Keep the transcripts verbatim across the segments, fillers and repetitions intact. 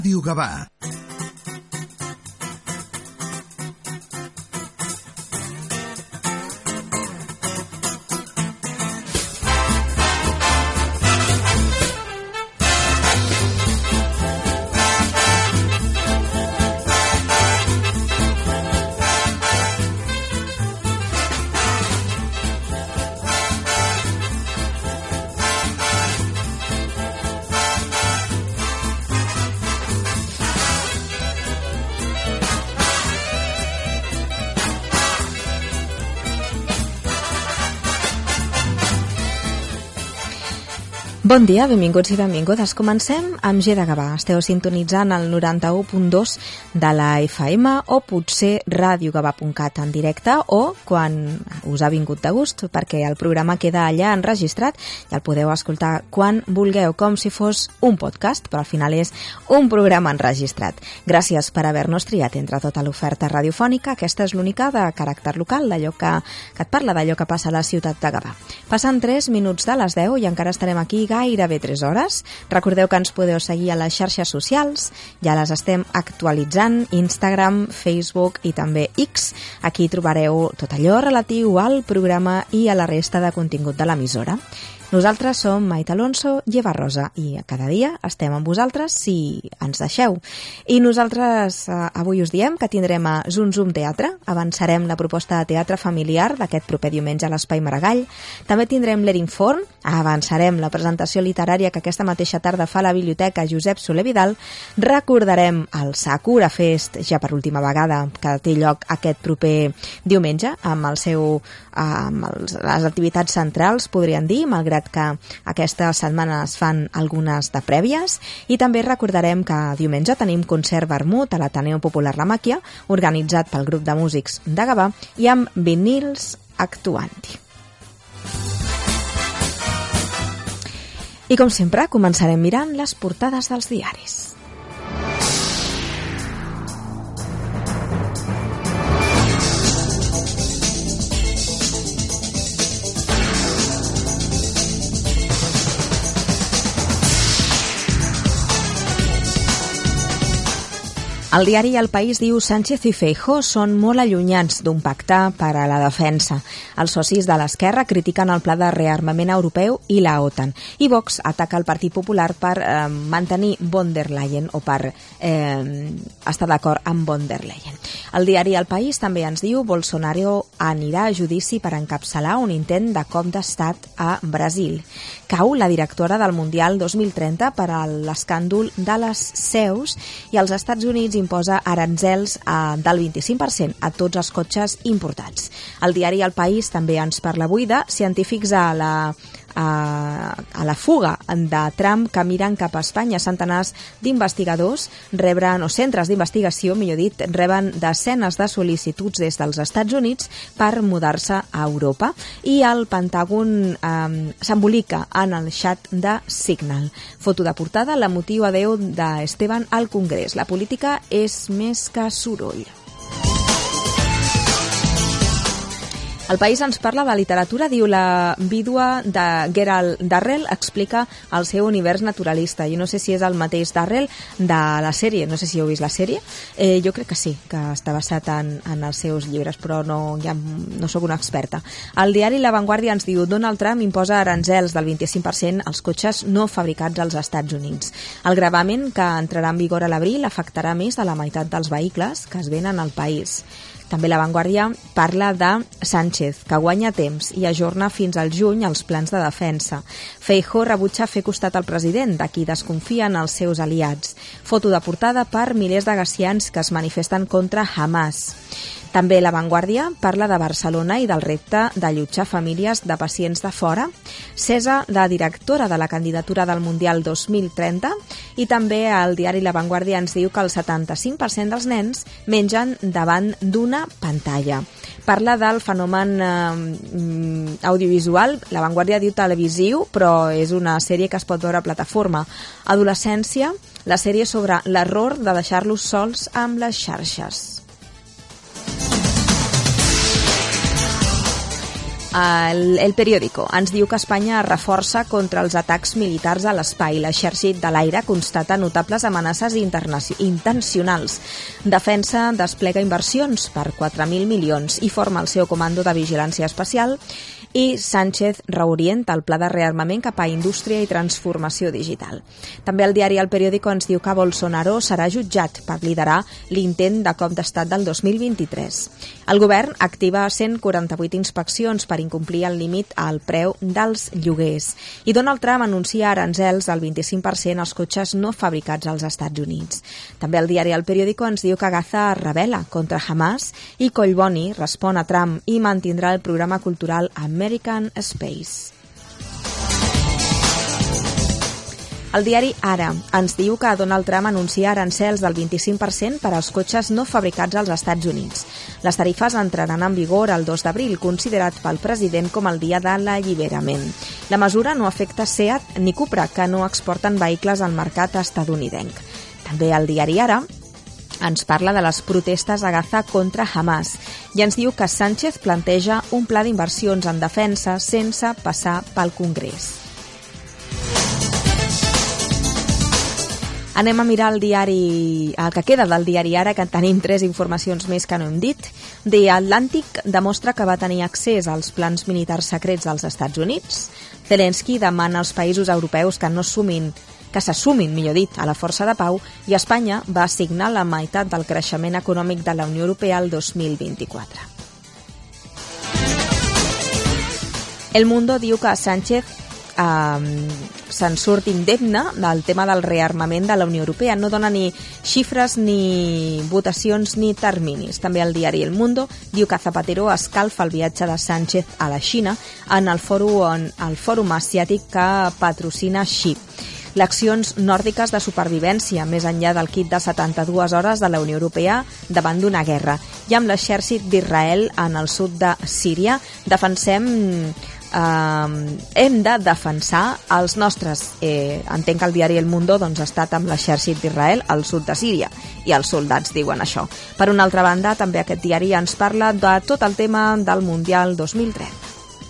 Ràdio Gavà. Bon dia, benvinguts i benvingudes. Comencem amb G de Gavà. Esteu sintonitzant el noranta-u punt dos de la F M o potser ràdio gavà punt cat en directe o quan us ha vingut de gust, perquè el programa queda allà enregistrat i el podeu escoltar quan vulgueu, com si fos un podcast, però al final és un programa enregistrat. Gràcies per haver-nos triat entre tota l'oferta radiofònica. Aquesta és l'única de caràcter local, d'allò que, que et parla d'allò que passa a la ciutat de Gavà. Passen tres minuts de les deu i encara estarem aquí gairebé tres hores. Recordeu que ens podeu seguir a les xarxes socials, ja les estem actualitzant, Instagram, Facebook i també X. Aquí trobareu tot allò relatiu al programa i a la resta de contingut de l'emissora. Nosaltres som Maite Alonso i Eva Rosa i cada dia estem amb vosaltres si ens deixeu. I nosaltres eh, avui us diem que tindrem a Zum Zum Teatre, avançarem la proposta de teatre familiar d'aquest proper diumenge a l'Espai Maragall. També tindrem l'Erinforn, avançarem la presentació literària que aquesta mateixa tarda fa la Biblioteca Josep Soler Vidal. Recordarem el Sakura Fest, ja per última vegada, que té lloc aquest proper diumenge, amb el seu amb els, les activitats centrals, podríem dir, malgrat que aquesta setmana es fan algunes de prèvies. I també recordarem que diumenge tenim concert vermut a l'Ateneu Popular La Màquia, organitzat pel grup de músics de Gavà i amb vinils actuant-hi. I com sempre començarem mirant les portades dels diaris. El diari El País diu Sánchez i Feijóo són molt allunyats d'un pacte per a la defensa. Els socis de l'esquerra critiquen el pla de rearmament europeu i la OTAN. I Vox ataca el Partit Popular per eh, mantenir von der Leyen o per eh, estar d'acord amb von der Leyen. El diari El País també ens diu Bolsonaro anirà a judici per encapçalar un intent de cop d'estat a Brasil. Cau la directora del Mundial dos mil trenta per a l'escàndol de les seus i els Estats Units imposa aranzels a, del vint-i-cinc per cent a tots els cotxes importats. El diari El País també ens parla avui de científics a la, a, a la fuga de Trump que miren cap a Espanya. Centenars d'investigadors reben, o centres d'investigació, millor dit, reben desenes de sol·licituds des dels Estats Units per mudar-se a Europa. I el Pentàgon eh, s'embolica en el xat de Signal. Foto de portada, l'emotiu adeu d'Esteban al Congrés. La política és més que soroll. El País ens parla de literatura, diu la vídua de Gerald Darrell, explica el seu univers naturalista. Jo no sé si és el mateix Darrell de la sèrie, no sé si heu vist la sèrie, eh, jo crec que sí, que està basat en, en els seus llibres, però no, ja no sóc una experta. El diari La Vanguardia ens diu Donald Trump imposa aranzels del vint-i-cinc per cent als cotxes no fabricats als Estats Units. El gravamen que entrarà en vigor a l'abril afectarà més de la meitat dels vehicles que es venen al país. També La Vanguardia parla de Sánchez, que guanya temps i ajorna fins al juny els plans de defensa. Feijóo rebutja fer costat al president, de qui desconfien els seus aliats. Foto de portada per milers de gassians que es manifesten contra Hamas. També La Vanguardia parla de Barcelona i del repte d'allotjar famílies de pacients de fora. Cesa, de directora de la candidatura del Mundial dos mil trenta. I també el diari La Vanguardia ens diu que el setanta-cinc per cent dels nens mengen davant d'una pantalla. Parla del fenomen eh, audiovisual, La Vanguardia diu televisiu, però és una sèrie que es pot veure a plataforma. Adolescència, la sèrie sobre l'error de deixar-los sols amb les xarxes. El, el periòdico ens diu que Espanya reforça contra els atacs militars a l'espai. L'exèrcit de l'aire constata notables amenaces intencionals. Defensa desplega inversions per quatre mil milions i forma el seu comando de vigilància especial. I Sánchez reorienta el pla de rearmament cap a indústria i transformació digital. També el diari El Periódico ens diu que Bolsonaro serà jutjat per liderar l'intent de cop d'estat del dos mil vint-i-tres. El govern activa cent quaranta-vuit inspeccions per incomplir el límit al preu dels lloguers. I Donald Trump anuncia aranzels del vint-i-cinc per cent als cotxes no fabricats als Estats Units. També el diari El Periódico ens diu que Gaza es rebel·la contra Hamas i Collboni respon a Trump i mantindrà el programa cultural American Space. El diari Ara ens diu que Donald Trump anuncia arancels del vint-i-cinc per cent per als cotxes no fabricats als Estats Units. Les tarifes entraran en vigor el dos d'abril, considerat pel president com el dia de l'alliberament. La mesura no afecta Seat ni Cupra, que no exporten vehicles al mercat estatunidenc. També el diari Ara ens parla de les protestes a Gaza contra Hamas i ens diu que Sánchez planteja un pla d'inversions en defensa sense passar pel Congrés. Anem a mirar el diari, el que queda del diari Ara, que tenim tres informacions més que no hem dit. The Atlantic demostra que va tenir accés als plans militars secrets dels Estats Units. Zelensky demana als països europeus que no sumin que s'assumin, millor dit, a la força de pau, i Espanya va assignar la meitat del creixement econòmic de la Unió Europea el dos mil vint-i-quatre. El Mundo diu que Sánchez eh, se'n surt indemne del tema del rearmament de la Unió Europea. No dona ni xifres, ni votacions, ni terminis. També el diari El Mundo diu que Zapatero escalfa el viatge de Sánchez a la Xina en el fòrum, el fòrum asiàtic que patrocina Xi. L'accions nòrdiques de supervivència, més enllà del kit de setanta-dues hores de la Unió Europea davant d'una guerra. I amb l'exèrcit d'Israel en el sud de Síria defensem... Uh, hem de defensar els nostres, eh, entenc que el diari El Mundo doncs, ha estat amb l'exèrcit d'Israel al sud de Síria i els soldats diuen això. Per una altra banda, també aquest diari ens parla de tot el tema del Mundial dos mil trenta.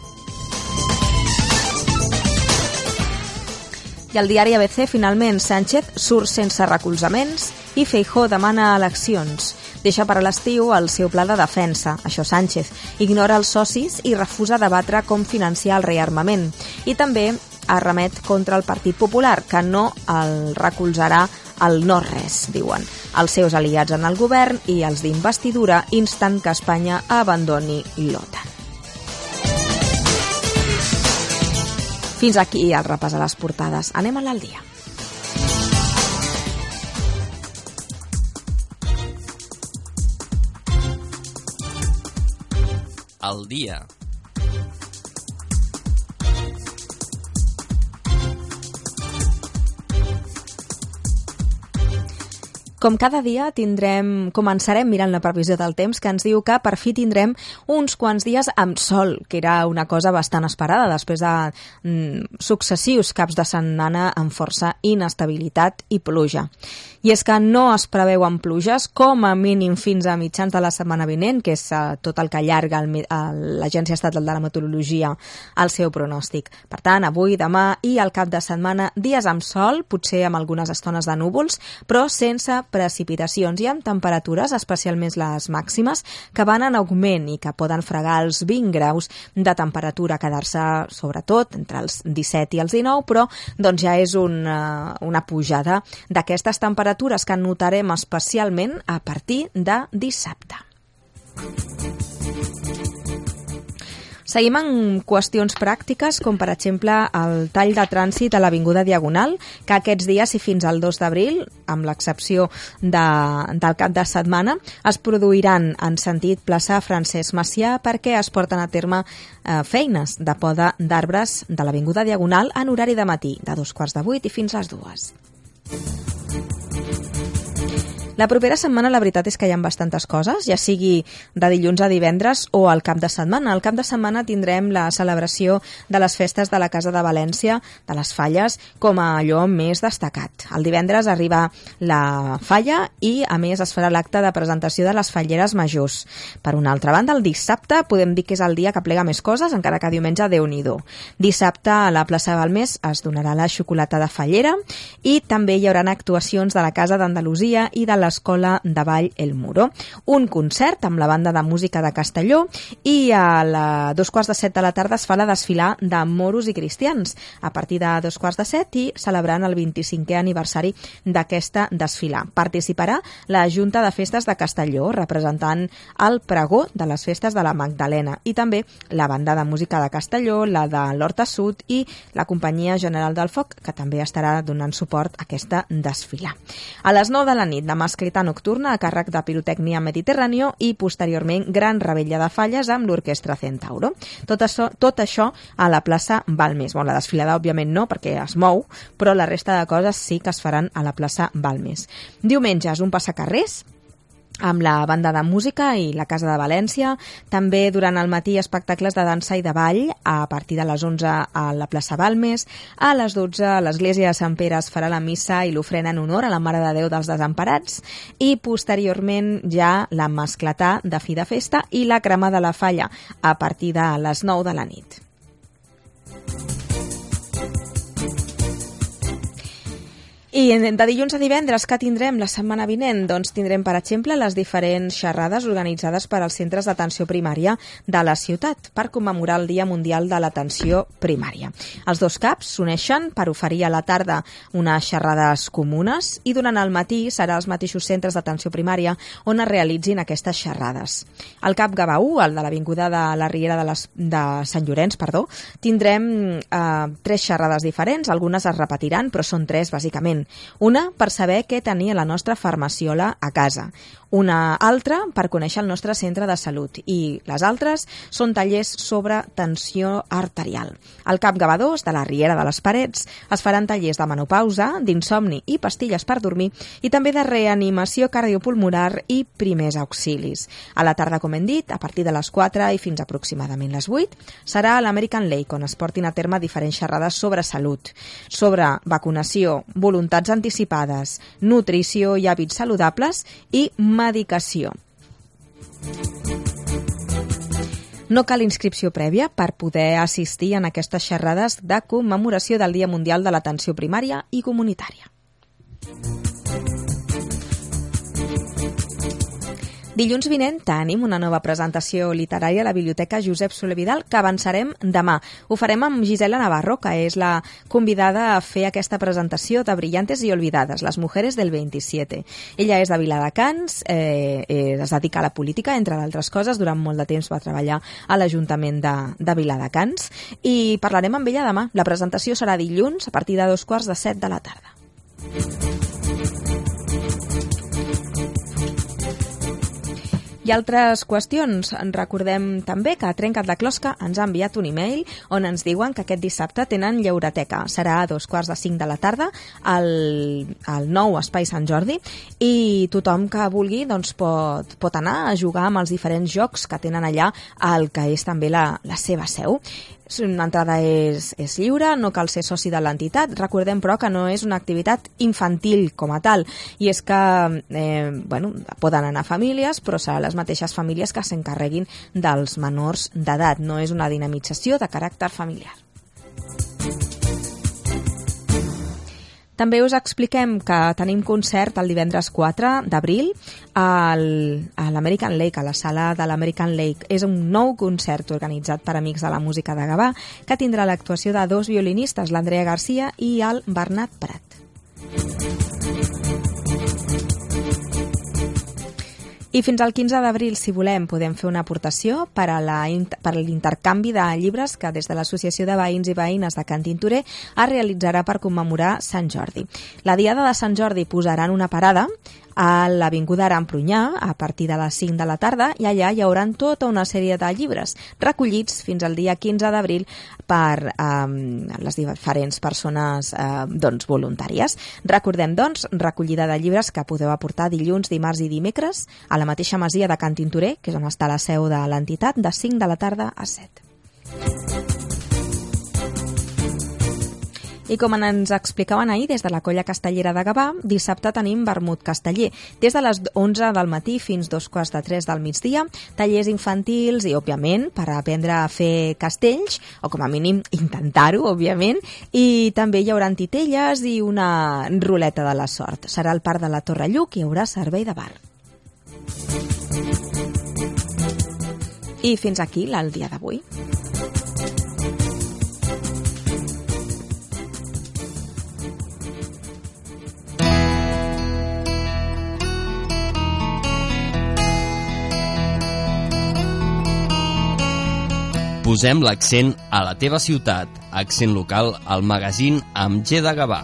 I el diari A B C, finalment, Sánchez surt sense recolzaments i Feijóo demana eleccions. Deixa per a l'estiu el seu pla de defensa. Això Sánchez ignora els socis i refusa debatre com financiar el rearmament. I també arremet contra el Partit Popular, que no el recolzarà el no-res, diuen. Els seus aliats en el govern i els d'investidura insten que Espanya abandoni l'OTAN. Fins aquí el repàs a les portades. Anem a l'Al dia. Al dia. Com cada dia tindrem, començarem mirant la previsió del temps, que ens diu que per fi tindrem uns quants dies amb sol, que era una cosa bastant esperada després de mm, successius caps de setmana amb força inestabilitat i pluja. I és que no es preveuen pluges, com a mínim fins a mitjans de la setmana vinent, que és uh, tot el que allarga el, el, l'Agència Estatal de la Meteorologia al seu pronòstic. Per tant, avui, demà i al cap de setmana, dies amb sol, potser amb algunes estones de núvols, però sense precipitacions i amb temperatures, especialment les màximes, que van en augment i que poden fregar els vint graus de temperatura, quedar-se sobretot entre els disset i els dinou, però doncs ja és una, una pujada d'aquestes temperatures que notarem especialment a partir de dissabte. Seguim en qüestions pràctiques, com per exemple el tall de trànsit a l'Avinguda Diagonal, que aquests dies i fins al dos d'abril, amb l'excepció de, del cap de setmana, es produiran en sentit plaça Francesc Macià perquè es porten a terme eh, feines de poda d'arbres de l'Avinguda Diagonal en horari de matí, de dos quarts de vuit i fins les dues. La propera setmana la veritat és que hi ha bastantes coses, ja sigui de dilluns a divendres o al cap de setmana. Al cap de setmana tindrem la celebració de les festes de la Casa de València, de les Falles, com a allò més destacat. El divendres arriba la Falla i, a més, es farà l'acte de presentació de les Falleres Majors. Per una altra banda, el dissabte podem dir que és el dia que plega més coses, encara que diumenge Déu-n'hi-do. Dissabte a la plaça Balmes es donarà la xocolata de Fallera i també hi haurà actuacions de la Casa d'Andalusia i de l'Escola de Ball El Muro. Un concert amb la banda de música de Castelló i a la dos quarts de set de la tarda es fa la desfilar de moros i cristians a partir de dos quarts de set i celebrant el vint-i-cinquè aniversari d'aquesta desfilar. Participarà la Junta de Festes de Castelló representant el pregó de les festes de la Magdalena i també la banda de música de Castelló, la de l'Horta Sud i la Companyia General del Foc, que també estarà donant suport a aquesta desfilar. A les nou de la nit, demà escleta nocturna a càrrec de Pirotècnia Mediterráneo i posteriorment gran rebella de Falles amb l'Orquestra Centauro. Tot això, tot això a la plaça Balmes. Bon, la desfilada òbviament no, perquè es mou, però la resta de coses sí que es faran a la plaça Balmes. Diumenge és un passacarrers amb la banda de música i la Casa de València. També durant el matí espectacles de dansa i de ball a partir de les onze a la plaça Balmes. A les dotze a l'església de Sant Pere es farà la missa i l'ofrena en honor a la Mare de Déu dels Desemparats i posteriorment ja la mascletà de fi de festa i la crema de la Falla a partir de les nou de la nit. I de dilluns a divendres, que tindrem la setmana vinent? Doncs tindrem, per exemple, les diferents xerrades organitzades per als centres d'atenció primària de la ciutat per commemorar el Dia Mundial de l'Atenció Primària. Els dos caps s'uneixen per oferir a la tarda unes xerrades comunes i durant el matí serà als mateixos centres d'atenció primària on es realitzin aquestes xerrades. Al cap Gavà u, el de l'Avinguda de la Riera de, les, de Sant Llorenç, perdó, tindrem eh, tres xerrades diferents, algunes es repetiran, però són tres bàsicament. Una per saber què tenia la nostra farmaciola a casa, una altra per conèixer el nostre centre de salut i les altres són tallers sobre tensió arterial. Al cap Gavà dos, de la Riera de les Parets, es faran tallers de menopausa, d'insomni i pastilles per dormir i també de reanimació cardiopulmonar i primers auxilis. A la tarda, com hem dit, a partir de les quatre i fins aproximadament les vuit, serà a l'American Lake on es portin a terme diferents xerrades sobre salut, sobre vacunació, voluntat anticipades, nutrició i hàbits saludables i medicació. No cal inscripció prèvia per poder assistir en aquestes xerrades de commemoració del Dia Mundial de l'Atenció Primària i Comunitària. Dilluns vinent tenim una nova presentació literària a la Biblioteca Josep Soler Vidal que avançarem demà. Ho farem amb Gisela Navarro, que és la convidada a fer aquesta presentació de Brillantes y Olvidadas, les mujeres del veintisiete. Ella és de Viladecans, eh, eh, es dedica a la política, entre d'altres coses. Durant molt de temps va treballar a l'Ajuntament de, de Viladecans i parlarem amb ella demà. La presentació serà dilluns a partir de dos quarts de set de la tarda. I altres qüestions. Recordem també que Trencat la Closca ens ha enviat un e-mail on ens diuen que aquest dissabte tenen llaureteca. Serà a dos quarts de cinc de la tarda al, al nou Espai Sant Jordi i tothom que vulgui doncs, pot, pot anar a jugar amb els diferents jocs que tenen allà al que és també la, la seva seu. L'entrada és, és lliure, no cal ser soci de l'entitat. Recordem, però, que no és una activitat infantil com a tal. I és que eh, bueno, poden anar famílies, però seran les mateixes famílies que s'encarreguin dels menors d'edat. No és una dinamització de caràcter familiar. També us expliquem que tenim concert el divendres quatre d'abril al, a l'American Lake, a la sala de l'American Lake. És un nou concert organitzat per Amics de la Música de Gavà que tindrà l'actuació de dos violinistes, l'Andrea Garcia i el Bernat Prat. I fins al quinze d'abril, si volem, podem fer una aportació per a la, per a l'intercanvi de llibres que des de l'Associació de Veïns i Veïnes de Can Tintorer es realitzarà per commemorar Sant Jordi. La Diada de Sant Jordi posaran una parada a l'Avinguda Aran Prunyà a partir de les cinc de la tarda, i allà hi haurà tota una sèrie de llibres recollits fins al dia quinze d'abril per eh, les diferents persones eh, doncs, voluntàries. Recordem, doncs, recollida de llibres que podeu aportar dilluns, dimarts i dimecres a la mateixa masia de Can Tintorer, que és on està la seu de l'entitat, de cinc de la tarda a set. I com ens explicaven ahir des de la Colla Castellera de Gavà, dissabte tenim vermut casteller. Des de les onze del matí fins dos quarts de tres del migdia, tallers infantils i, òbviament, per aprendre a fer castells, o com a mínim intentar-ho, òbviament, i també hi haurà titelles i una ruleta de la sort. Serà al Parc de la Torre Lluc i hi haurà servei de bar. I fins aquí el dia d'avui. Posem l'accent a la teva ciutat. Accent local al magazín amb G de Gavà.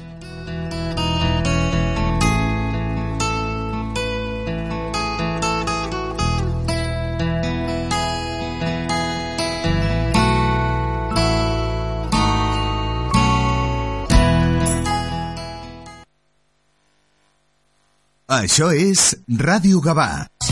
Això és Ràdio Gavà.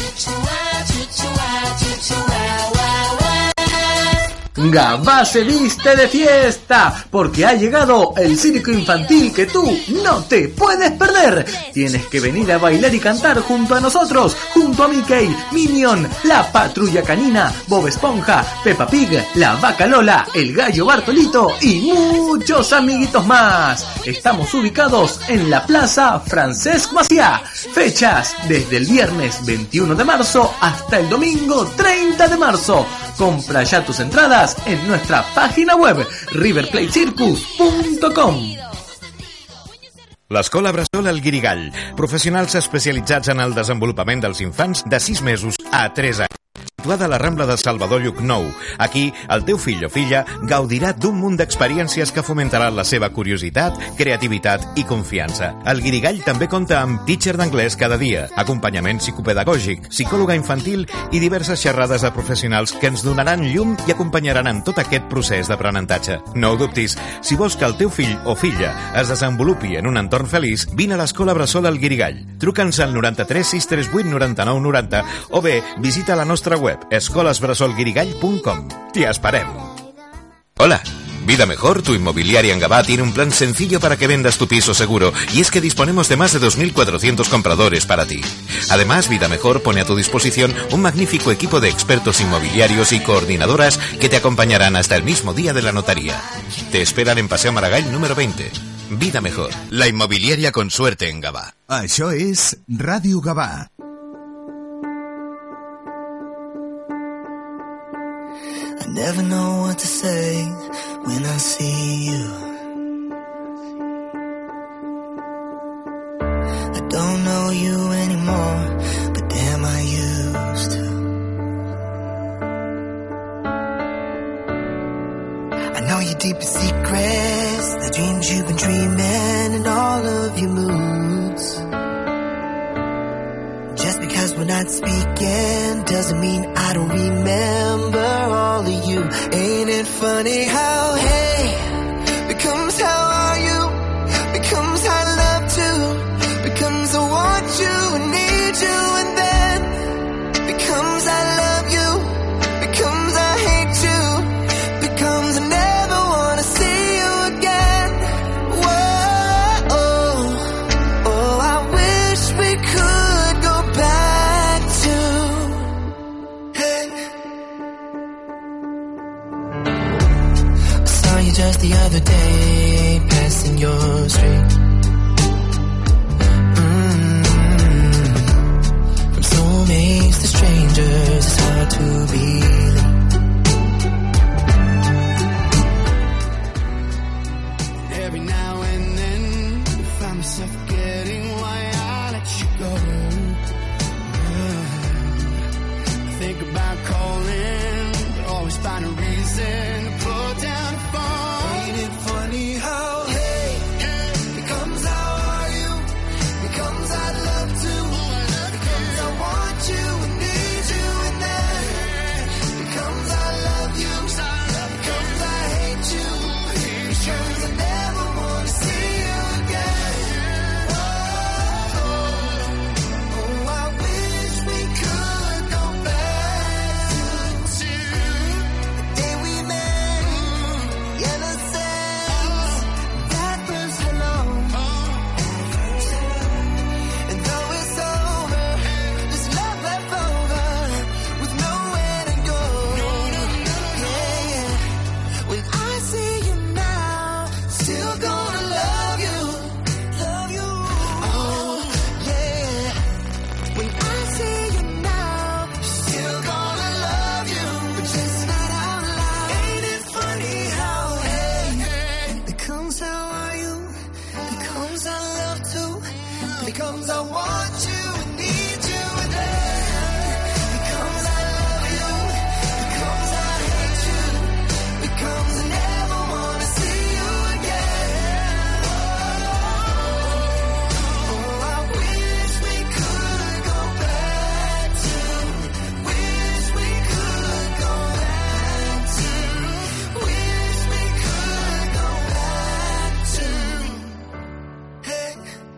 Gavà se viste de fiesta porque ha llegado el circo infantil que tú no te puedes perder. Tienes que venir a bailar y cantar junto a nosotros, junto a Mickey, Minion, la Patrulla Canina, Bob Esponja, Peppa Pig, la Vaca Lola, el Gallo Bartolito y muchos amiguitos más. Estamos ubicados en la Plaza Francesc Macià. Fechas desde el viernes veintiuno de marzo hasta el domingo treinta de marzo. Compra ya tus entradas en nuestra página web river plate circus punto com. L'Escola Bressol El Guirigall, professionals especialitzats en el desenvolupament dels infants de sis mesos a tres anys. Situada a la Rambla de Salvador Llucnou. Aquí, el teu fill o filla gaudirà d'un munt d'experiències que fomentaran la seva curiositat, creativitat i confiança. El Guirigall també compta amb teacher d'anglès cada dia, acompanyament psicopedagògic, psicòloga infantil i diverses xerrades de professionals que ens donaran llum i acompanyaran en tot aquest procés d'aprenentatge. No ho dubtis, si vols que el teu fill o filla es desenvolupi en un entorn feliç, vine a l'Escola Bressol El Guirigall. Truca'ns al noranta-tres sis tres vuit noranta-nou noranta o bé visita la nostra web escoles bressol guirigall punto com. T'hi esperem. Hola. Vida Mejor, tu inmobiliaria en Gavà, tiene un plan sencillo para que vendas tu piso seguro, y es que disponemos de más de dos mil cuatrocientos compradores para ti. Además, Vida Mejor pone a tu disposición un magnífico equipo de expertos inmobiliarios y coordinadoras que te acompañarán hasta el mismo día de la notaría. Te esperan en Paseo Maragall número veinte. Vida Mejor, la inmobiliaria con suerte en Gavà. Això és Ràdio Gavà. I never know what to say when I see you. I don't know you anymore, but damn I used to. I know your deepest secrets, the dreams you've been dreaming, and all of your moods. Just because we're not speaking doesn't mean I don't remember all of you. Ain't it funny how hey becomes how are you, becomes I love to, becomes I want you and need you, and then becomes I love you, becomes I hate you, becomes I never want to see you again. Whoa, oh, oh, I wish we could back to hey. I saw you want you and need you and then becomes I love you, becomes I hate you, becomes I never wanna see you again. Oh, oh, I wish we could go back to, wish we could go back to, wish we could go back to, hey.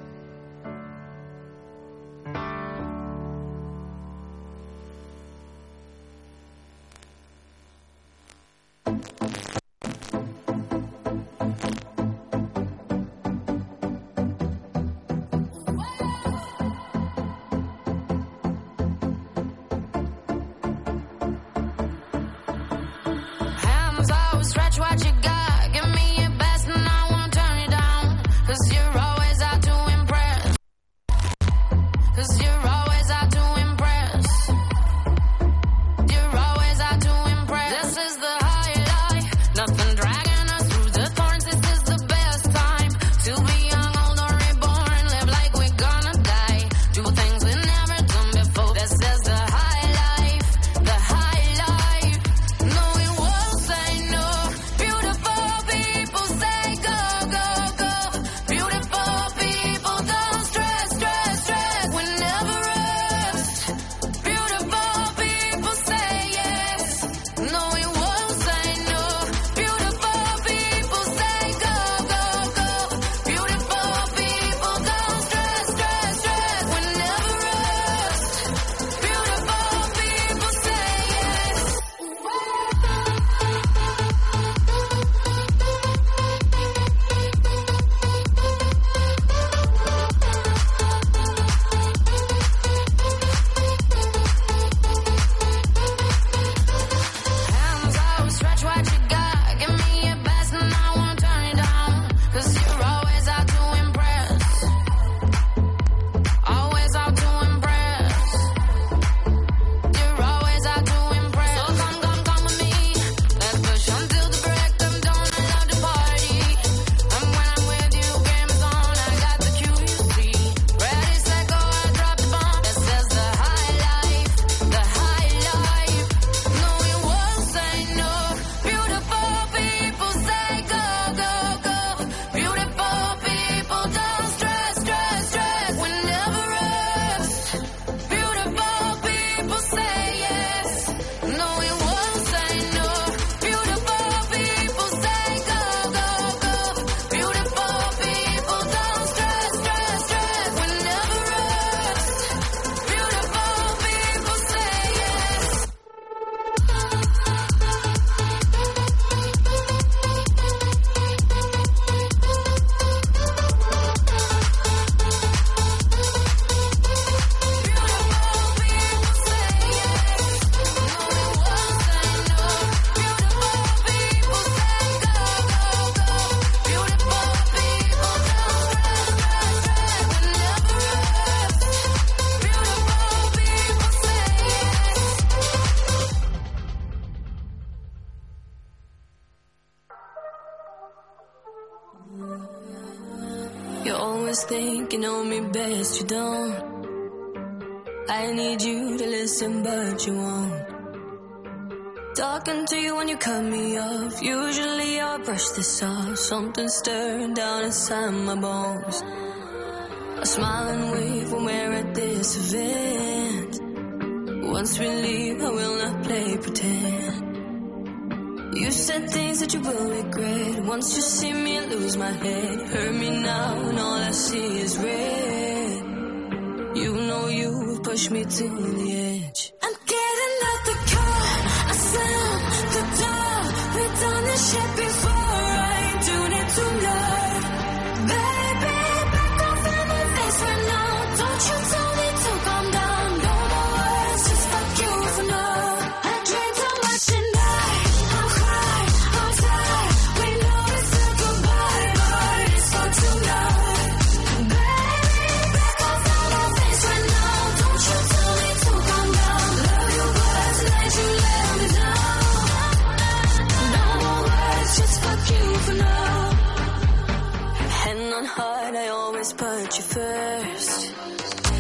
Hands out, stretch what you got. Give me your best and I won't turn you down. Cause you're always out to impress. Cause you're always out to impress. You're always out to impress. This is the high life. Nothing dragging us through the thorns. This is the best time to be young, old, or reborn. Live like we're gonna die. Do things we've never done before. This is the high life. The high life. No, we won't say no. Beautiful people say go, go, go. Beautiful people don't stress, stress, stress. We never rest. Beautiful people say yes. No, we won't say no. Beautiful people say go, go, go. Beautiful people don't stress, stress, stress. We never rest. Beautiful people say yes. Hands out, stretch what you got. Give me your best and I won't turn you down. Cause you're always out to impress. Always out to impress. You're always out to impress. So come, come, come with me. Let's push until the break of dawn. I love to party. And when I'm with you, game is on. I got the cue, you see. Ready, set, go, I drop the bomb. This is the high life. The high life. No, we won't say no. Beautiful people say go, go, go. Beautiful people don't stress, stress, stress. We never rest. Beautiful people say yes. No, we won't say no. Beautiful people say go, go, go. Beautiful people don't stress, stress, stress. We never rest. Beautiful people say yes. You always think you know me best, you don't. I need you to listen, but you won't. Talking to you when you cut me off. Usually I brush this off. Something stirring down inside my bones. I smile and wave when we're at this event. Once we leave, I will not play pretend. You said things that you will regret. Once you see me, I lose my head. Hurt me now, and all I see is red. You know you pushed me to the edge. I'm getting out the car. I slam the door. We've done this shit before. I ain't doing it tonight. Baby, back off in my face right now. Don't you tell me to calm down. No more words, just fuck you for now. I drank too much tonight. I'm high, I'm tired. We know it's a goodbye, but it's for tonight. Baby, back off in my face right now. Don't you tell me to calm down. Love you, but tonight you let me down. No more words, just fuck you for now. Hand on heart, I always put you first.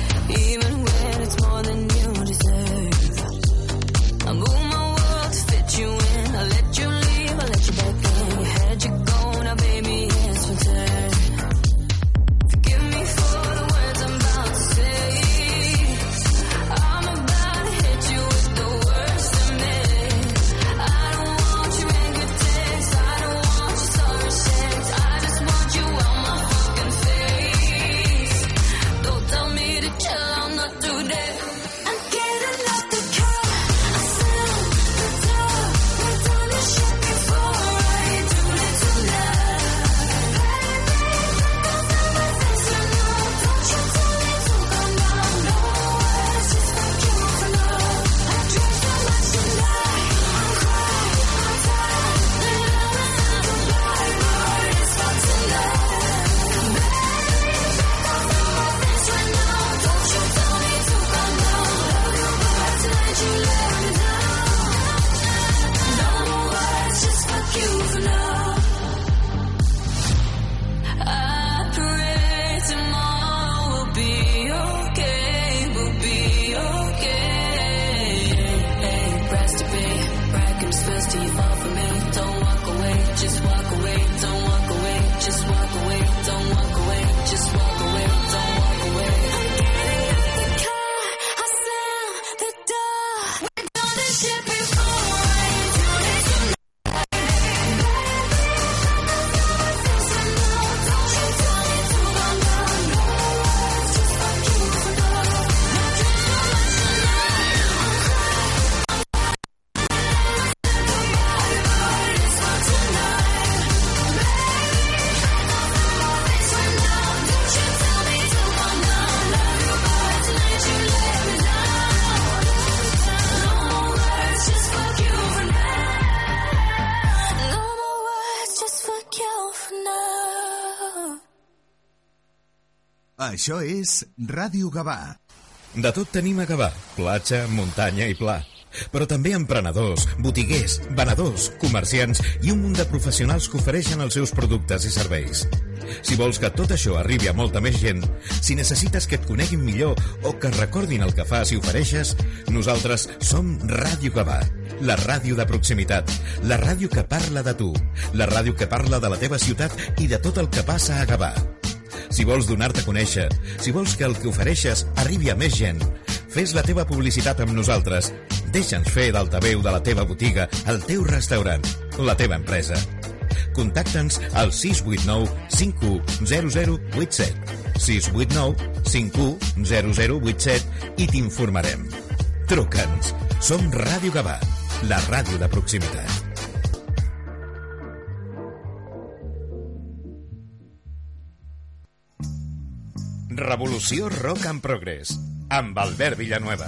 Això és Ràdio Gavà. De tot tenim a Gavà, platja, muntanya i pla. Però també emprenedors, botiguers, venedors, comerciants i un munt de professionals que ofereixen els seus productes i serveis. Si vols que tot això arribi a molta més gent, si necessites que et coneguin millor o que recordin el que fas i ofereixes, nosaltres som Ràdio Gavà, la ràdio de proximitat, la ràdio que parla de tu, la ràdio que parla de la teva ciutat i de tot el que passa a Gavà. Si vols donar-te a conèixer, si vols que el que ofereixes arribi a més gent, fes la teva publicitat amb nosaltres. Deixa'ns fer d'altaveu de la teva botiga, el teu restaurant, la teva empresa. Contacta'ns al sis vuit nou cinc u zero zero vuit set, sis vuit nou cinc u zero zero vuit set i t'informarem. Truca'ns. Som Ràdio Gavà, la ràdio de proximitat. Revolució Rock and Progress, amb Albert Villanueva.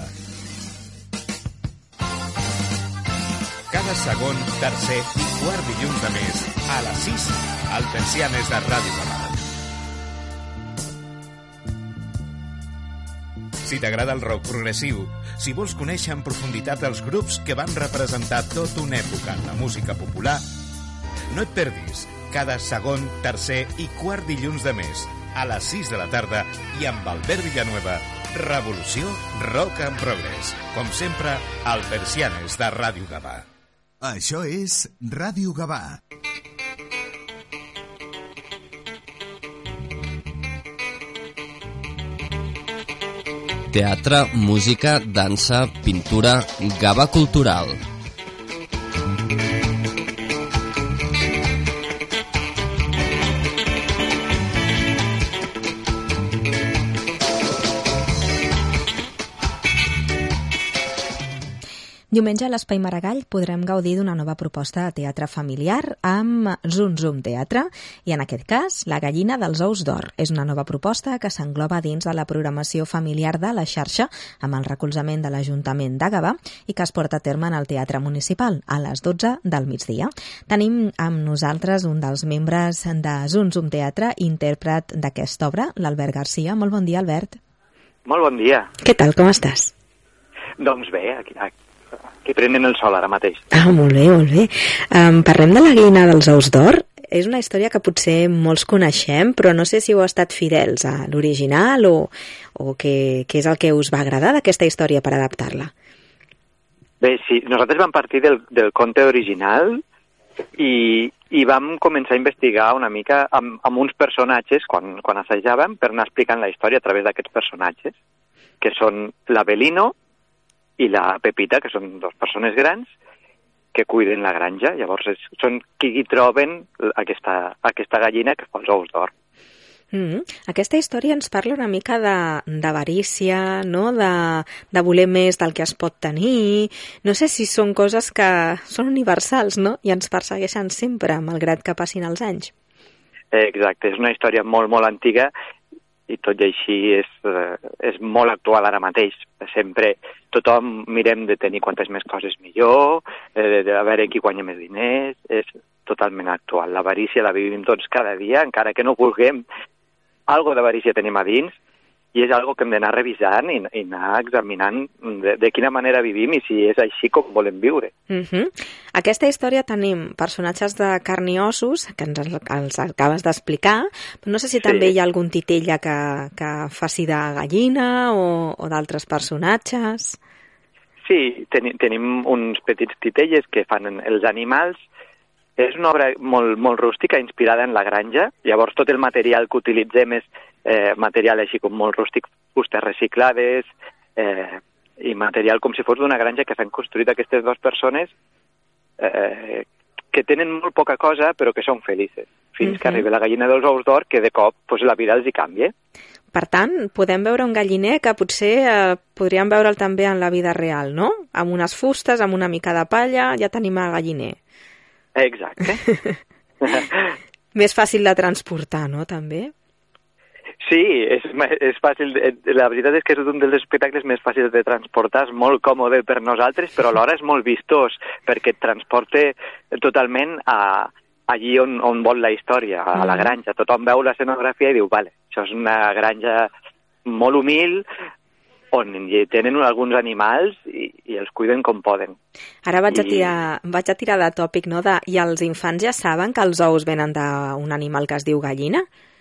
Cada segon, tercer i quart dilluns de mes, a les sis, al Persianes de Ràdio Gavà. Si t'agrada el rock progressiu, si vols conèixer en profunditat els grups que van representar tota una època en la música popular, no et perdis cada segon, tercer i quart dilluns de mes, a les sis de la tarda i amb Albert Villanueva, Revolució Rock and Progress. Com sempre, al Persianes de Ràdio Gavà. Això és Ràdio Gavà. Teatre, música, dansa, pintura, Gavà Cultural. Diumenge a l'Espai Maragall podrem gaudir d'una nova proposta de teatre familiar amb Zum Zum Teatre i, en aquest cas, La gallina dels ous d'or. És una nova proposta que s'engloba dins de la programació familiar de la xarxa amb el recolzament de l'Ajuntament de Gavà i que es porta a terme en el Teatre Municipal a les dotze del migdia. Tenim amb nosaltres un dels membres de Zum Zum Teatre, intèrpret d'aquesta obra, l'Albert Garcia. Molt bon dia, Albert. Molt bon dia. Què tal, com estàs? Doncs bé, aquí, aquí. que prenen el sol ara mateix. Ah, molt bé, molt bé. Um, parlem de La gallina dels ous d'or. És una història que potser molts coneixem, però no sé si heu estat fidels a l'original o, o què, què és el que us va agradar d'aquesta història per adaptar-la. Bé, sí, nosaltres vam partir del, del conte original i, i vam començar a investigar una mica amb, amb uns personatges quan, quan assajàvem per anar explicant la història a través d'aquests personatges, que són l'Abelino i la Pepita, que són dues persones grans que cuiden la granja. Llavors és, són qui hi troben aquesta, aquesta gallina que fa els ous d'or. Mm-hmm. Aquesta història ens parla una mica d'avarícia, no? de, de voler més del que es pot tenir. No sé si són coses que són universals, no? I ens persegueixen sempre, malgrat que passin els anys. Exacte, és una història molt, molt antiga i tot i així és, eh, és molt actual ara mateix. Sempre tothom mirem de tenir quantes més coses millor, eh, de veure qui guanya més diners, és totalment actual. L'avarícia la vivim tots cada dia, encara que no vulguem, algo d'avarícia tenim a dins, i és algo que hem d'anar revisant i, i anar examinant de, de quina manera vivim i si és així com volem viure. Uh-huh. Aquesta història tenim personatges de carn i ossos, que ens els acabes d'explicar, però no sé si sí. també hi ha algun titella que, que faci de gallina o, o d'altres personatges. Sí, ten, tenim uns petits titelles que fan els animals. És una obra molt, molt rústica, inspirada en la granja. Llavors tot el material que utilitzem és eh, material així com molt rústic, fustes reciclades eh, i material com si fos d'una granja que s'han construït aquestes dues persones eh, que tenen molt poca cosa però que són felices. Fins uh-huh. que arriba la gallina dels ous d'or, que de cop pues, la vida els hi canvia. Per tant, podem veure un galliner que potser eh, podríem veure'l també en la vida real, no? Amb unes fustes, amb una mica de palla, ja tenim el galliner. Exacte. Més fàcil de transportar, no, també? Sí, és, és fàcil. La veritat és que és un dels espectacles més fàcils de transportar, és molt còmode per nosaltres, però alhora és molt vistós, perquè et transporta totalment a allí on, on vol la història, a la granja. Tothom veu l'escenografia i diu, vale, Això és una granja molt humil, on hi tenen alguns animals i, i els cuiden com poden. Ara vaig, I... a tirar, vaig a tirar de tòpic, no? De, I els infants ja saben que els ous venen d'un animal que es diu gallina?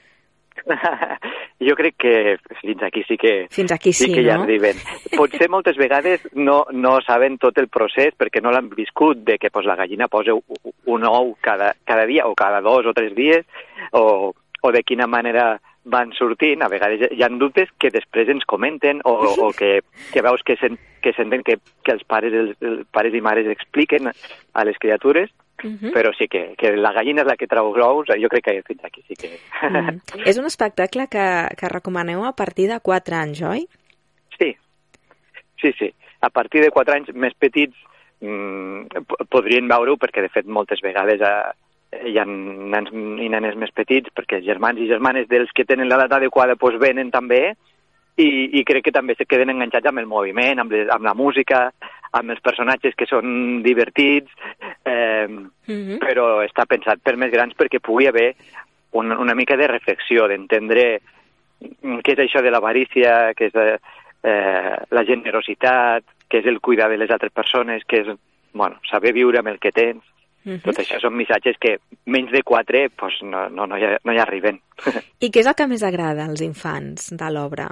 Jo crec que fins aquí sí que, fins aquí sí, sí que no? ja arriben. Potser moltes vegades no, no saben tot el procés perquè no l'han viscut, de que pues, la gallina posa un ou cada, cada dia o cada dos o tres dies, o, o de quina manera van sortint. A vegades hi ha dubtes que després ens comenten o, o que, que veus que, sen, que senten que, que els pares, els, els pares i mares expliquen a les criatures. Uh-huh. Però sí que, que la gallina és la que trau ous, jo crec que fins aquí sí que... Mm. És un espectacle que, que recomaneu a partir de quatre anys, oi? Sí, sí, sí. A partir de quatre anys més petits mmm, podrien veure-ho, perquè de fet moltes vegades eh, hi ha nens i nenes més petits, perquè els germans i germanes dels que tenen l'edat adequada pues, venen també, i, i crec que també se queden enganxats amb el moviment, amb, les, amb la música, amb els personatges que són divertits, eh, mm-hmm. però està pensat per més grans perquè pugui haver una, una mica de reflexió, d'entendre què és això de l'avarícia, què és eh, la generositat, què és el cuidar de les altres persones, què és bueno, saber viure amb el que tens. Mm-hmm. Tot això són missatges que menys de quatre pues, no, no, no, hi, no hi arriben. I què és el que més agrada als infants de l'obra?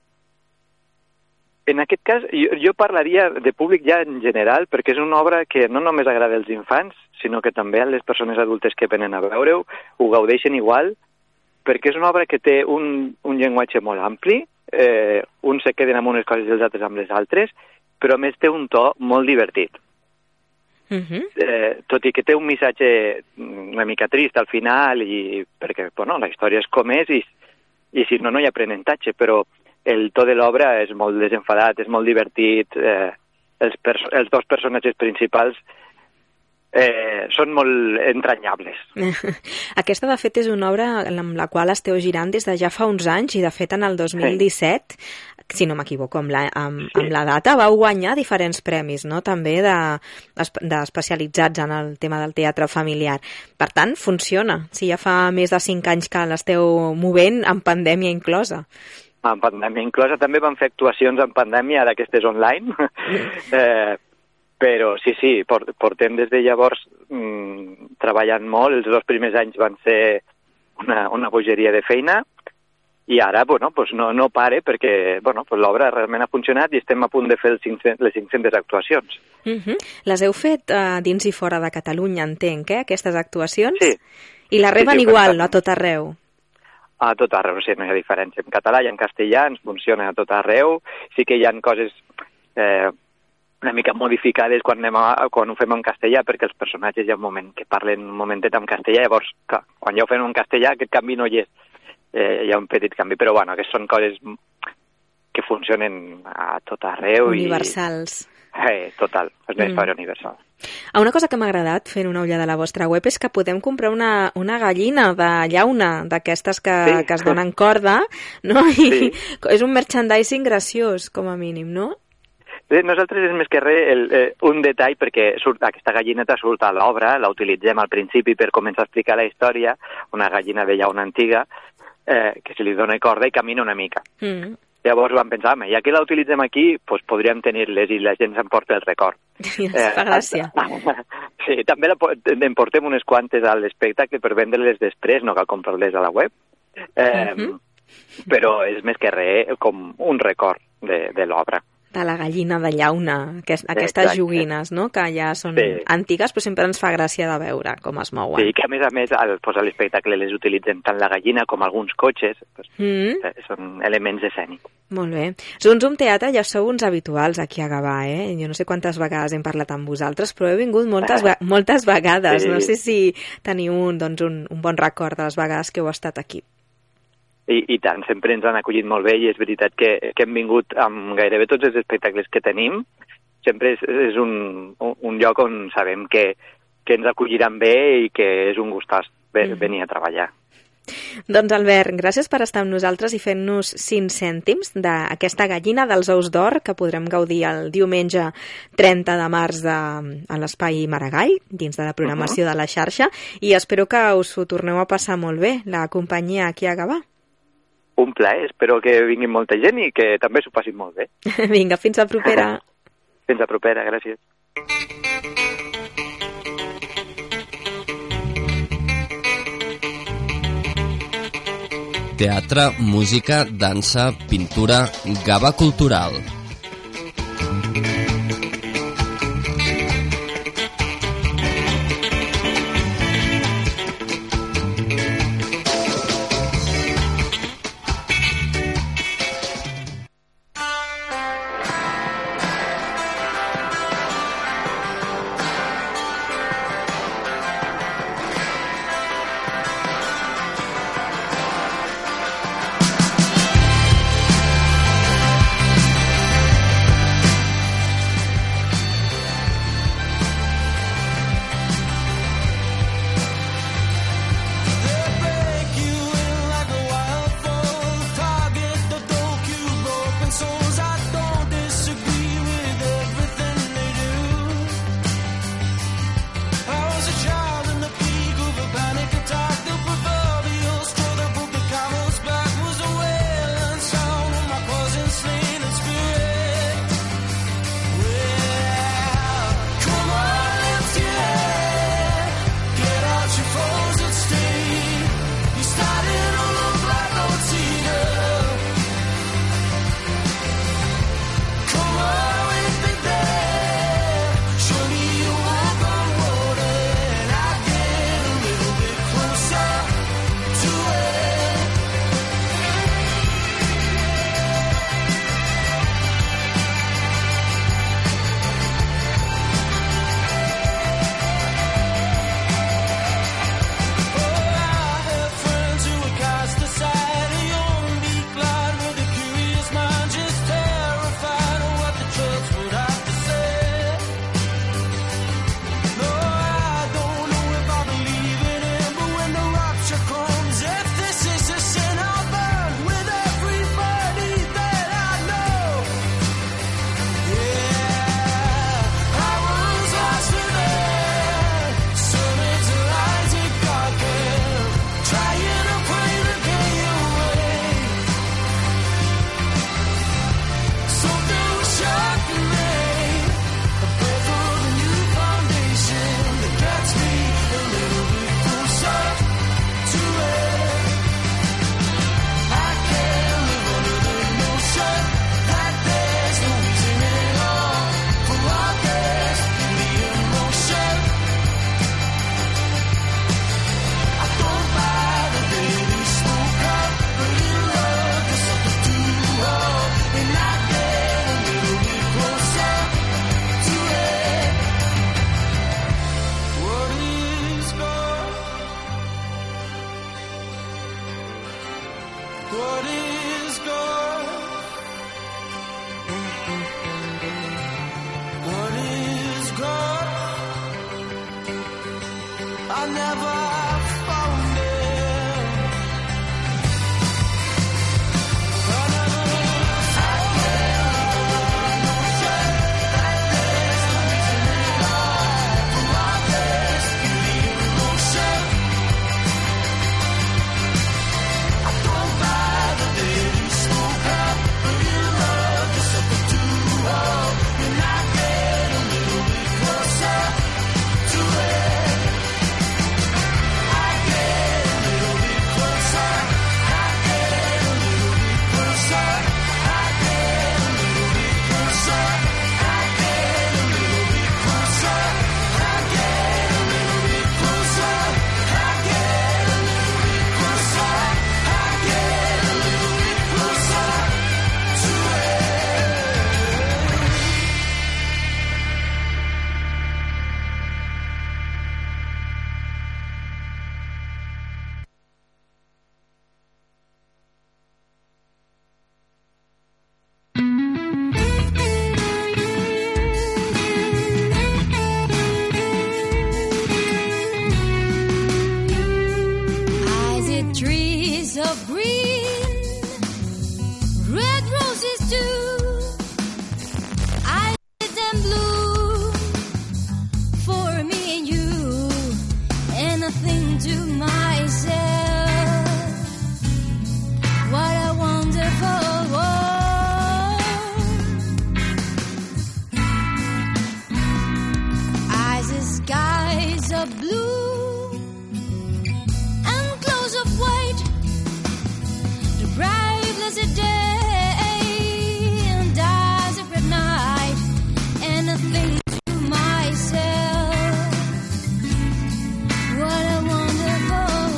En aquest cas, jo, jo parlaria de públic ja en general, perquè és una obra que no només agrada als infants, sinó que també a les persones adultes que venen a veure-ho ho gaudeixen igual, perquè és una obra que té un, un llenguatge molt ampli, eh, uns se queden amb unes coses i els altres amb les altres, però a més té un to molt divertit. Uh-huh. Eh, tot i que té un missatge una mica trist al final, i perquè bueno, la història és com és, i, i si no, no hi ha aprenentatge, però el to de l'obra és molt desenfadat, és molt divertit, eh, els, perso- els dos personatges principals eh, són molt entranyables. Aquesta, de fet, és una obra amb la qual esteu girant des de ja fa uns anys, i de fet en el dos mil disset, sí. si no m'equivoco, amb, la, amb, sí. amb la data, vau guanyar diferents premis, no? També de, de especialitzats en el tema del teatre familiar. Per tant, funciona, si ja fa més de cinc anys que l'esteu movent, amb pandèmia inclosa. En pandèmia inclosa, també van fer actuacions en pandèmia d'aquestes online, eh, però sí, sí, portem des de llavors mmm, treballant molt. Els dos primers anys van ser una, una bogeria de feina, i ara bueno, pues no, no pare, perquè bueno, pues l'obra realment ha funcionat i estem a punt de fer els cinc-cents, les cinc-centes actuacions. Uh-huh. Les heu fet uh, dins i fora de Catalunya, entenc, eh, aquestes actuacions? Sí. I la reben sí, sí, igual, no, a tot arreu? A tot arreu, sí, no hi ha diferència. En català i en castellà ens funciona a tot arreu. Sí que hi ha coses eh, una mica modificades quan, anem a, quan ho fem en castellà, perquè els personatges hi ha un moment que parlen un momentet en castellà, llavors, clar, quan ja ho fem en castellà, aquest canvi no hi és. Eh, hi ha un petit canvi, però bueno, que són coses que funcionen a tot arreu. Universals. I... Eh, total, és una història mm. universal. Una cosa que m'ha agradat fent una ullada a la vostra web és que podem comprar una, una gallina de llauna, d'aquestes que, sí. que es donen corda, no? I sí. és un merchandising graciós, com a mínim, no? Sí, nosaltres és més que res el, eh, un detall, perquè surt, aquesta gallineta surt a l'obra, la utilitzem al principi per començar a explicar la història, una gallina de llauna antiga, eh, que se li dona corda i camina una mica. Mm. Llavors vam pensar, ja que la utilitzem aquí, doncs podríem tenir-les i la gent s'emporta el record. Ja, eh, fa gràcia. Sí, també la, en portem unes quantes a l'espectacle per vendre-les després, no cal comprar-les a la web. Eh, uh-huh. Però és més que res com un record de, de l'obra. De la gallina de llauna, aquest, aquestes Exacte. joguines, no? Que ja són sí. antigues, però sempre ens fa gràcia de veure com es mouen. Sí, que a més a més al, pues, a l'espectacle les utilitzen tant la gallina com alguns cotxes, pues, mm. eh, són elements escènics. Molt bé. Zum Zum Teatre ja sou uns habituals aquí a Gavà, eh? Jo no sé quantes vegades hem parlat amb vosaltres, però he vingut moltes, moltes vegades. Sí. No sé si teniu un, doncs, un, un bon record de les vegades que heu estat aquí. I, I tant, sempre ens han acollit molt bé, i és veritat que, que hem vingut amb gairebé tots els espectacles que tenim. Sempre és, és un, un lloc on sabem que, que ens acolliran bé i que és un gustàs venir a treballar. Doncs Albert, gràcies per estar amb nosaltres i fent-nos cinc cèntims d'aquesta gallina dels ous d'or que podrem gaudir el diumenge trenta de març de, a l'Espai Maragall, dins de la programació uh-huh. de la xarxa, i espero que us ho torneu a passar molt bé, la companyia aquí a Gavà. un plaer. Espero que vinguin molta gent i que també s'ho passin molt bé. Vinga, fins a propera. Fins a propera, gràcies. Teatre, música, dansa, pintura, Gavà Cultural. the blue and close of white, the bright blessed day and desert at night, and I think to myself, what a wonderful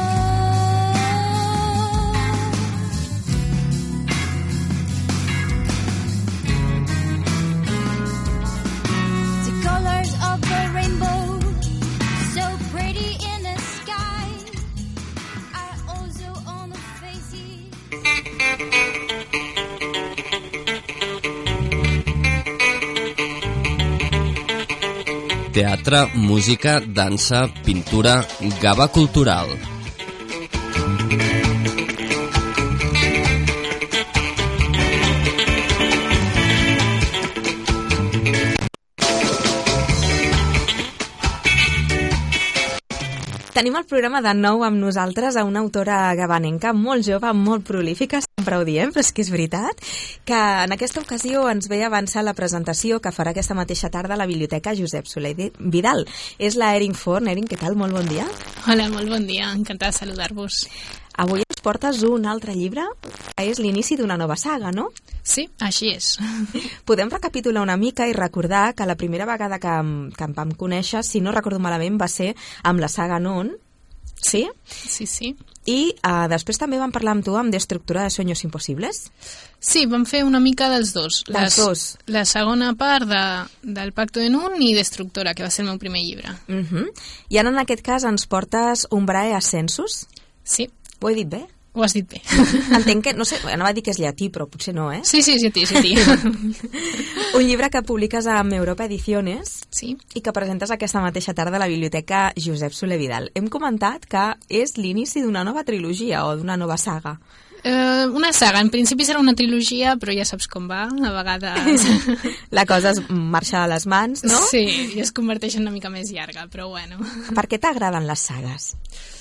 world. The colors of the rainbow, so pretty in the sky, are also on the faces. Teatre, música, dansa, pintura, Gavà Cultural. Tenim el programa de nou amb nosaltres a una autora gavanenca molt jove, molt prolífica, sempre ho diem, però és que és veritat, que en aquesta ocasió ens ve avançar la presentació que farà aquesta mateixa tarda a la Biblioteca Josep Soler Vidal. És la Erin Forn. Erin, què tal? Molt bon dia. Hola, molt bon dia. Encantada de saludar-vos. Avui ens portes un altre llibre, que és l'inici d'una nova saga, no? Sí, així és. Podem recapitular una mica i recordar que la primera vegada que, que em vam conèixer, si no recordo malament, va ser amb la saga Non, sí? Sí, sí. I uh, després també vam parlar amb tu amb Destructura de Sueños Imposibles. Sí, vam fer una mica dels dos. Dels Les, dos. La segona part de, del Pacto de Nun i Destructora, que va ser el meu primer llibre. Uh -huh. I ara en aquest cas ens portes Umbrae Ascensus. Sí. Ho he dit bé? Ho has dit bé. Entenc que, no sé, anava a dir que és llatí, però potser no, eh? Sí, sí, és llatí, és llatí. Un llibre que publiques amb Europa Ediciones, sí, i que presentes aquesta mateixa tarda a la Biblioteca Josep Soler Vidal. Hem comentat que és l'inici d'una nova trilogia o d'una nova saga. Uh, una saga, en principi serà una trilogia, però ja saps com va, a vegades... La cosa es marxa de les mans, no? Sí, i es converteix en una mica més llarga, però bueno. Per què t'agraden les sagues?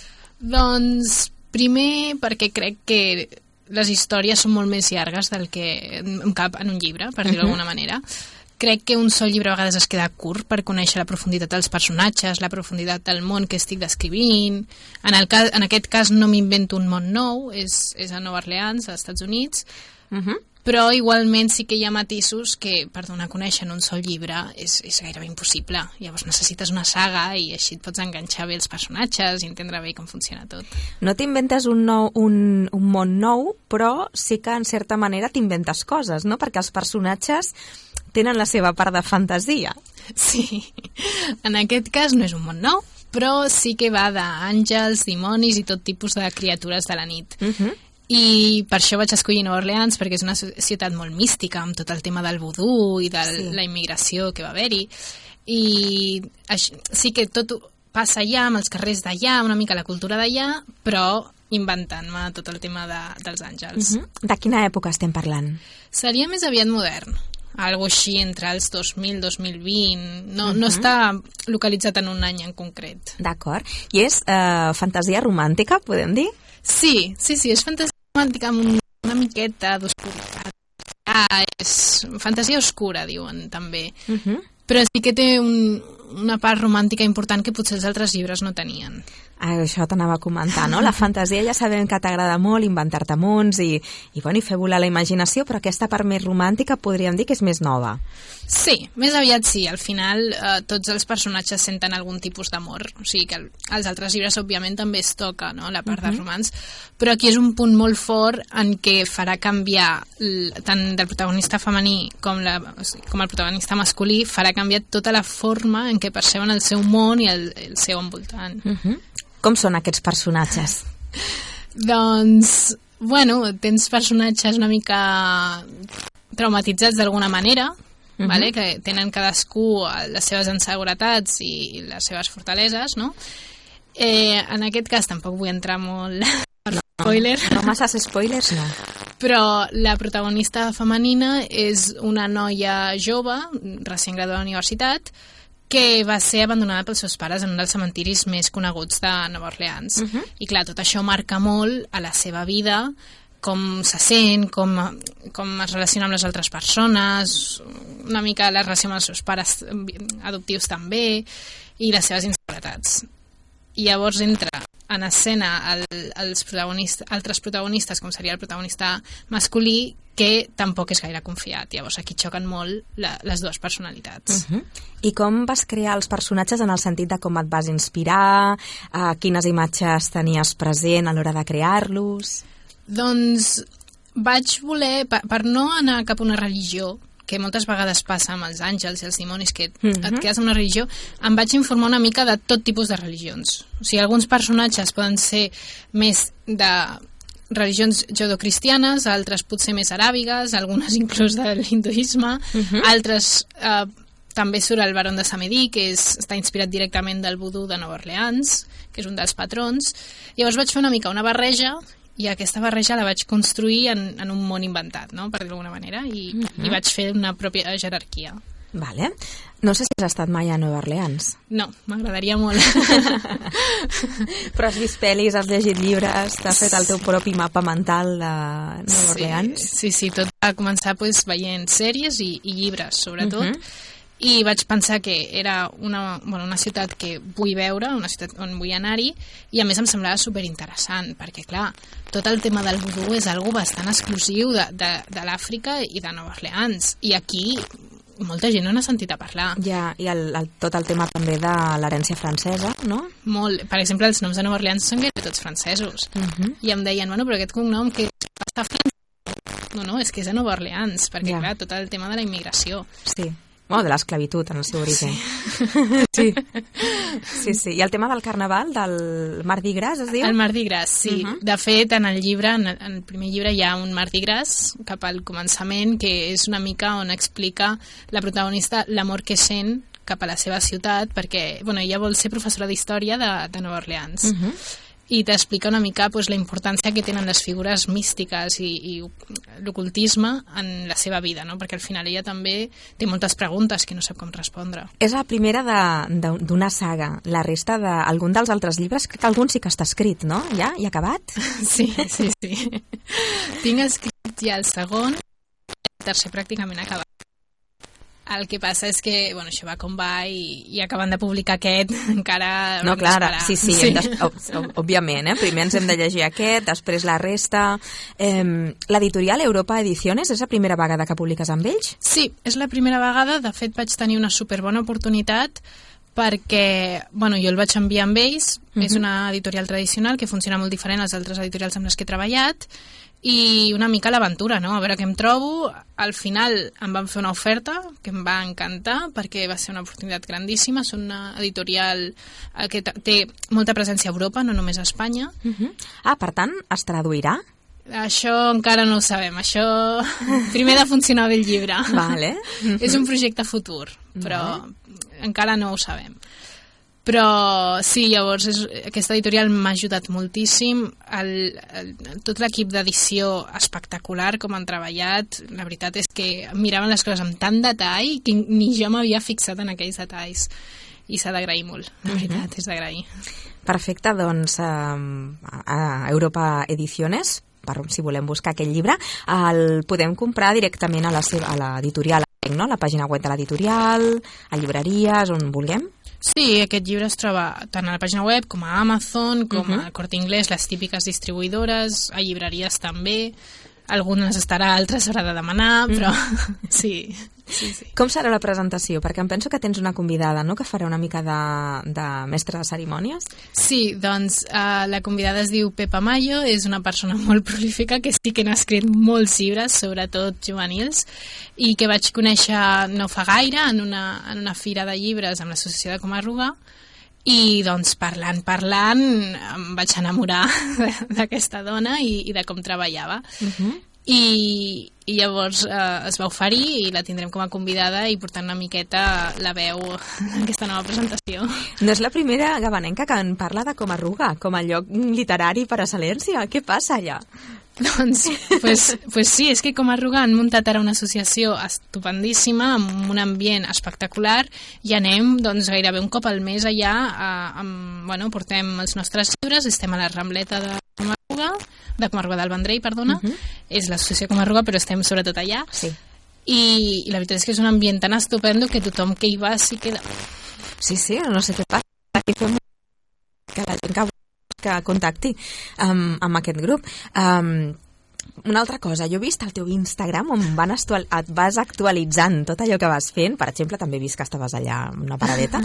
Doncs... Primer, perquè crec que les històries són molt més llargues del que em cap en un llibre, per dir-ho d'alguna manera. Crec que un sol llibre a vegades es queda curt per conèixer la profunditat dels personatges, la profunditat del món que estic descrivint. En, el cas, en aquest cas no m'invento un món nou, és, és a Nova Orleans, als Estats Units, uh -huh. però igualment sí que hi ha matisos que per donar a conèixer en un sol llibre és, és gairebé impossible. Llavors necessites una saga i així et pots enganxar bé els personatges i entendre bé com funciona tot. No t'inventes un, nou, un, un món nou, però sí que en certa manera t'inventes coses, no? Perquè els personatges tenen la seva part de fantasia. Sí, en aquest cas no és un món nou, però sí que va d'àngels, dimonis i tot tipus de criatures de la nit. Uh -huh. I per això vaig escollir Nova Orleans, perquè és una ciutat molt mística, amb tot el tema del vudú i de sí. la immigració que va haver-hi. I això, sí que tot passa allà, amb els carrers d'allà, una mica la cultura d'allà, però inventant-me tot el tema de, dels àngels. Uh -huh. De quina època estem parlant? Seria més aviat modern. Algo així entre els dos mil i dos mil vint. No, uh -huh. no està localitzat en un any en concret. D'acord. I és eh, fantasia romàntica, podem dir? Sí, sí, sí, és fantasia romàntica amb una miqueta d'oscuritat. Ah, és fantasia oscura, diuen, també. Uh -huh. Però sí que té un, una part romàntica important que potser els altres llibres no tenien. Ah, això t'anava a comentar, no? La fantasia ja sabem que t'agrada molt, inventar-te mons i, i, bueno, i fer volar la imaginació, però aquesta part més romàntica podríem dir que és més nova. Sí, més aviat sí. Al final eh, tots els personatges senten algun tipus d'amor. O sigui que el, els altres llibres, òbviament, també es toca, no?, la part uh -huh. de romans, però aquí és un punt molt fort en què farà canviar l, tant del protagonista femení com, la, com el protagonista masculí, farà canviar tota la forma en què perceben el seu món i el, el seu envoltant. Uh -huh. Com són aquests personatges? Doncs, bueno, tens personatges una mica traumatitzats d'alguna manera, uh-huh. vale? Que tenen cadascú les seves inseguretats i les seves fortaleses, no? Eh, en aquest cas tampoc vull entrar molt en spoiler. No, no masses spoilers, no. Però la protagonista femenina és una noia jove, recient graduada de la universitat, que va ser abandonada pels seus pares en un dels cementiris més coneguts de Nova Orleans. Uh-huh. I clar, tot això marca molt a la seva vida com se sent, com, com es relaciona amb les altres persones, una mica la relació amb els seus pares adoptius també, i les seves inseguretats. I llavors entra en escena el, els protagonistes, altres protagonistes, com seria el protagonista masculí, que tampoc és gaire confiat. Llavors aquí xoquen molt la, les dues personalitats. Uh-huh. I com vas crear els personatges en el sentit de com et vas inspirar, uh, quines imatges tenies present a l'hora de crear-los? Doncs vaig voler, per, per no anar cap a una religió, que moltes vegades passa amb els àngels i els dimonis, que uh-huh. et quedes en una religió, em vaig informar una mica de tot tipus de religions. O sigui, alguns personatges poden ser més de religions judeocristianes, altres potser més aràbigues, algunes inclús de l'hinduisme, uh-huh. altres eh, també surt el Barón de Samedi, que és, està inspirat directament del vudú de Nova Orleans, que és un dels patrons. Llavors vaig fer una mica una barreja, i aquesta barreja la vaig construir en, en un món inventat, no? Per dir-ho d'alguna manera, i, uh-huh. i vaig fer una pròpia jerarquia. Vale. No sé si has estat mai a Nova Orleans. No, m'agradaria molt. Però has vist pel·lis, has llegit llibres, t'has fet el teu propi mapa mental de Nova Orleans? Sí, sí, sí, tot va començar pues, veient sèries i, i llibres, sobretot, uh-huh. i vaig pensar que era una, bueno, una ciutat que vull veure, una ciutat on vull anar-hi, i a més em semblava superinteressant, perquè clar, tot el tema del vudú és algo bastant exclusiu de, de, de l'Àfrica i de Nova Orleans, i aquí molta gent no n'ha sentit a parlar. Ja, i el, el, tot el tema també de l'herència francesa, no? Molt. Per exemple, els noms de Nova Orleans són gairebé tots francesos. Uh-huh. I em deien, bueno, però aquest cognom que està francès. No, no, és que és de Nova Orleans, perquè ja. Clar, tot el tema de la immigració. Sí. Oh, de l'esclavitud en el seu origen. Sí. sí. Sí, sí. I el tema del carnaval, del Mardi Gras, es diu? El Mardi Gras, sí. Uh-huh. De fet, en el llibre, en el, en el primer llibre hi ha un Mardi Gras cap al començament, que és una mica on explica la protagonista l'amor que sent cap a la seva ciutat, perquè bueno, ella vol ser professora d'història de, de Nova Orleans. Uh-huh. I t'explica una mica pues, la importància que tenen les figures místiques i, i l'ocultisme en la seva vida, no? Perquè al final ella també té moltes preguntes que no sap com respondre. És la primera d'una saga. La resta d'algun dels altres llibres, crec que algun sí que està escrit, no? Ja? I acabat? Sí, sí, sí. Tinc escrit ja el segon, el tercer pràcticament acabat. El que passa és que, bueno, això va com va i, i acabant de publicar aquest encara... No, clar, sí, sí, sí. De, òbviament, eh? Primer ens hem de llegir aquest, després la resta. Eh, L'editorial Europa Ediciones és la primera vegada que publiques amb ells? Sí, és la primera vegada. De fet, vaig tenir una superbona oportunitat perquè, bueno, jo el vaig enviar amb ells. Uh-huh. És una editorial tradicional que funciona molt diferent als altres editorials amb les que he treballat, i una mica l'aventura, no? A veure què em trobo. Al final em van fer una oferta que em va encantar perquè va ser una oportunitat grandíssima. Són una editorial que té molta presència a Europa, no només a Espanya. Uh-huh. Ah, per tant, es traduirà? Això encara no ho sabem. Això primer de funcionar bé el llibre. Vale. Uh-huh. És un projecte futur, però vale. Encara no ho sabem. Però sí, llavors és, aquesta editorial m'ha ajudat moltíssim, el, el, tot l'equip d'edició espectacular com han treballat. La veritat és que miraven les coses amb tant detall que ni jo m'havia fixat en aquells detalls, i s'ha d'agrair molt, la veritat, uh-huh. és d'agrair. Perfecte, doncs eh, a Europa Ediciones, per si volem buscar aquest llibre, el podem comprar directament a la seva, a l'editorial, no? La pàgina web de l'editorial, a llibreries, on vulguem. Sí, aquest llibre es troba tant a la pàgina web com a Amazon, com uh-huh. a Corte Inglés, les típiques distribuïdores, a llibreries també. Algunes estarà, altres s'haurà de demanar, però uh-huh. sí, sí, sí. Com serà la presentació? Perquè em penso que tens una convidada, no?, que farà una mica de, de mestre de cerimònies. Sí, doncs uh, la convidada es diu Pepa Mayo, és una persona molt prolífica que sí que n'ha escrit molts llibres, sobretot juvenils, i que vaig conèixer no fa gaire en una, en una fira de llibres amb l'Associació de Comarruga, i doncs parlant, parlant em vaig enamorar d'aquesta dona i, i de com treballava. Uh-huh. I, i llavors eh, es va oferir i la tindrem com a convidada i portant una miqueta la veu en aquesta nova presentació. No és la primera gabanenca que en parla de Comarruga com a lloc literari per excel·lència. Què passa allà? Doncs pues, pues sí, és que Comarruga han muntat ara una associació estupendíssima amb un ambient espectacular i anem doncs, gairebé un cop al mes allà a, amb, bueno, portem els nostres llibres, estem a la Rambleta de Comarruga Comarruga, de Comarruga del Vendrell, perdona, uh -huh. és l'associació Comarruga, però estem sobretot allà. Sí. I, I la veritat és que és un ambient tan estupendo que tothom que hi va s'hi queda. Sí, sí, no sé què passa. Aquí fem que la gent que, que contacti amb, amb aquest grup. Um, Una altra cosa, jo he vist el teu Instagram on van actual, et vas actualitzant tot allò que vas fent, per exemple, també he vist que estaves allà amb una paradeta,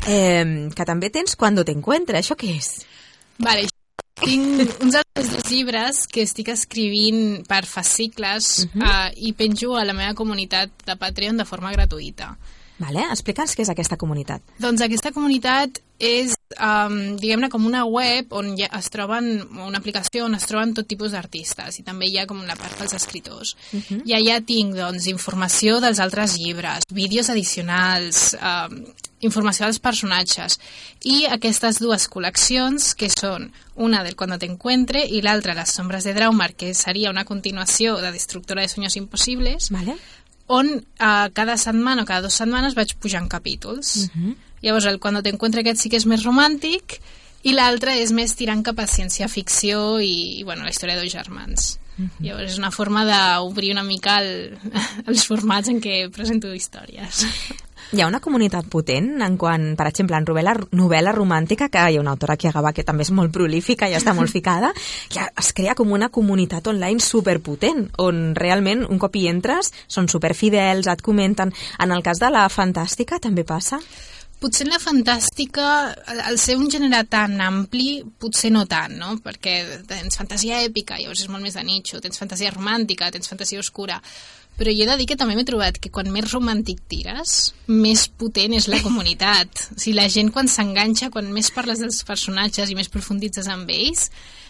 eh, que també tens Cuando te encuentre, això què és? Vale, tinc uns altres dos llibres que estic escrivint per fascicles uh -huh. uh, i penjo a la meva comunitat de Patreon de forma gratuïta. Vale, explica'ns què és aquesta comunitat. Doncs aquesta comunitat és, um, diguem-ne, com una web on ja es troben, una aplicació on es troben tot tipus d'artistes i també hi ha com la part dels escriptors. Uh -huh. I allà tinc, doncs, informació dels altres llibres, vídeos addicionals, um, informació dels personatges i aquestes dues col·leccions que són una del Cuando te encuentre i l'altra Las sombras de Draumar, que seria una continuació de Destructora de sueños imposibles, vale. on uh, cada setmana o cada dues setmanes vaig pujant capítols. Uh -huh. Llavors, el Cuando te encuentre aquest sí que és més romàntic i l'altre és més tirant cap a ciència-ficció i, i bueno, la història de dos germans. Uh -huh. Llavors, és una forma d'obrir una mica el, els formats en què presento històries. Hi ha una comunitat potent en quan, per exemple, en novel·la, novel·la romàntica, que hi ha una autora aquí a Gavà que també és molt prolífica i està molt ficada, que es crea com una comunitat online superpotent, on realment un cop hi entres són superfidels, et comenten. En el cas de la fantàstica també passa? Potser en la fantàstica, al ser un gènere tan ampli, potser no tant, no? Perquè tens fantasia èpica, llavors és molt més de nicho, tens fantasia romàntica, tens fantasia oscura, però jo he de dir que també m'he trobat que quan més romàntic tires, més potent és la comunitat. O sigui, la gent quan s'enganxa, quan més parles dels personatges i més profunditzes amb ells,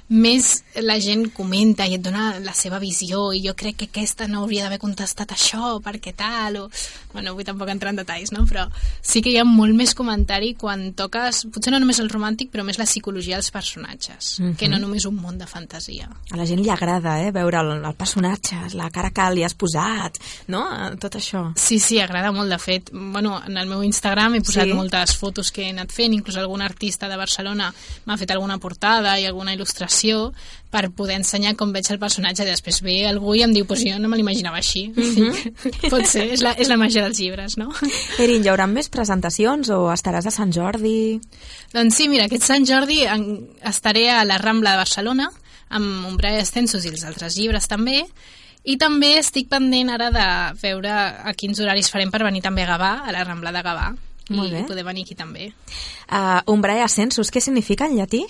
més la gent comenta i et dona la seva visió i jo crec que aquesta no hauria d'haver contestat això perquè tal o... Bueno, vull tampoc entrar en detalls, no? Però sí que hi ha molt més comentari quan toques, potser no només el romàntic, però més la psicologia dels personatges, uh-huh. que no només un món de fantasia. A la gent li agrada, eh, veure el, el personatge, la cara que li has posat, no? Tot això. Sí, sí, agrada molt, de fet. Bueno, en el meu Instagram he posat sí. moltes fotos que he anat fent, inclús algun artista de Barcelona m'ha fet alguna portada i alguna il·lustració per poder ensenyar com veig el personatge i després ve algú i em diu, pues jo no me l'imaginava així. Mm-hmm. Pot ser, és la, és la màgia dels llibres, no? Erin, hi haurà més presentacions o estaràs a Sant Jordi? Doncs sí, mira, aquest Sant Jordi en, estaré a la Rambla de Barcelona amb Umbrae Ascensos i els altres llibres també, i també estic pendent ara de veure a quins horaris farem per venir també a Gavà, a la Rambla de Gavà, i, i poder venir aquí també. Uh, Umbrae Ascensos, què significa en llatí?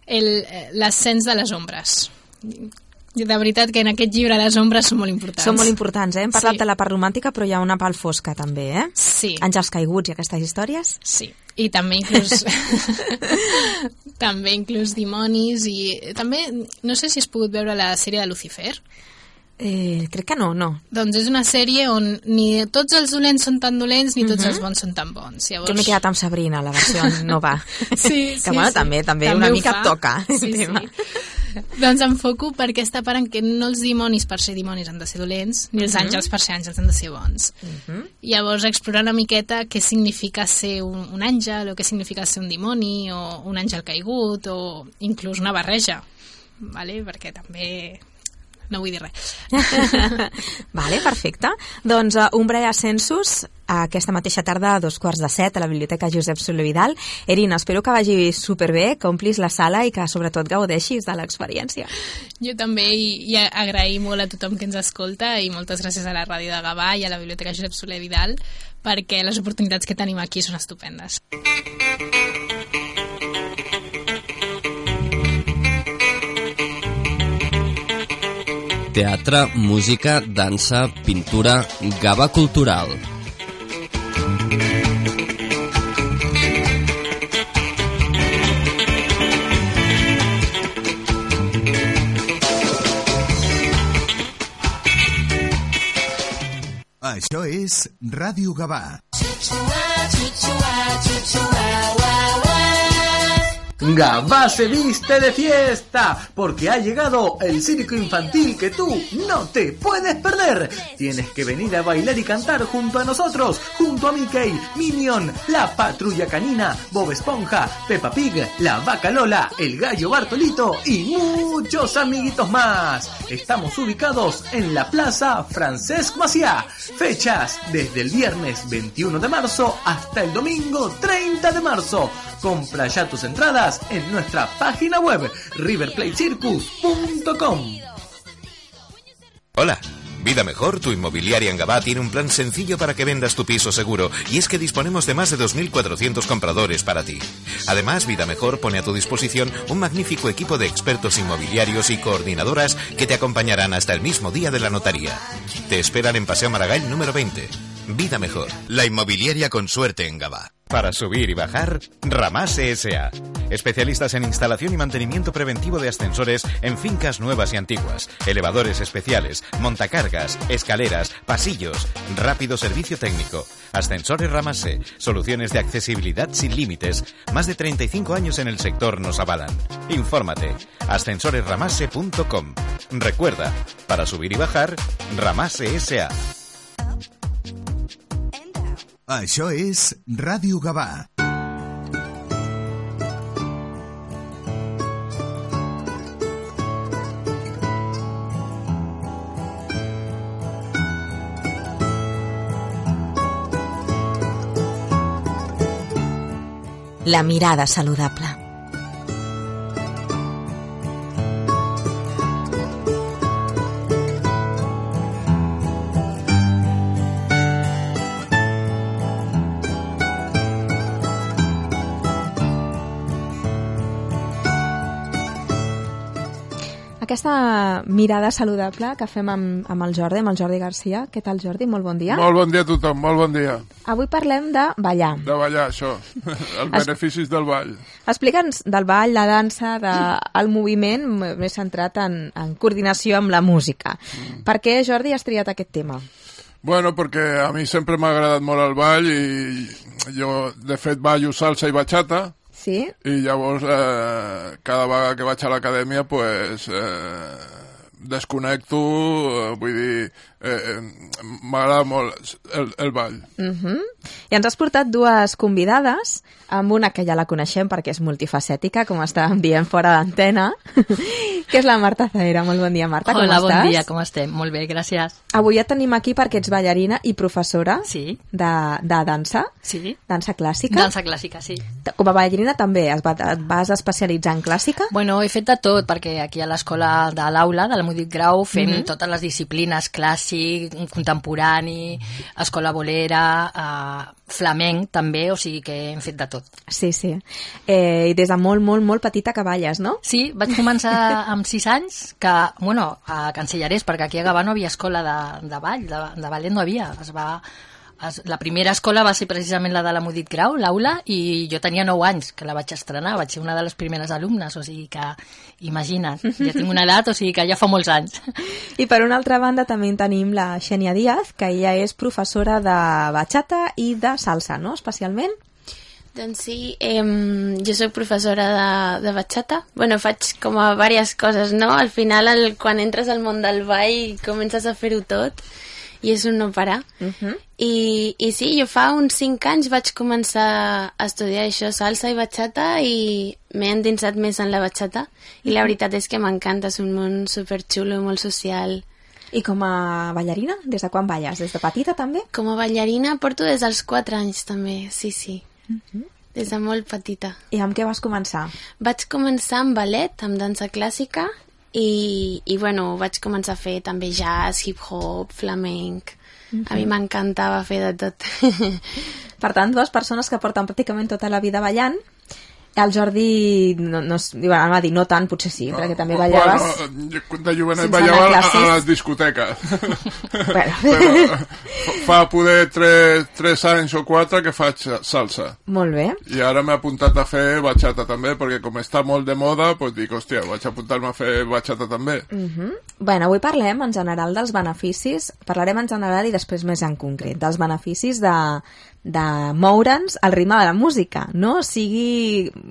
L'ascens de les ombres. De veritat que en aquest llibre les ombres són molt importants. Són molt importants, eh? Hem parlat sí. de la part romàntica, però hi ha una part fosca també, eh? Sí. Àngels caiguts i aquestes històries? Sí. I també inclús també inclús dimonis i també, no sé si has pogut veure la sèrie de Lucifer. Eh, crec que no, no. Doncs és una sèrie on ni tots els dolents són tan dolents ni tots uh-huh. els bons són tan bons. Llavors... Jo m'he quedat amb Sabrina, la versió nova. Sí, que sí, bueno, sí. també, també, també una mica fa. Toca. Sí, sí. Doncs em foco per aquesta part en què no els dimonis per ser dimonis han de ser dolents, ni els uh-huh. àngels per ser àngels han de ser bons. Uh-huh. Llavors explorar una miqueta què significa ser un, un àngel, o què significa ser un dimoni, o un àngel caigut, o inclús una barreja, vale? Perquè també... no vull dir res. Vale, perfecte. Doncs uh, Umbrae Ascensos, aquesta mateixa tarda a dos quarts de set a la Biblioteca Josep Soler Vidal. Erin, espero que vagi superbé, que omplis la sala i que sobretot gaudeixis de l'experiència. Jo també, i, i agraïm molt a tothom que ens escolta i moltes gràcies a la Ràdio de Gavà i a la Biblioteca Josep Soler Vidal perquè les oportunitats que tenim aquí són estupendes. Teatre, música, dansa, pintura, Gavà Cultural. Això és Ràdio Gavà. Gabá se viste de fiesta porque ha llegado el circo infantil que tú no te puedes perder. Tienes que venir a bailar y cantar junto a nosotros, junto a Mickey, Minion, la Patrulla Canina, Bob Esponja, Peppa Pig, la Vaca Lola, el Gallo Bartolito y muchos amiguitos más. Estamos ubicados en la Plaza Francesc Macià. Fechas desde el viernes veintiuno de marzo hasta el domingo treinta de marzo. Compra ya tus entradas en nuestra página web river plate circus punto com. Hola. Vida Mejor, tu inmobiliaria en Gavà, tiene un plan sencillo para que vendas tu piso seguro, y es que disponemos de más de dos mil cuatrocientos compradores para ti. Además, Vida Mejor pone a tu disposición un magnífico equipo de expertos inmobiliarios y coordinadoras que te acompañarán hasta el mismo día de la notaría. Te esperan en Paseo Maragall número veinte. Vida Mejor, la inmobiliaria con suerte en Gavà. Para subir y bajar, Ramase S A Especialistas en instalación y mantenimiento preventivo de ascensores en fincas nuevas y antiguas, elevadores especiales, montacargas, escaleras, pasillos, rápido servicio técnico. Ascensores Ramase, soluciones de accesibilidad sin límites. Más de treinta y cinco años en el sector nos avalan. Infórmate, ascensores ramase punto com. Recuerda, para subir y bajar, Ramase S A Això és Ràdio Gavà. La mirada saludable. Aquesta mirada saludable que fem amb, amb el Jordi, amb el Jordi Garcia. Què tal, Jordi? Molt bon dia. Molt bon dia a tothom, molt bon dia. Avui parlem de ballar. De ballar, això. Els beneficis del ball. Explica'ns del ball, la dansa, del moviment més centrat en, en coordinació amb la música. Mm. Per què, Jordi, has triat aquest tema? Bueno, perquè a mi sempre m'ha agradat molt el ball i jo, de fet, ballo salsa i bachata. Sí? I llavors, eh, cada vegada que vaig a l'acadèmia, pues, eh, desconnecto, eh, vull dir, eh, m'agrada molt el, el ball. Uh-huh. I ens has portat dues convidades, amb una que ja la coneixem perquè és multifacètica, com estàvem dient fora d'antena, que és la Marta Zahera. Molt bon dia, Marta, com Hola, estàs? Hola, bon dia, com estem? Molt bé, gràcies. Avui et tenim aquí perquè ets ballarina i professora sí. de, de dansa, sí. dansa clàssica. Dansa clàssica, sí. Com a ballarina també es va, et vas especialitzar en clàssica? Bueno, he fet de tot, perquè aquí a l'escola de l'aula, de la Mudit Grau, fem mm-hmm. totes les disciplines, clàssic, contemporani, escola bolera, eh, flamenc també, o sigui que hem fet de tot. Sí, sí. Eh, I des de molt, molt, molt petita que balles, no? Sí, vaig començar amb sis anys, que, bueno, a Cancellarès, perquè aquí a Gavà no havia escola de, de ball, de, de ballet no havia. Es va, es, la primera escola va ser precisament la de la Mudit Grau, l'aula, i jo tenia nou anys, que la vaig estrenar, vaig ser una de les primeres alumnes, o sigui que, imagina't, ja tinc una edat, o sigui que ja fa molts anys. I per una altra banda també tenim la Xènia Díaz, que ella és professora de bachata i de salsa, no?, especialment? Doncs sí, eh, jo soc professora de, de bachata. Bueno, faig com a diverses coses, no? Al final, el, quan entres al món del ball, comences a fer-ho tot i és un no parar. Uh-huh. I, I sí, jo fa uns cinc anys vaig començar a estudiar això, salsa i bachata, i m'he endinsat més en la bachata. I la veritat és que m'encanta, és un món superxulo, molt social. I com a ballarina? Des de quan balles? Des de petita també? Com a ballarina porto des dels quatre anys també, sí, sí. Uh-huh. Des de molt petita. I amb què vas començar? Vaig començar amb ballet, amb dansa clàssica, i, i bueno, vaig començar a fer també jazz, hip-hop, flamenc. Uh-huh. A mi m'encantava fer de tot. Per tant, dues persones que porten pràcticament tota la vida ballant. El Jordi, no, no, va dir no tant, potser sí, perquè també ballaves... Bueno, de jovenet ballava a, a les discoteques. Bueno. Però fa poder tres, tres anys o quatre que faig salsa. Molt bé. I ara m'he apuntat a fer bachata també, perquè com està molt de moda, doncs dic, hòstia, vaig apuntar-me a fer bachata també. Uh-huh. Bueno, avui parlem en general dels beneficis, parlarem en general i després més en concret, dels beneficis de... de moure'ns al ritme de la música, no? Sigui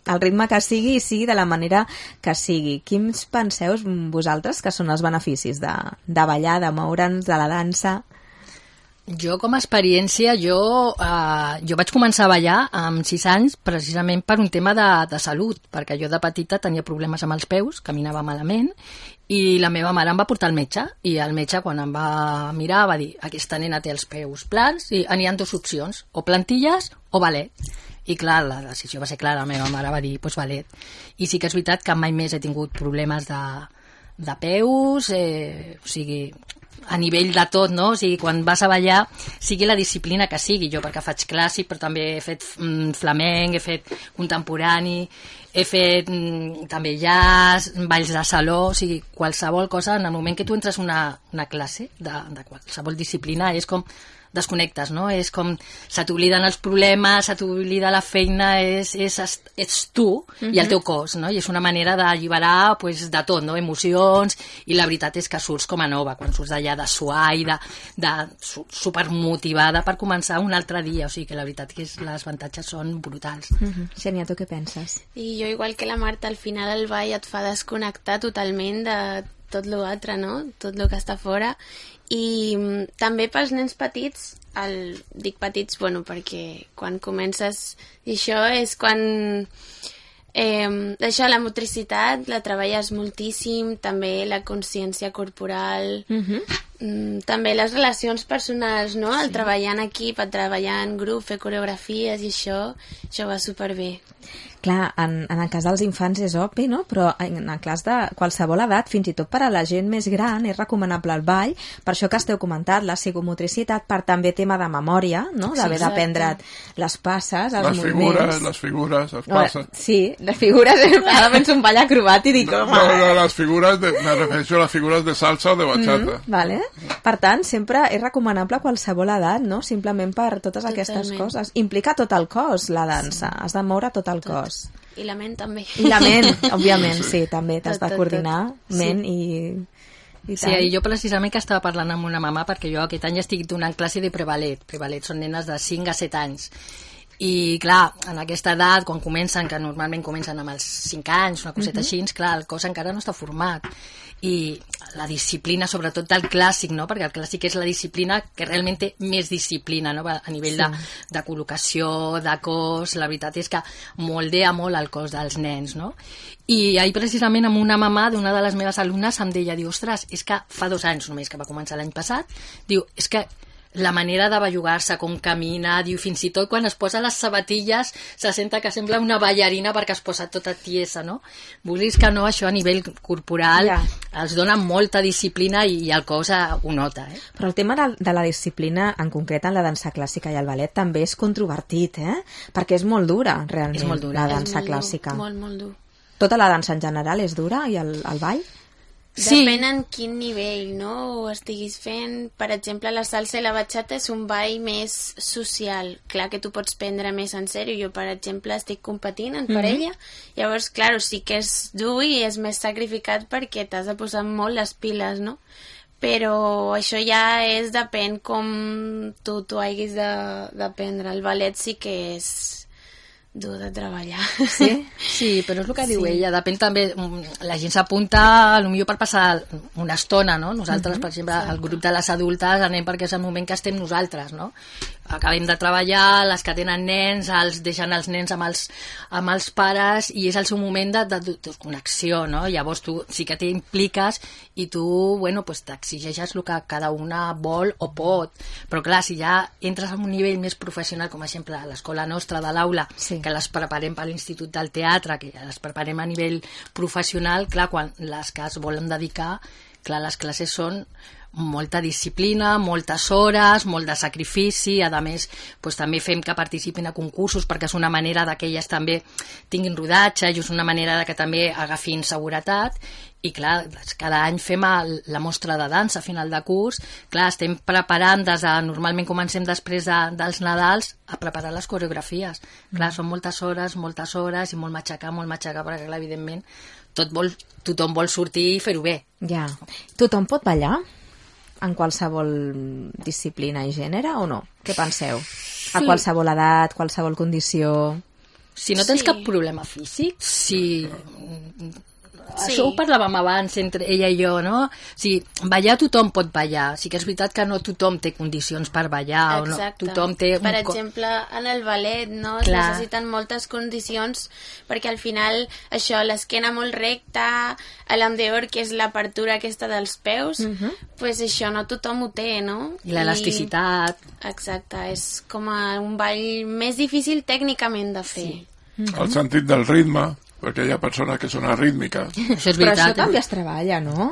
el ritme que sigui i sigui de la manera que sigui. Quins penseu vosaltres que són els beneficis de, de ballar, de moure'ns, de la dansa? Jo, com a experiència, jo, eh, jo vaig començar a ballar amb sis anys precisament per un tema de, de salut, perquè jo de petita tenia problemes amb els peus, caminava malament, i la meva mare em va portar al metge, i el metge, quan em va mirar, va dir: aquesta nena té els peus plans, i n'hi ha dues opcions, o plantilles o ballet. I clar, la decisió va ser clara, la meva mare va dir, doncs pues, ballet. I sí que és veritat que mai més he tingut problemes de, de peus, eh, o sigui, a nivell de tot, no? O sigui, quan vas a ballar, sigui la disciplina que sigui, jo perquè faig clàssic, però també he fet mm, flamenc, he fet contemporani, he fet mm, també jazz, balls de saló, o sigui, qualsevol cosa, en el moment que tu entres una, una classe de, de qualsevol disciplina, és com desconnectes, no? És com se t'obliden els problemes, se t'oblida la feina, és, és, ets tu uh-huh. i el teu cos, no? I és una manera d'alliberar pues, de tot, no? Emocions, i la veritat és que surts com a nova, quan surts d'allà de suar i de, de supermotivada per començar un altre dia, o sigui que la veritat és que les avantatges són brutals. Uh-huh. Xènia, tu què penses? I jo, igual que la Marta, al final el ball et fa desconnectar totalment de tot l'altre, no? Tot el que està fora. I mm, també pels nens petits, el, dic petits, bueno, perquè quan comences, i això és quan eh, això, la motricitat la treballes moltíssim, també la consciència corporal, uh-huh. mm, també les relacions personals, no? El sí. treballar en equip, el treballar en grup, fer coreografies, i això, això va superbé. Clar, en, en el cas dels infants és obvi, no? Però en el cas de qualsevol edat, fins i tot per a la gent més gran, és recomanable el ball, per això que esteu comentat, la psicomotricitat, per també tema de memòria, no? D'haver sí, d'aprendre't les passes, els les moviments... Figures, les figures, les passes... Sí, les figures, ara penso un ball acrobàtic i dic... No, no, no, les figures, de, me refereixo a les figures de salsa o de bachata. Mm, vale. Per tant, sempre és recomanable a qualsevol edat, no? Simplement per totes Totalment. Aquestes coses. Implica tot el cos, la dansa. Sí. Has de moure tot el tot. Cos. I la ment també. I la ment, òbviament, sí, també t'has de coordinar, tot. Ment sí. i... I sí, i jo precisament que estava parlant amb una mama perquè jo aquest any estic donant classe de prevalet. Prevalet són nenes de cinc a set anys. I clar, en aquesta edat, quan comencen, que normalment comencen amb els cinc anys, una coseta uh-huh. així, clar, el cos encara no està format. I la disciplina, sobretot del clàssic, no? Perquè el clàssic és la disciplina que realment té més disciplina, no? A nivell sí. de, de col·locació, de cos, la veritat és que moldea molt el cos dels nens, no? I ahir precisament amb una mamà d'una de les meves alumnes em deia, diu, ostres, és que fa dos anys només que va començar l'any passat, diu, és que la manera de bellugar-se, com camina, diu, fins i tot quan es posa les sabatilles se senta que sembla una ballarina perquè es posa tota tiesa, no? Vulguis que no, això a nivell corporal ja. els dona molta disciplina i, i el cos ho nota, eh? Però el tema de, de la disciplina, en concret en la dansa clàssica i el ballet, també és controvertit, eh? Perquè és molt dura, realment, és molt dura. La dansa molt clàssica. Dur, molt, molt dur. Tota la dansa en general és dura i el, el ball? Sí. Depèn en quin nivell, no? Ho estiguis fent. Per exemple, la salsa i la bachata és un ball més social. Clar que tu pots prendre més en sèrio. Jo, per exemple, estic competint en parella. Mm-hmm. Llavors, clar, sí que és dur i és més sacrificat perquè t'has de posar molt les piles, no? Però això ja és, depèn com tu t'ho haguis d'aprendre. El ballet sí que és dur de treballar. Sí? Sí, però és el que sí. diu ella, depèn també, la gent s'apunta potser per passar una estona, no? Nosaltres, uh-huh. per exemple, sí. el grup de les adultes anem perquè és el moment que estem nosaltres, no? Acabem de treballar, les que tenen nens, els deixen els nens amb els, amb els pares i és el seu moment de, de, de connexió, no? Llavors tu sí que t'impliques i tu, bueno, pues t'exigeixes el que cada una vol o pot, però clar, si ja entres a un nivell més professional, com a exemple a l'escola nostra de l'aula, sí. que les preparem per l'Institut del Teatre, que les preparem a nivell professional, clar, quan les que es volen dedicar, clar, les classes són molta disciplina, moltes hores, molt de sacrifici, a més doncs, també fem que participin a concursos perquè és una manera de que elles també tinguin rodatge i és una manera de que també agafin seguretat i clar, cada any fem el, la mostra de dansa a final de curs, clar, estem preparant des de, normalment comencem després de, dels Nadals a preparar les coreografies, clar, mm. són moltes hores, moltes hores i molt matxacar, molt matxacar perquè clar, evidentment tot vol, tothom vol sortir i fer-ho bé. Ja, tothom pot ballar? En qualsevol disciplina i gènere o no? Què penseu? A qualsevol edat, qualsevol condició... si no tens Sí. cap problema físic, si... Sí. Això ho parlàvem abans entre ella i jo, no? O sigui, ballar tothom pot ballar. Sí que és veritat que no tothom té condicions per ballar. Exacte. O no, tothom té un per co- exemple, en el ballet, no? Es Clar. necessiten moltes condicions perquè al final, això, l'esquena molt recta, l'endeor, que és l'apertura aquesta dels peus, Mhm. pues això no tothom ho té, no? I l'elasticitat. I... Exacte, és com a un ball més difícil tècnicament de fer. Sí. El sentit del ritme, perquè hi ha persones que són arrítmiques. Això és Però veritat. això també es treballa, no?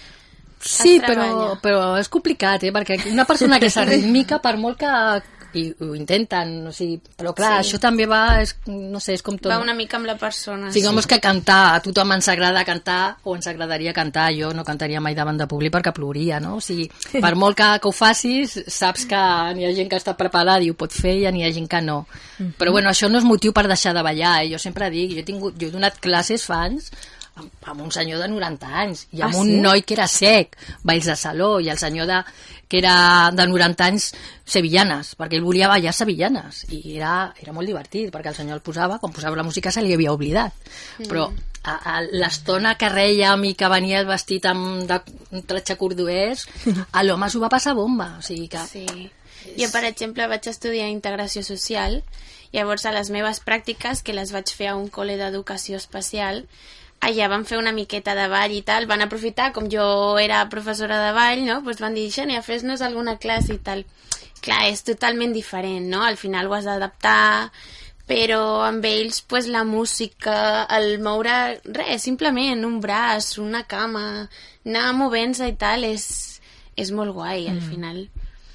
Sí, Es però, treballa. però és complicat, eh? Perquè una persona que és arrítmica, per molt que i ho intenten, o sigui, però clar, Sí. això també va, és, no sé, és com tot. Va una mica amb la persona. Diguem que cantar, a tothom ens agrada cantar o ens agradaria cantar, jo no cantaria mai davant de públic perquè plouria, no? O sigui, per molt que, que ho facis, saps que n'hi ha gent que està preparada i ho pot fer i n'hi ha gent que no. Però bueno, això no és motiu per deixar de ballar, eh? Jo sempre dic, jo he, tingut, jo he donat classes fa anys amb, amb un senyor de noranta anys i amb Ah, un sí? noi que era sec, balls de saló, i el senyor de, que era de noranta anys sevillanes, perquè ell volia ballar sevillanes i era, era molt divertit, perquè el senyor el posava, quan posava la música se li havia oblidat, però a, a l'estona que rèiem i que venia el vestit amb de, un tratge corduès, a l'home s'ho va passar bomba, o sigui que... Sí. Jo, per exemple, vaig estudiar integració social, llavors a les meves pràctiques, que les vaig fer a un col·le d'educació especial, allà van fer una miqueta de ball i tal, van aprofitar, com jo era professora de ball, no? Pues van dir, Xènia, fes-nos alguna classe i tal. Clar, és totalment diferent, no? Al final ho has d'adaptar, però amb ells pues, la música, el moure res, simplement un braç, una cama, anar movent-se i tal, és, és molt guai al Mm. final.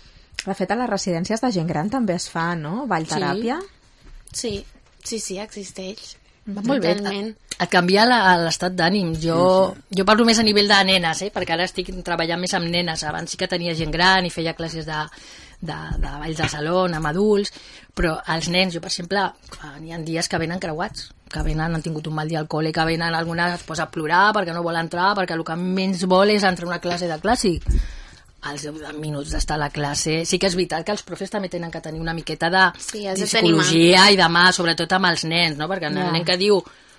De fet, a les residències de gent gran també es fa, no? Ballteràpia. Sí, sí, sí, existeix. Va molt bé, Totalment. et canvia la- l'estat d'ànim. Jo, jo parlo més a nivell de nenes, eh? Perquè ara estic treballant més amb nenes. Abans sí que tenia gent gran i feia classes de, de, de balls de saló amb adults, però els nens, jo per exemple, clar, n'hi ha dies que venen creuats, que venen, han tingut un mal dia al col·le, que venen, alguna es posa a plorar perquè no vol entrar, perquè el que menys vol és entrar a una classe de clàssic. Els deu minuts d'estar a la classe... Sí que és veritat que els profes també tenen que tenir una miqueta de, Sí, has de de tenir psicologia i de mà, sobretot amb els nens, no? Perquè el Ja. nen que diu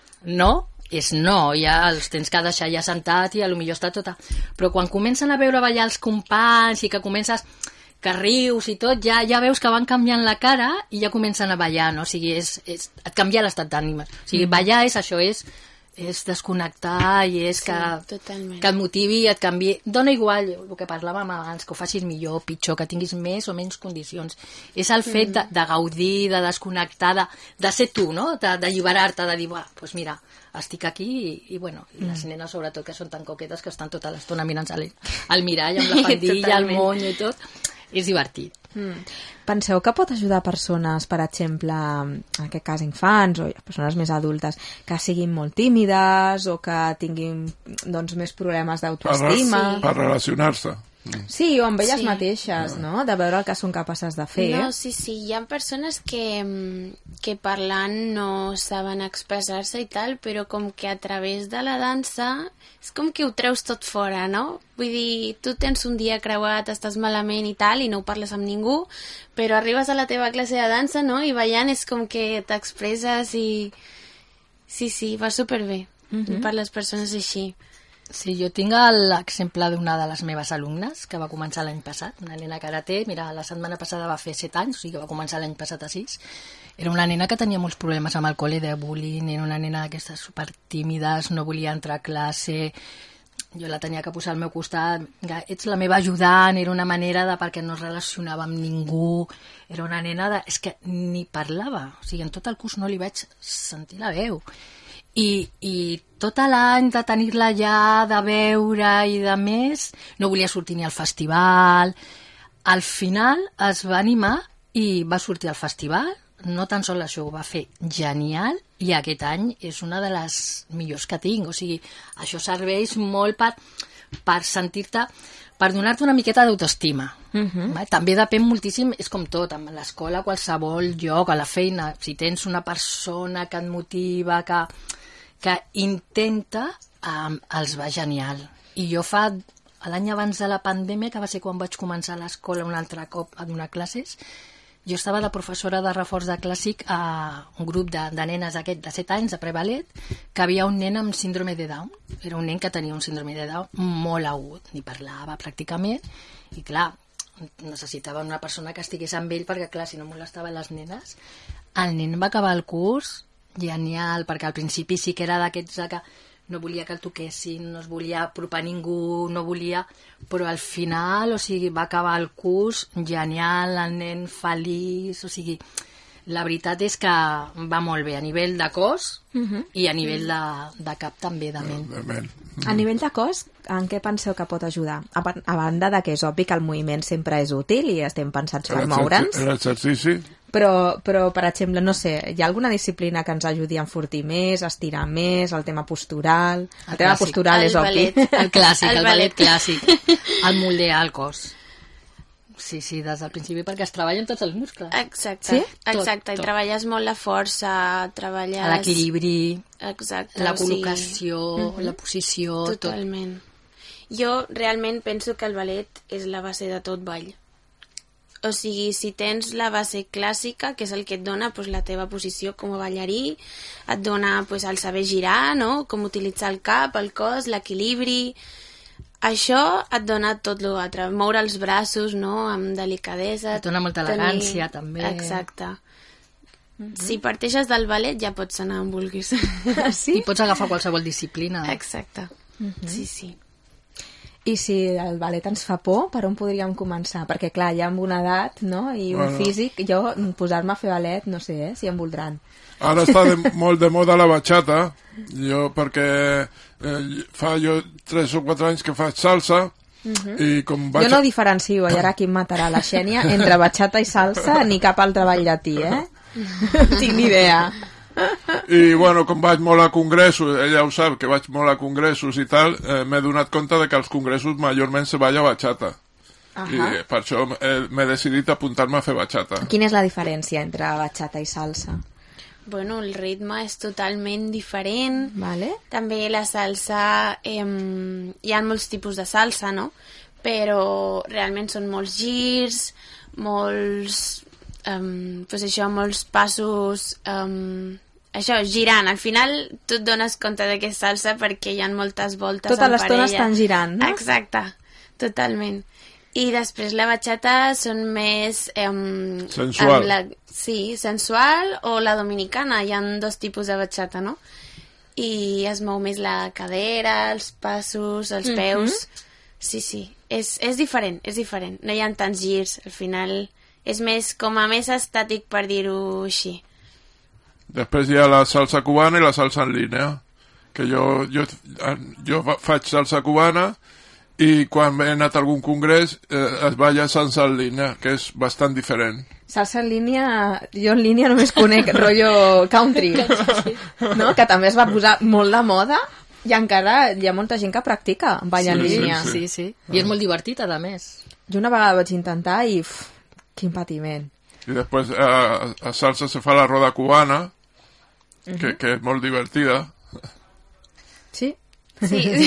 no, és no, ja els tens que deixar ja sentat i a lo millor està tota... Però quan comencen a veure ballar els companys i que comences que rius i tot, ja ja veus que van canviant la cara i ja comencen a ballar, no? O sigui, és, és, et canvia l'estat d'ànima. O sigui, Mm. ballar és això, és és desconnectar i és Sí, que, totalment. que et motivi i et canvi. Dona igual el que parlàvem abans, que ho facis millor, pitjor, que tinguis més o menys condicions. És el fet Mm. de, de gaudir, de desconnectar, de, de ser tu, no? De- d'alliberar-te, de dir, va, doncs mira, estic aquí i, i bueno, i les nenes sobretot que són tan coquetes que estan tota l'estona mirant-se al, al mirall amb la faldilla, el Totalment. monyo i tot. És divertit. Mm. Penseu que pot ajudar persones, per exemple, en aquest cas infants o persones més adultes, que siguin molt tímides o que tinguin doncs, més problemes Per, d'autoestima? per relacionar-se. Sí, o amb elles Sí. mateixes, no? De veure el que són capaces de fer. No, sí, sí, hi ha persones que, mm, que parlant no saben expressar-se i tal, però com que a través de la dansa és com que ho treus tot fora, no? Vull dir, tu tens un dia creuat, estàs malament i tal, i no ho parles amb ningú, però arribes a la teva classe de dansa, no?, i ballant és com que t'expresses i... Sí, sí, va superbé Mhm. per les persones així. Sí, jo tinc l'exemple d'una de les meves alumnes que va començar l'any passat, una nena que ara té, mira, la setmana passada va fer set anys, o sigui que va començar l'any passat a sis. Era una nena que tenia molts problemes amb el col·le de bullying, era una nena d'aquestes supertímides, no volia entrar a classe, jo la tenia que posar al meu costat, vinga, ets la meva ajudant, era una manera de perquè no es relacionava amb ningú, era una nena de, és que ni parlava, o sigui, en tot el curs no li vaig sentir la veu. I, i tot l'any de tenir-la allà, de veure i de més, no volia sortir ni al festival. Al final es va animar i va sortir al festival, no tan sols això, ho va fer genial, i aquest any és una de les millors que tinc, o sigui, això serveix molt per, per sentir-te, per donar-te una miqueta d'autoestima. Mhm. Va, també depèn moltíssim, és com tot, amb l'escola, a qualsevol lloc, a la feina, si tens una persona que et motiva, que, que intenta, um, els va genial. I jo fa, l'any abans de la pandèmia, que va ser quan vaig començar a l'escola un altre cop a donar classes, jo estava de professora de reforç de clàssic a un grup de, de nenes aquest de set anys, de prevalet, que havia un nen amb síndrome de Down. Era un nen que tenia un síndrome de Down molt agut, ni parlava pràcticament, i clar, necessitava una persona que estigués amb ell perquè, clar, si no molestava les nenes. El nen va acabar el curs genial, perquè al principi sí que era d'aquests que no volia que el toquessin, no es volia apropar a ningú, no volia... Però al final, o sigui, va acabar el curs genial, el nen feliç, o sigui... La veritat és que va molt bé a nivell de cos Uh-huh. i a nivell de, de cap també, de ment. A nivell de cos, en què penseu que pot ajudar? A, ba- a banda de que és obvi que el moviment sempre és útil i estem pensats per moure'ns, L'exercici. però, però, per exemple, no sé, hi ha alguna disciplina que ens ajudi a enfortir més, a estirar més, el tema postural... El, El tema clàssic. postural El és obvi. ballet. El clàssic, el, El el ballet ballet. clàssic. El moldear el cos. Sí, sí, des del principi, perquè es treballen tots els muscles. Exacte, Sí? exacte, Tot, i tot. treballes molt la força, treballes... L'equilibri, exacte, la o sigui- col·locació, Mhm. la posició... Totalment. Jo realment penso que el ballet és la base de tot ball. O sigui, si tens la base clàssica, que és el que et dona pues, la teva posició com a ballarí, et dona pues, el saber girar, no? Com utilitzar el cap, el cos, l'equilibri... Això et dona tot l'altre, moure els braços, no?, amb delicadesa. Et dona molta elegància, també. Exacte. Si parteixes del ballet ja pots anar on vulguis. Sí? I pots agafar qualsevol disciplina. Exacte. Sí, sí. I si el ballet ens fa por, per on podríem començar? Perquè, clar, ja amb una edat, no?, i un Bueno. físic, jo posar-me a fer ballet, no sé, eh, si em voldran. Ara està de, molt de moda la bachata, jo perquè eh, fa jo tres o quatre anys que faig salsa, Mhm. i com Jo vaig... no diferencio, i ara aquí em matarà la Xènia, entre bachata i salsa ni cap altre ball llatí, eh? No tinc ni idea. I bueno, com vaig molt a congressos, ella ho sap, que vaig molt a congressos i tal, eh, m'he donat compte de que als congressos majorment se balla bachata. I Ahà. eh, per això eh, m'he decidit apuntar-me a fer bachata. Quina és la diferència entre bachata i salsa? Bueno, el ritme és totalment diferent. Vale. També la salsa, eh, hi ha molts tipus de salsa, no? Però realment són molts girs, molts, eh, pues això, molts passos, eh, això, girant. Al final tu et dones compte de que és salsa perquè hi ha moltes voltes Tota en l'estona parella. estan girant, no? Exacte, totalment. I després la bachata són més... Eh, Sensual. amb La, sí, sensual o la dominicana. Hi ha dos tipus de bachata, no? I es mou més la cadera, els passos, els Mhm. peus. Sí, sí, és, és diferent, és diferent. No hi ha tants girs, al final és més, com a més estàtic, per dir-ho així. Després hi ha la salsa cubana i la salsa en línia, que jo, jo, jo fa- faig salsa cubana i quan he anat a algun congrés eh, es balla salsa en línia, que és bastant diferent. Salsa en línia, jo en línia només conec rotllo country, no? Que també es va posar molt de moda i encara hi ha molta gent que practica ball en Sí, línia. sí, sí. I és molt divertit, a més. Jo una vegada vaig intentar i uf, quin patiment. I després a, a salsa se fa la roda cubana, que, Mhm. que és molt divertida. Sí? Sí.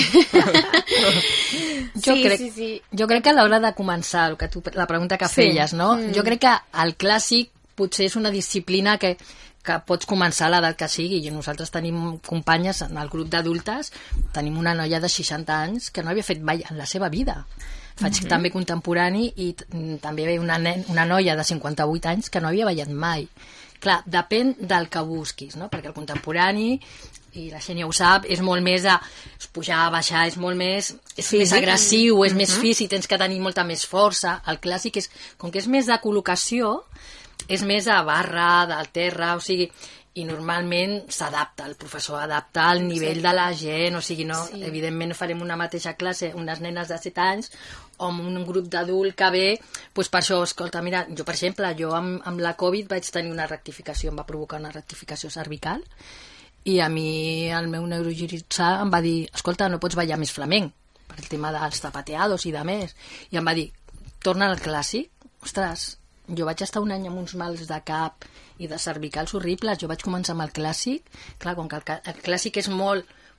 Jo, Sí, crec, sí, sí. jo crec que a l'hora de començar, el que tu, la pregunta que Sí. feies, no? Mm. Jo crec que el clàssic potser és una disciplina que, que pots començar a l'edat que sigui. I nosaltres tenim companyes en el grup d'adultes, tenim una noia de seixanta anys que no havia fet ball en la seva vida. Faig Mhm. també contemporani i t- també hi ha una, nen, una noia de cinquanta-vuit anys que no havia ballat mai. Clar, depèn del que busquis, no? Perquè el contemporani, i la Xènia ho sap, és molt més a pujar, baixar, és molt més, és Físic. més agressiu, és més Mhm. físic, tens que tenir molta més força. El clàssic és, com que és més de col·locació, és més a barra, del terra, o sigui, i normalment s'adapta, el professor adapta al nivell de la gent, o sigui, no, Sí. evidentment no farem una mateixa classe unes nenes de set anys o amb un grup d'adult que ve, doncs per això, escolta, mira, jo per exemple, jo amb, amb la Covid vaig tenir una rectificació, em va provocar una rectificació cervical, i a mi el meu neurogiritzà em va dir, escolta, no pots ballar més flamenc, per el tema dels zapateados i de més, i em va dir, torna al clàssic. Ostres, jo vaig estar un any amb uns mals de cap i de cervicals horribles, jo vaig començar amb el clàssic, clar, com que el, ca- el clàssic és molt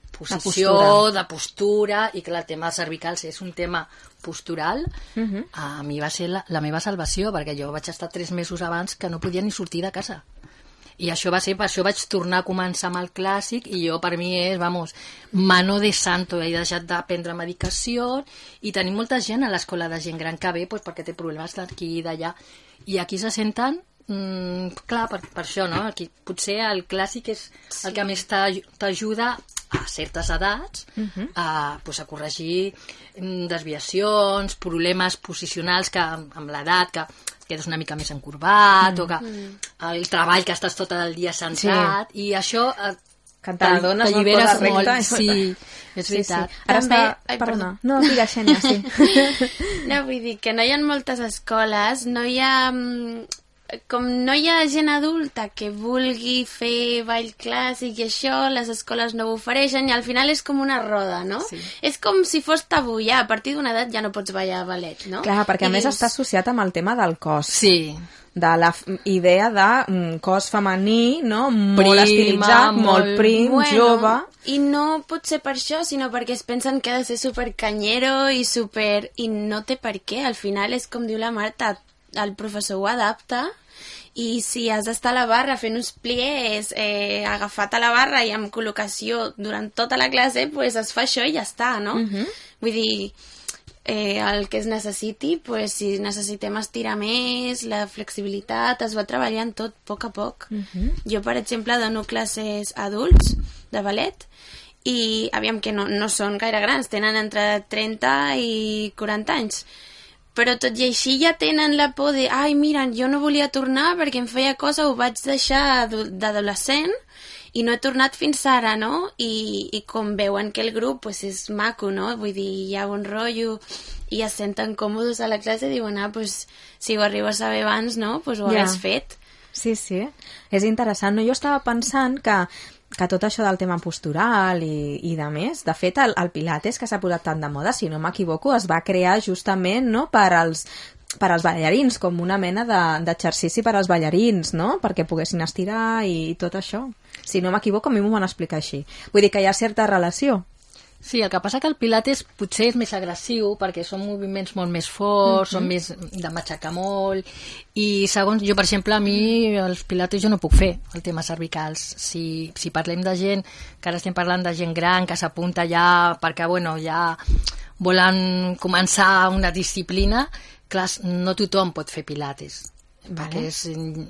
posició, postura. de postura, i clar, el tema cervicals és un tema postural. Uh-huh. A mi va ser la, la meva salvació, perquè jo vaig estar tres mesos abans que no podia ni sortir de casa. I això va ser, per això vaig tornar a començar amb el clàssic, i jo, per mi, és, vamos, mano de santo, he deixat de prendre medicació, i tenim molta gent a l'escola de gent gran que ve pues, perquè té problemes d'aquí i d'allà, i aquí se senten, mm, clar, per, per això, no? Aquí, potser el clàssic és sí. el que més t'ajuda a certes edats uh-huh. a, pues, a corregir desviacions, problemes posicionals que amb l'edat que quedes una mica més encorbat mm. o que el treball que estàs tot el dia centrat sí. i això que t'adones no posa recta sí, és veritat. Sí, sí. Ara També, està... ai, perdona, no, digue, Xènia, sí. No, vull dir que no hi ha moltes escoles, no hi ha... com no hi ha gent adulta que vulgui fer ball clàssic i això, les escoles no ho ofereixen i al final és com una roda, no? Sí. És com si fos tabú, ja, a partir d'una edat ja no pots ballar ballet, no? Clar, perquè I a més dius... està associat amb el tema del cos. Sí. De la idea de mm, cos femení, no? Molt Prima, estilitzat, molt, molt prim, bueno, jove... I no pot ser per això, sinó perquè es pensen que ha de ser super canyero i super... I no té per què, al final és com diu la Marta, el professor ho adapta i si has d'estar a la barra fent uns pliés eh, agafat a la barra i amb col·locació durant tota la classe, pues es fa això i ja està, no? Uh-huh. Vull dir, eh, el que es necessiti, pues, si necessitem estirar més, la flexibilitat, es va treballant tot a poc a poc. Uh-huh. Jo, per exemple, dono classes a adults de ballet i, aviam, que no, no són gaire grans, tenen entre trenta i quaranta anys, però tot i així ja tenen la por de ai, mira, jo no volia tornar perquè em feia cosa, ho vaig deixar d'adolescent i no he tornat fins ara, no? I, i com veuen que el grup pues, és maco, no? Vull dir, hi ha bon rotllo i es senten còmodes a la classe i diuen, ah, pues, si ho arribo a saber abans, no? Pues ho ja. hagués fet. Sí, sí, és interessant. No? Jo estava pensant que que tot això del tema postural i, i de més, de fet el, el Pilates que s'ha posat tant de moda, si no m'equivoco, es va crear justament no, per als per als ballarins, com una mena d'exercici per als ballarins, no? Perquè poguessin estirar i tot això. Si no m'equivoco, a mi m'ho van explicar així. Vull dir que hi ha certa relació. Sí, el que passa que el Pilates potser és més agressiu perquè són moviments molt més forts, mm-hmm. són més de matxacar molt i segons, jo per exemple a mi els Pilates jo no puc fer el tema cervicals. Si, si parlem de gent, que ara estem parlant de gent gran que s'apunta ja perquè bueno, ja volen començar una disciplina, clar, no tothom pot fer Pilates vale. Perquè és...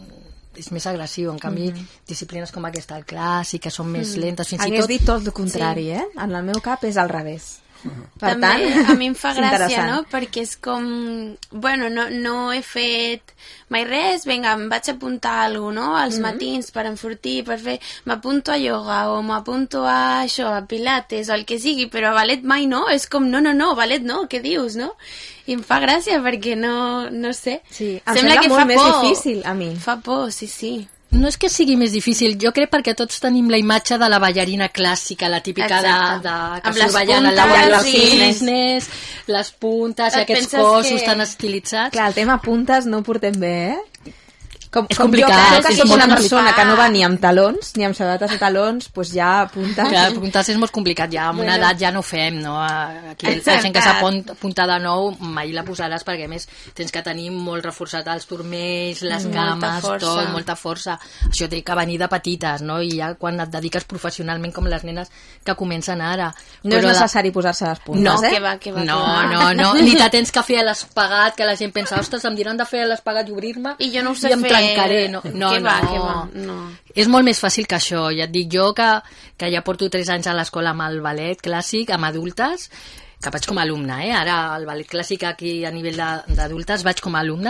és més agressiu, en canvi mm-hmm. disciplines com aquesta, el clàssic, que són més mm. lentes fins Hagués i tot... dit tot el contrari, sí. eh? En el meu cap és al revés. Per També tant, a mi em fa gràcia, no? Perquè és com... Bueno, no, no he fet mai res, vinga, em vaig apuntar a alguna cosa, no? Als mm-hmm. matins per enfortir, per fer... M'apunto a ioga o m'apunto a això, a pilates o el que sigui, però a ballet mai no. És com, no, no, no, ballet no, què dius, no? I em fa gràcia perquè no, no sé. Sí, em sembla, sembla que molt fa més por. Difícil a mi. Fa por, sí, sí. No és que sigui més difícil, jo crec perquè tots tenim la imatge de la ballarina clàssica, la típica Exacte. de, de que amb les ballant puntes, la, els sí. cisnes, les puntes i aquests cossos que... tan estilitzats. Clar, el tema puntes no ho portem bé, eh? Com, és com complicat. Jo que és soc una complicat. persona que no va ni amb talons, ni amb sabates de talons, doncs ja puntes... Clar, puntes és molt complicat, ja amb una bueno. edat ja no ho fem, no? Aquí Exacte. La gent que s'apunta de nou mai la posaràs perquè a més tens que tenir molt reforçat els turmells, les molta cames, força. tot, molta força. Això té que venir de petites, no? I ja quan et dediques professionalment com les nenes que comencen ara. No Però és necessari la... posar-se les puntes, no, eh? Que va, que va, no, que va. no, no, ni te tens que fer l'espagat, que la gent pensa, ostres, em diran de fer l'espagat i obrir-me i jo no ho sé fer. Trencaré, no, no, que va, no. que va, no. És molt més fàcil que això, ja et dic jo que, que ja porto tres anys a l'escola amb el ballet clàssic, amb adultes, que vaig com a alumne, eh? Ara el ballet clàssic aquí a nivell d'adultes vaig com a alumne,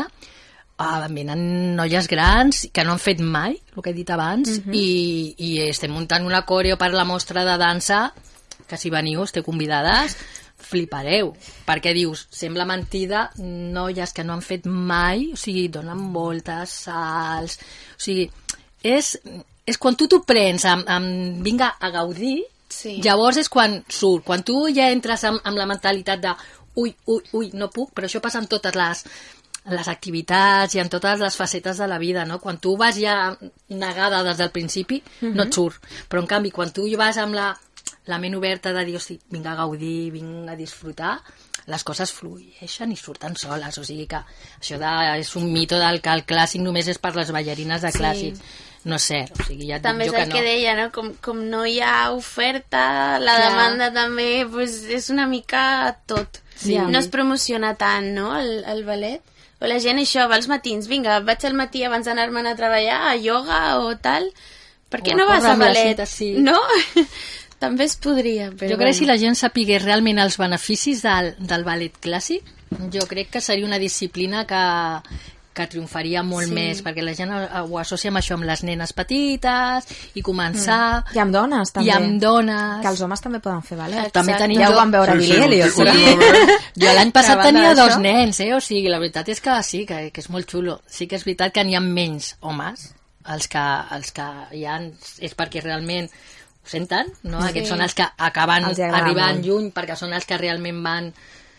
uh, venen noies grans que no han fet mai, el que he dit abans, uh-huh. i, i estem muntant una coreo per la mostra de dansa, que si veniu esteu convidades, flipareu, perquè dius, sembla mentida, noies que no han fet mai, o sigui, donen voltes, salts, o sigui, és, és quan tu t'ho prens amb, amb vinga a gaudir, sí. Llavors és quan surt, quan tu ja entres amb, amb la mentalitat de ui, ui, ui, no puc, però això passa en totes les, les activitats i en totes les facetes de la vida, no? Quan tu vas ja negada des del principi, uh-huh. no et surt, però en canvi, quan tu vas amb la la ment oberta de dir, hosti, vinc a gaudir, vinc a disfrutar, les coses flueixen i surten soles, o sigui que això de, és un mito del que el clàssic només és per les ballarines de clàssic. Sí. No sé, o sigui, ja et també dic jo és que el no. que deia, no? Com, com no hi ha oferta, la Clar. demanda també pues, és una mica tot. Sí. No es promociona tant, no?, el, el ballet. O la gent això, va als matins, vinga, vaig al matí abans d'anar-me'n a treballar, a ioga o tal. Per què O no vas a ballet? Cita, sí. No? També es podria, però Jo crec que bueno. si la gent sapigués realment els beneficis del, del ballet clàssic, jo crec que seria una disciplina que, que triomfaria molt Sí. més, perquè la gent ho associa amb això, amb les nenes petites, i començar... Mm. I amb dones, també. I amb dones. Que els homes també poden fer ballet. També tenim ja jo- ho vam veure a Sí, sí, Billy Elliot. últimament. Jo l'any passat Que a banda tenia dos d'això- nens, eh? O sigui, la veritat és que sí, que, que és molt xulo. Sí que és veritat que n'hi ha menys homes, els que, els que hi ha és perquè realment ho senten, no? Sí. Aquests són els que acaben Els hi agrada arribant molt. lluny, perquè són els que realment van...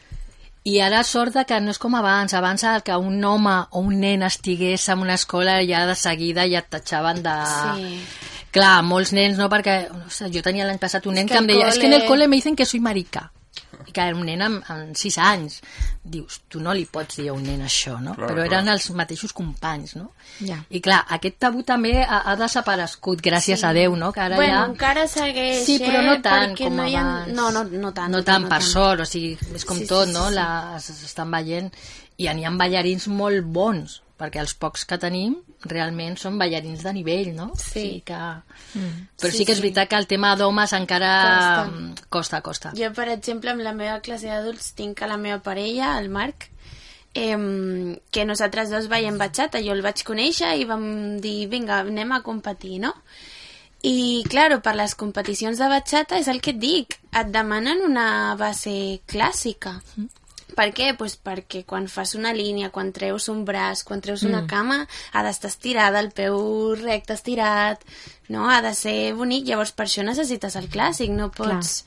I ara sort de que no és com abans. Abans el que un home o un nen estigués en una escola ja de seguida ja et tatxaven de... Sí. Clar, molts nens no, perquè no sé, jo tenia l'any passat un nen que que, em al deia, és que en el cole- cole me dicen que soy marica. I que era un nen amb, amb sis anys. Dius, tu no li pots dir a un nen això, no? Clar, Però clar. eren els mateixos companys, no? Ja. I clar, aquest tabú també ha, ha desaparegut, gràcies Sí. a Déu, no? Que ara Bueno, ja... encara segueix, Sí, però no eh, tant perquè com no hi ha... abans. No, no, no tant. No tant, per sort, o sigui, és com Sí, sí, tot, sí, no? sí. La, s'estan veient, i n'hi ha ballarins molt bons, perquè els pocs que tenim realment són ballarins de nivell, no? Sí. O sigui que... Mm. Però sí, Sí, que és sí. veritat que el tema d'homes encara Costa. costa, costa. Jo, per exemple, amb la meva classe d'adults tinc a la meva parella, el Marc, eh, que nosaltres dos veiem batxata. Jo el vaig conèixer i vam dir, vinga, anem a competir, no? I, claro, per les competicions de batxata és el que et dic, et demanen una base clàssica. Mm. Per què? Pues perquè quan fas una línia, quan treus un braç, quan treus una Mm. cama, ha d'estar estirada, el peu recte estirat, no? Ha de ser bonic, llavors per això necessites el clàssic, no pots...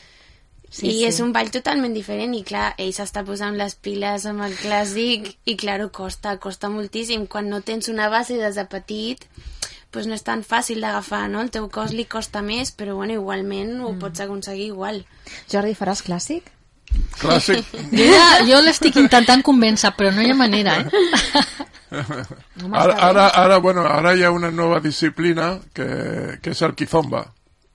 Sí, I sí. és un ball totalment diferent i clar, ell s'està posant les piles amb el clàssic i claro, costa, costa moltíssim. Quan no tens una base des de petit, pues no és tan fàcil d'agafar, no? El teu cos li costa més, però bueno, igualment ho pots aconseguir igual. Jordi, faràs clàssic? Clàssic. Jo, ja, jo l'estic intentant convèncer, però no hi ha manera, eh? Ara, ara, ara, bueno, ara hi ha una nova disciplina que, que és el kizomba.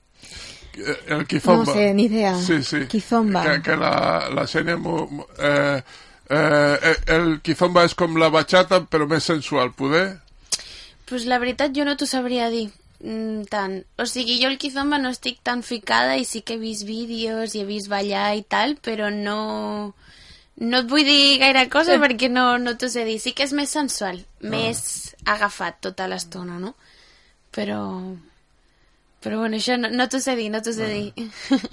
El kizomba. No sé, ni idea. Sí, sí. Kizomba. Que, que la, la Xènia... mu- Eh, eh, el kizomba és com la bachata, però més sensual, poder? Pues la veritat jo no t'ho sabria dir mm, tant. O sigui, jo el kizomba no estic tan ficada i sí que he vist vídeos i he vist ballar i tal, però no... No et vull dir gaire cosa Eh. perquè no, no t'ho sé dir. Sí que és més sensual, més agafat tota l'estona, no? Però... Però bueno, això no, no t'ho sé dir, no t'ho sé dir.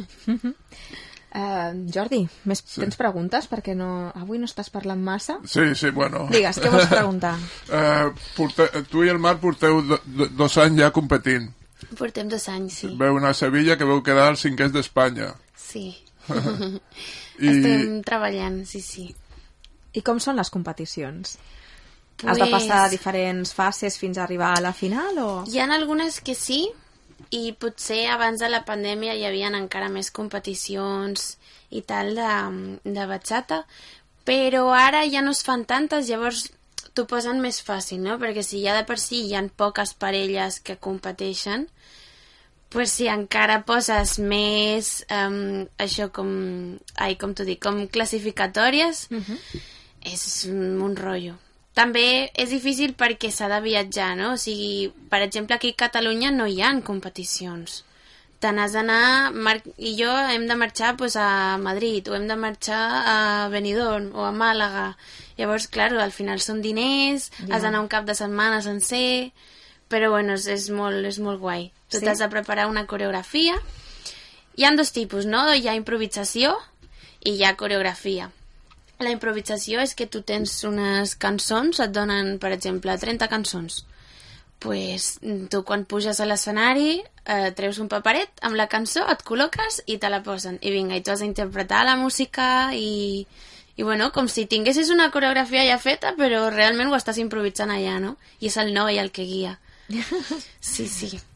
Uh, Jordi, més sí. tens preguntes? Perquè no, avui no estàs parlant massa. Sí, sí, bueno. Digues, què vols preguntar? eh, porte, tu i el Marc porteu do, do, dos anys ja competint. Portem dos anys, sí. Veu anar a Sevilla, que veu quedar als cinquers d'Espanya. Sí. I... Estem treballant, sí, sí. I com són les competicions? Pues... Has de passar diferents fases fins a arribar a la final? O... Hi ha algunes que sí, i potser abans de la pandèmia hi havia encara més competicions i tal de, de batxata, però ara ja no es fan tantes, llavors t'ho posen més fàcil, no? Perquè si ja de per si hi ha poques parelles que competeixen, pues si encara poses més um, això com, ai, com t'ho dic, com classificatòries, Uh-huh. és un rotllo. També és difícil perquè s'ha de viatjar, no? O sigui, per exemple, aquí a Catalunya no hi ha competicions. Te n'has d'anar, Marc i jo hem de marxar pues, a Madrid, o hem de marxar a Benidorm, o a Màlaga. Llavors, clar, al final són diners, Ja. has d'anar un cap de setmana sencer, però bueno, és, és, molt, és molt guai. Tu Sí? t'has de preparar una coreografia. Hi ha dos tipus, no? Hi ha improvisació i hi ha coreografia. La improvisació és que tu tens unes cançons, et donen, per exemple, trenta cançons. Pues, tu quan puges a l'escenari eh, treus un paperet amb la cançó, et col·loques i te la posen. I vinga, i tu has d'interpretar la música i, i bueno, com si tinguessis una coreografia ja feta, però realment ho estàs improvisant allà, no? I és el noi el que guia. Sí, sí.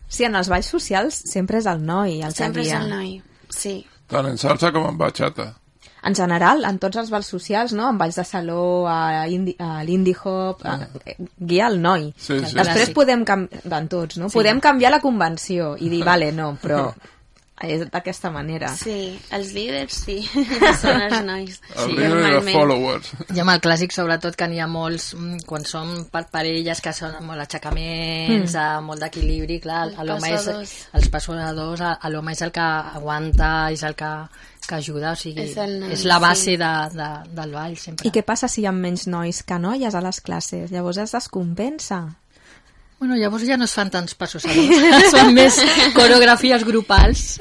Sí, en els balls socials sempre és el noi el sempre que guia. és el noi, sí. Tant en salsa com en bachata. En general, en tots els balls socials, no? En balls de saló, a, indi a l'indie hop, a, guia el noi. Sí, sí. Després podem canviar, en tots, no? Sí. Podem canviar la convenció i dir, vale, no, però és d'aquesta manera. Sí, els líders sí, són els nois. El sí, líder i els followers. I amb el clàssic, sobretot, que n'hi ha molts, quan són per parelles, que són molt aixecaments, mm. molt d'equilibri, clar, l'home és, els passadors, l'home és el que aguanta, és el que, que ajuda, o sigui, és, noi, és la base sí. de, de, del ball, sempre. I què passa si hi ha menys nois que noies a les classes? Llavors es descompensa. Bueno, llavors ja no es fan tants passos a dos, són més coreografies grupals.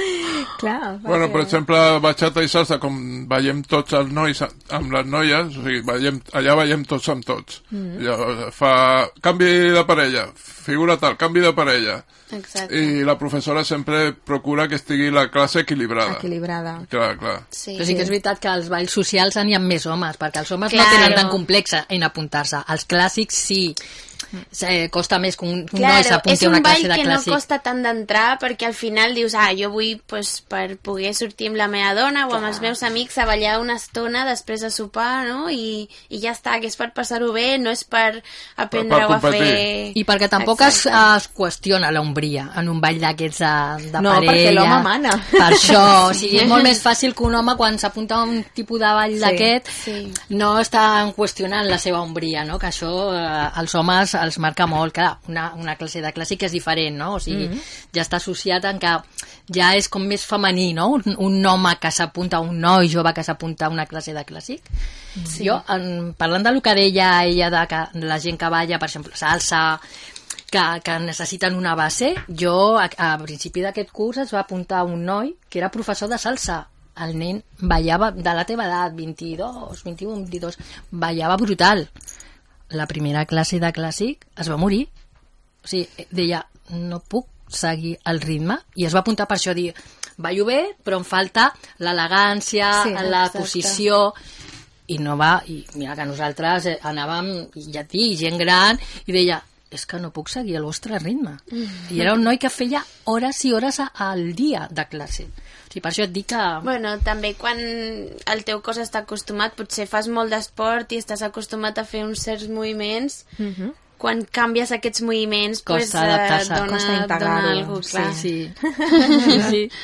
Clar, perquè... Bueno, per exemple, bachata i salsa, com veiem tots els nois amb les noies, o sigui, veiem, allà veiem tots amb tots. Mm. Ja fa canvi de parella, figura tal, canvi de parella. Exacte. I la professora sempre procura que estigui la classe equilibrada. Equilibrada. Clar, clar. Sí. Però sí que és veritat que als balls socials n'hi ha més homes, perquè els homes claro. no tenen tan complex en apuntar-se. Els clàssics sí. Eh, costa més que un, un claro, noi s'apunti a una classe de clàssic. És un ball que no costa tant d'entrar perquè al final dius, ah, jo vull pues, per poder sortir amb la meva dona o amb els meus amics a ballar una estona després de sopar, no? I, i ja està, que és per passar-ho bé, no és per aprendre per, per a fer... I perquè tampoc es, es qüestiona l'ombria en un ball d'aquests de, de no, parella. No, perquè l'home mana. Per això, o sigui, és molt més fàcil que un home quan s'apunta a un tipus de ball sí, d'aquest sí. no està qüestionant la seva ombria, no? Que això eh, els homes els marca molt, clar, una, una classe de clàssic és diferent, no? O sigui, mm-hmm. ja està associat en que ja és com més femení, no? Un, un home que s'apunta, un noi jove que s'apunta a una classe de clàssic. Sí. Jo, en, parlant del que deia ella, de, que, de la gent que balla, per exemple, salsa, que, que necessiten una base, jo, a, a principi d'aquest curs es va apuntar un noi que era professor de salsa. El nen ballava de la teva edat, vint-i-dos, vint-i-un, vint-i-dos, ballava brutal. La primera classe de clàssic es va morir. O sigui, deia, no puc seguir el ritme, i es va apuntar per això, dir, ballo bé, però em falta l'elegància, sí, la exacte. Posició, i no va, i mira que nosaltres anàvem llatí, gent gran, i deia, és que no puc seguir el vostre ritme. Mm. I era un noi que feia hores i hores al dia de classe. I per això et dic que... Bueno, també quan el teu cos està acostumat, potser fas molt d'esport i estàs acostumat a fer uns certs moviments, mm-hmm. quan canvies aquests moviments, costa pues, adaptar-se, dona, costa integrar-ho. Dona algú, clar. Sí, sí.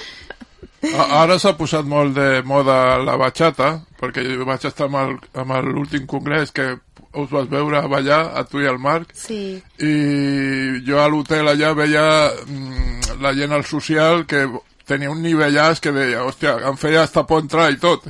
sí. Ara s'ha posat molt de moda la bachata, perquè jo vaig estar amb l'últim congrés que us vas veure ballar, a tu i al Marc, sí. i jo a l'hotel allà veia mm, la gent al social que tenia un nivellàs que deia, hòstia, em feia hasta por entrar i tot.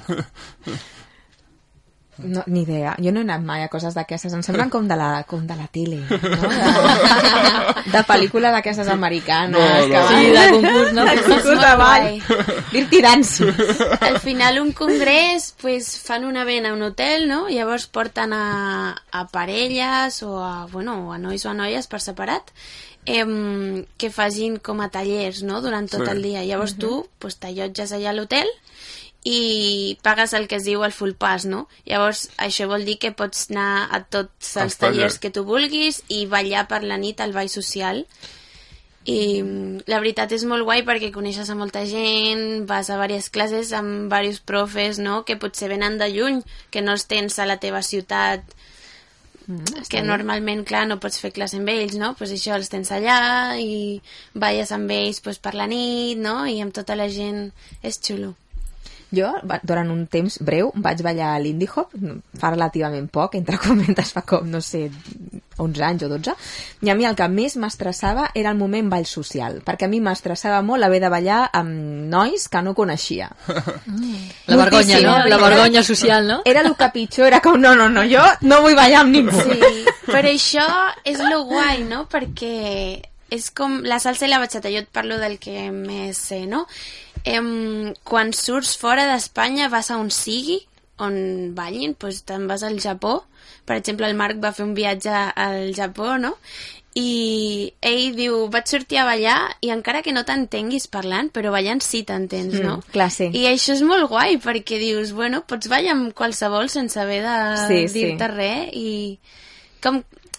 No, ni idea. Jo no he anat mai a coses d'aquestes. Em semblen com de la, com de la tele, no? De, de pel·lícula d'aquestes americanes. No, no. Que sí, de concurs, no? De concurs de ball. Dirty Dancing. Al final un congrés pues, fan un event a un hotel, no? Llavors porten a, a parelles o a, bueno, a nois o a noies per separat, eh, que facin com a tallers, no? Durant tot sí. el dia. Llavors uh-huh. tu pues, t'allotges allà a l'hotel i pagues el que es diu el full pass, no? Llavors això vol dir que pots anar a tots els, els tallers que tu vulguis i ballar per la nit al ball social. I la veritat és molt guai perquè coneixes a molta gent, vas a diverses classes amb diversos profes, no? Que potser venen de lluny, que no els tens a la teva ciutat, mm, que normalment, clar, no pots fer classe amb ells, no? Pues això els tens allà i balles amb ells pues, per la nit, no? I amb tota la gent és xulo. Jo, durant un temps breu, vaig ballar a l'indie hop, fa relativament poc, entre comentes fa com, no sé, onze anys o dotze, i a mi el que més m'estressava era el moment ball social, perquè a mi m'estressava molt haver de ballar amb nois que no coneixia. La vergonya, no? La vergonya social, no? Era el que pitjor, era com, no, no, no, jo no vull ballar amb ningú. Sí, però això és lo guai, no? Perquè és com la salsa i la bachata, jo et parlo del que més sé, no? Em, quan surts fora d'Espanya vas a on sigui, on ballin, doncs te'n vas al Japó. Per exemple, el Marc va fer un viatge al Japó, no? I ell diu, vaig sortir a ballar i encara que no t'entenguis parlant, però ballant sí t'entens, no? Mm, clar, sí. I això és molt guai, perquè dius, bueno, pots ballar amb qualsevol sense haver de sí, dir-te sí. res i com...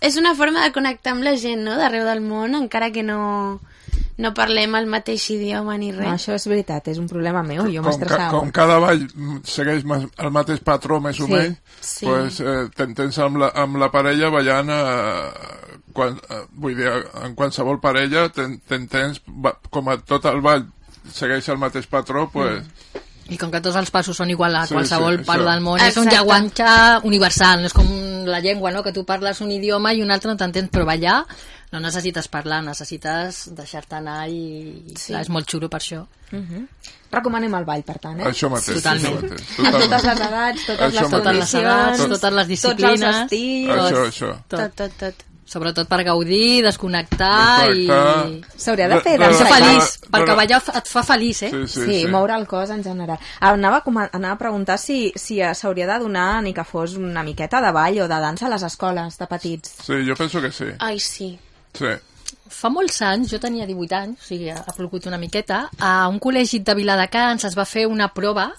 és una forma de connectar amb la gent, no?, d'arreu del món, encara que no, no parlem el mateix idioma ni res. No, això és veritat, és un problema meu, jo com, m'estressava. ca, com cada ball segueix el mateix patró més o Sí, menys, sí. pues, eh, t'entens amb, la, amb la parella ballant, eh, quan, eh, vull dir, en qualsevol parella t'entens, com a tot el ball segueix el mateix patró, pues... I com que tots els passos són igual a Sí, qualsevol sí, part això. del món, és un Exacte. llenguatge universal, no és com la llengua, no?, que tu parles un idioma i un altre no t'entens, però ballar no necessites parlar, necessites deixar-te anar i Sí. clar, és molt xulo per això. Uh -huh. Recomanem el ball, per tant, eh? Això mateix. Totalment. Això mateix, A totes les edats, totes Això les mateix. Totes les edats, condicions, totes les disciplines. tots els estils. Això, això. Tot, tot, tot. Sobretot per gaudir, desconnectar, Desconnectar. i... S'hauria de fer No, no, Ser dansa. no, feliç, no, perquè no. ballar et fa feliç, eh? Sí, sí, Sí, sí. moure el cos en general. Anava a, com- anava a preguntar si, si s'hauria de donar ni que fos una miqueta de ball o de dansa a les escoles de petits. Sí, jo penso que sí. Ai, sí. Sí. Fa molts anys, jo tenia divuit anys, o sigui, ha plogut una miqueta, a un col·legi de Viladecans es va fer una prova,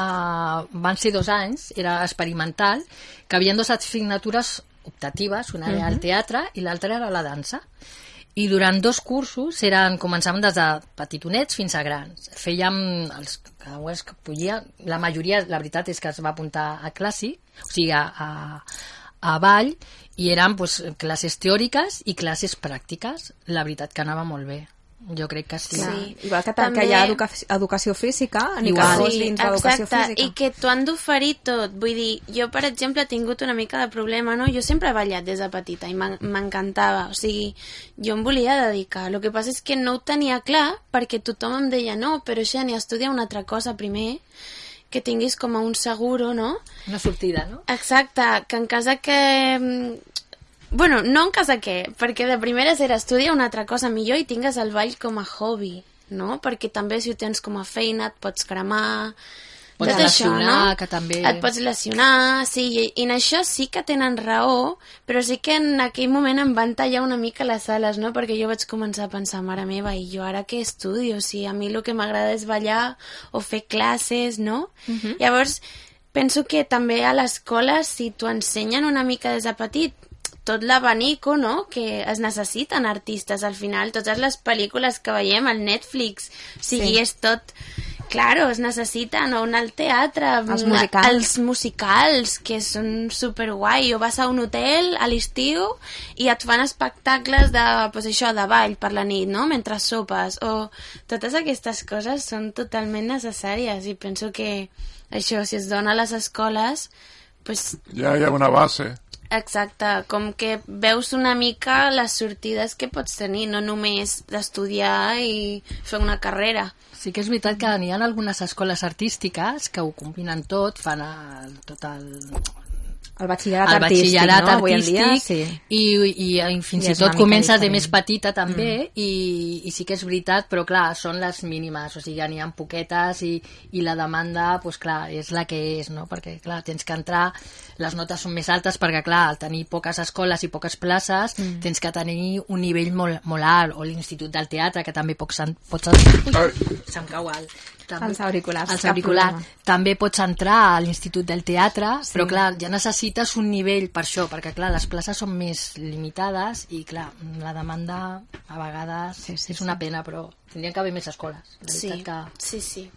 uh, van ser dos anys, era experimental, que havien dues assignatures optatives, una era el teatre i l'altra era la dansa. I durant dos cursos eren, començàvem des de petitonets fins a grans. Fèiem els creuers que podia, la majoria, la veritat és que es va apuntar a clàssic, o sigui, a, a, a ball, i eren pues, classes teòriques i classes pràctiques. La veritat que anava molt bé. Jo crec que sí. Clar, Sí. igual que, També- que hi ha educa educació física, ni Igual. que fos Sí, dins l'educació exacte, física. i que t'ho han d'oferir tot. Vull dir, jo, per exemple, he tingut una mica de problema, no? Jo sempre he ballat des de petita i m'en- m'encantava. O sigui, jo em volia dedicar. El que passa és que no ho tenia clar perquè tothom em deia no, però Xènia, estudia una altra cosa primer, que tinguis com a un seguro, no? Una sortida, no? Exacte, que en cas de que... mm, Bueno, no en cas de què, perquè de primeres era estudiar una altra cosa millor i tingues el ball com a hobby, no? Perquè també si ho tens com a feina et pots cremar... Pots tot això, lesionar, no? que també... Et pots lesionar, sí, i, i en això sí que tenen raó, però sí que en aquell moment em van tallar una mica les ales, no? Perquè jo vaig començar a pensar, mare meva, i jo ara què estudio? O sigui, a mi el que m'agrada és ballar o fer classes, no? Mhm. Llavors, penso que també a l'escola, si t'ho ensenyen una mica des de petit, tot l'abanico, no?, que es necessiten artistes al final, totes les pel·lícules que veiem al Netflix, o sigui, Sí. és tot... Claro, es necessiten, o anar al teatre, Els musicals. els musicals, que són superguai, o vas a un hotel a l'estiu i et fan espectacles de, pues això, de ball per la nit, no?, mentre sopes, o totes aquestes coses són totalment necessàries, i penso que això, si es dona a les escoles, pues Ja hi ha una base. exacte, com que veus una mica les sortides que pots tenir, no només d'estudiar i fer una carrera. Sí que és veritat que n'hi ha algunes escoles artístiques que ho combinen tot, fan el, tot el, El batxillerat el artístic, batxillerat no? Avui en artístic, dia, sí. i, i, i fins I i és una tot mica comences de diferent. més petita també, mm. i, i sí que és veritat, però clar, són les mínimes, o sigui, ja n'hi ha poquetes i, i la demanda, doncs clar, és la que és, no? Perquè clar, tens que entrar, les notes són més altes perquè clar, al tenir poques escoles i poques places, mm. tens que tenir un nivell molt, molt alt, o l'Institut del Teatre, que també pots... pots ui, se'm cau el... També, Els auriculars, els cap auriculars. problema. També pots entrar a l'Institut del Teatre, sí. Però clar, ja necessites un nivell per això, perquè clar, les places són més limitades i clar, la demanda a vegades sí, sí, és una pena, però tindrien que haver més escoles. La Sí, veritat que... sí, sí.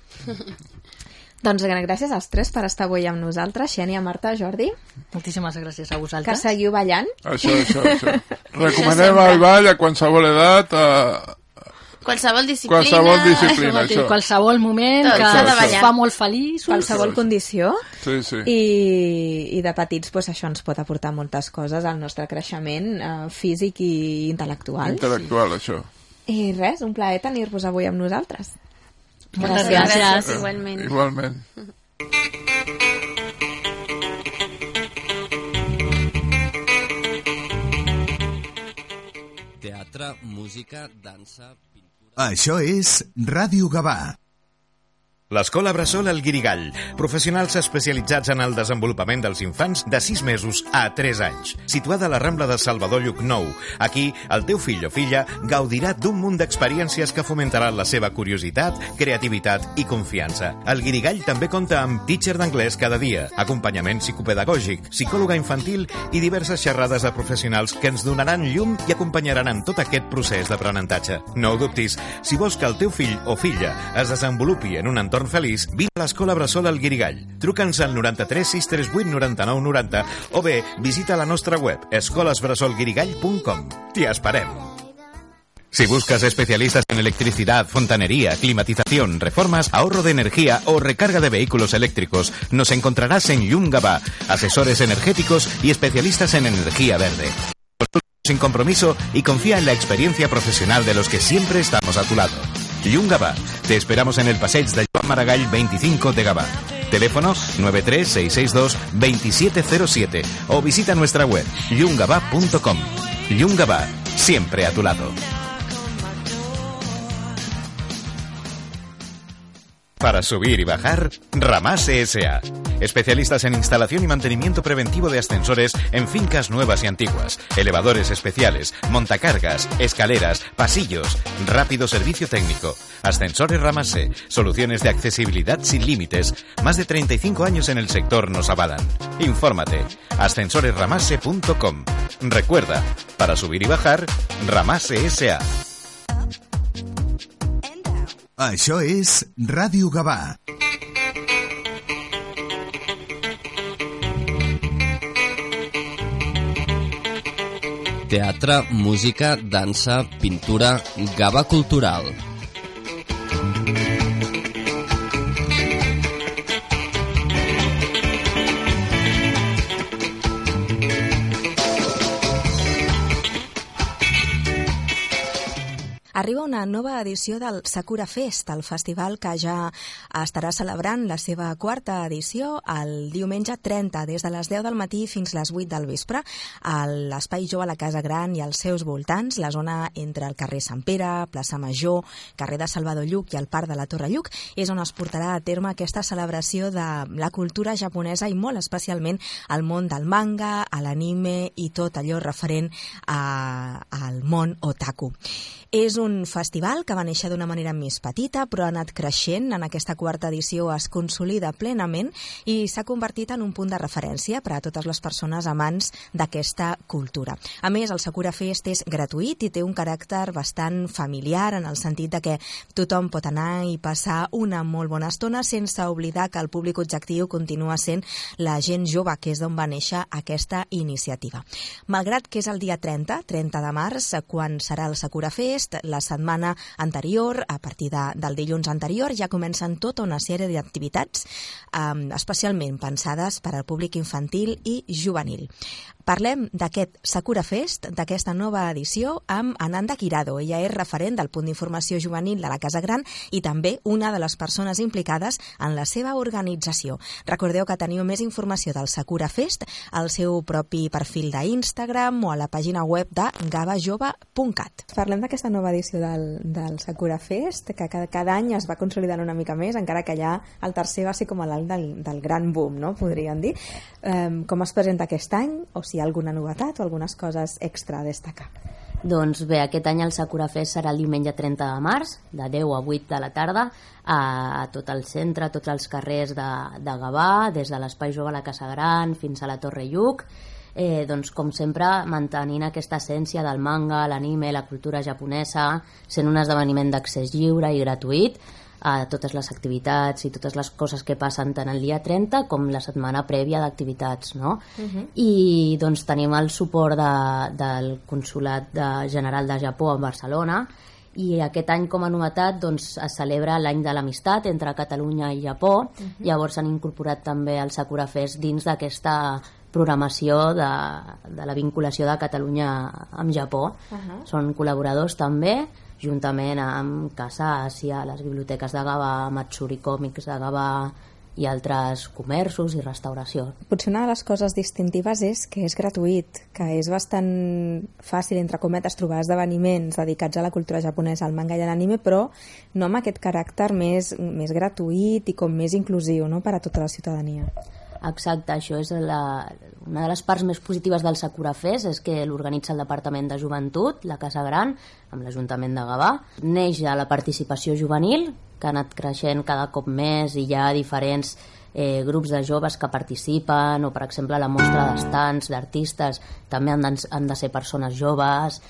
Doncs gràcies als tres per estar avui amb nosaltres, Xènia, Marta, Jordi. Moltíssimes gràcies a Que vosaltres. seguiu ballant. Això, això, això. Recomanem el ball a qualsevol edat, a Qualsevol disciplina. qualsevol disciplina, això. Qualsevol moment Tot, que s'ha de us ballar. fa molt feliç. Qualsevol condició. Sí, sí. I, i de petits pues, això ens pot aportar moltes coses al nostre creixement eh, físic i intel·lectual. Intel·lectual, això. I res, un plaer tenir-vos avui amb nosaltres. Moltes gràcies. gràcies. Igualment. Igualment. Teatre, música, dansa... Això és Ràdio Gavà. L'Escola Bressol El Guirigall, professionals especialitzats en el desenvolupament dels infants de sis mesos a tres anys. Situada a la Rambla de Salvador Llucnou. Aquí, el teu fill o filla gaudirà d'un munt d'experiències que fomentaran la seva curiositat, creativitat i confiança. El Guirigall també compta amb teacher d'anglès cada dia, acompanyament psicopedagògic, psicòloga infantil i diverses xerrades de professionals que ens donaran llum i acompanyaran en tot aquest procés d'aprenentatge. No ho dubtis, si vols que el teu fill o filla es desenvolupi en un entorn feliç, vine a l'Escola Bressol El Guirigall. Truca'ns al noranta-tres sis tres vuit noranta-nou noranta o bé visita la nostra web escoles bressol guirigall punt com. T'hi esperem. Si buscas especialistas en electricidad, fontanería, climatización, reformas, ahorro de energía o recarga de vehículos eléctricos, nos encontrarás en Llum Gavà, asesores energéticos y especialistas en energía verde. Sin compromiso y confía en la experiencia profesional de los que siempre estamos a tu lado. Llum Gavà. Te esperamos en el Passeig de Joan Maragall veinticinco de Gavà. Teléfono nueve tres seis seis dos dos siete cero siete o visita nuestra web llum gavà punto com. Llum Gavà, siempre a tu lado. Para subir y bajar, Ramase S A Especialistas en instalación y mantenimiento preventivo de ascensores en fincas nuevas y antiguas, elevadores especiales, montacargas, escaleras, pasillos, rápido servicio técnico. Ascensores Ramase, soluciones de accesibilidad sin límites. Más de treinta y cinco años en el sector nos avalan. Infórmate, ascensores ramase punto com. Recuerda, para subir y bajar, Ramase S A Això és Ràdio Gavà. Teatre, música, dansa, pintura, Gavà Cultural. Arriba una nova edició del Sakura Fest, el festival que ja estarà celebrant la seva quarta edició el diumenge trenta, des de les deu del matí fins les vuit del vespre, a l'Espai Jove a la Casa Gran i als seus voltants, la zona entre el carrer Sant Pere, plaça Major, carrer de Salvador Lluc i el Parc de la Torre Lluc, és on es portarà a terme aquesta celebració de la cultura japonesa i molt especialment al món del manga, a l'anime i tot allò referent a, al món otaku. És un festival que va néixer d'una manera més petita, però ha anat creixent. En aquesta quarta edició es consolida plenament i s'ha convertit en un punt de referència per a totes les persones amants d'aquesta cultura. A més, el Sakura Fest és gratuït i té un caràcter bastant familiar, en el sentit de que tothom pot anar i passar una molt bona estona, sense oblidar que el públic objectiu continua sent la gent jove, que és d'on va néixer aquesta iniciativa. Malgrat que és el dia trenta, trenta de març, quan serà el Sakura Fest, la setmana anterior, a partir de, del dilluns anterior, ja comencen tota una sèrie d'activitats eh, especialment pensades per al públic infantil i juvenil. Parlem d'aquest Sakura Fest, d'aquesta nova edició, amb Ananda Kirado. Ella és referent del punt d'informació juvenil de la Casa Gran i també una de les persones implicades en la seva organització. Recordeu que teniu més informació del Sakura Fest al seu propi perfil d'Instagram o a la pàgina web de gavajove punt cat. Parlem d'aquesta nova edició del, del Sakura Fest, que cada, cada any es va consolidant una mica més, encara que ja el tercer va ser com l'any del, del gran boom, no? Podríem dir. Um, com es presenta aquest any, o si hi ha alguna novetat o algunes coses extra a destacar? Doncs bé, aquest any el Sakura Fest serà el diumenge trenta de març, de deu a vuit de la tarda, a, a tot el centre, a tots els carrers de, de Gavà, des de l'Espai Jove a la Casa Gran fins a la Torre Lluc. Eh, doncs, com sempre, mantenint aquesta essència del manga, l'anime, la cultura japonesa, sent un esdeveniment d'accés lliure i gratuït a totes les activitats i totes les coses que passen tant el dia trenta com la setmana prèvia d'activitats, no? Uh-huh. I doncs tenim el suport de, del Consolat de General de Japó a Barcelona, i aquest any, com a novetat, doncs, es celebra l'any de l'amistat entre Catalunya i Japó. Uh-huh. Llavors s'han incorporat també el Sakura Fest dins d'aquesta programació de, de la vinculació de Catalunya amb Japó. Uh-huh. Són col·laboradors també, juntament amb Casa Àsia, les biblioteques de Gavà, Matsuri Còmics de Gavà i altres comerços i restauració. Potser una de les coses distintives és que és gratuït, que és bastant fàcil, entre cometes, trobar esdeveniments dedicats a la cultura japonesa, al manga i a l'anime, però no amb aquest caràcter més, més gratuït i com més inclusiu, no?, per a tota la ciutadania. Exacte, això és la, una de les parts més positives del Sakura Fest, és que l'organitza el Departament de Joventut, la Casa Gran, amb l'Ajuntament de Gavà. Neix de la participació juvenil, que ha anat creixent cada cop més i hi ha diferents eh, grups de joves que participen, o per exemple la mostra d'estants d'artistes també han de, han de ser persones joves,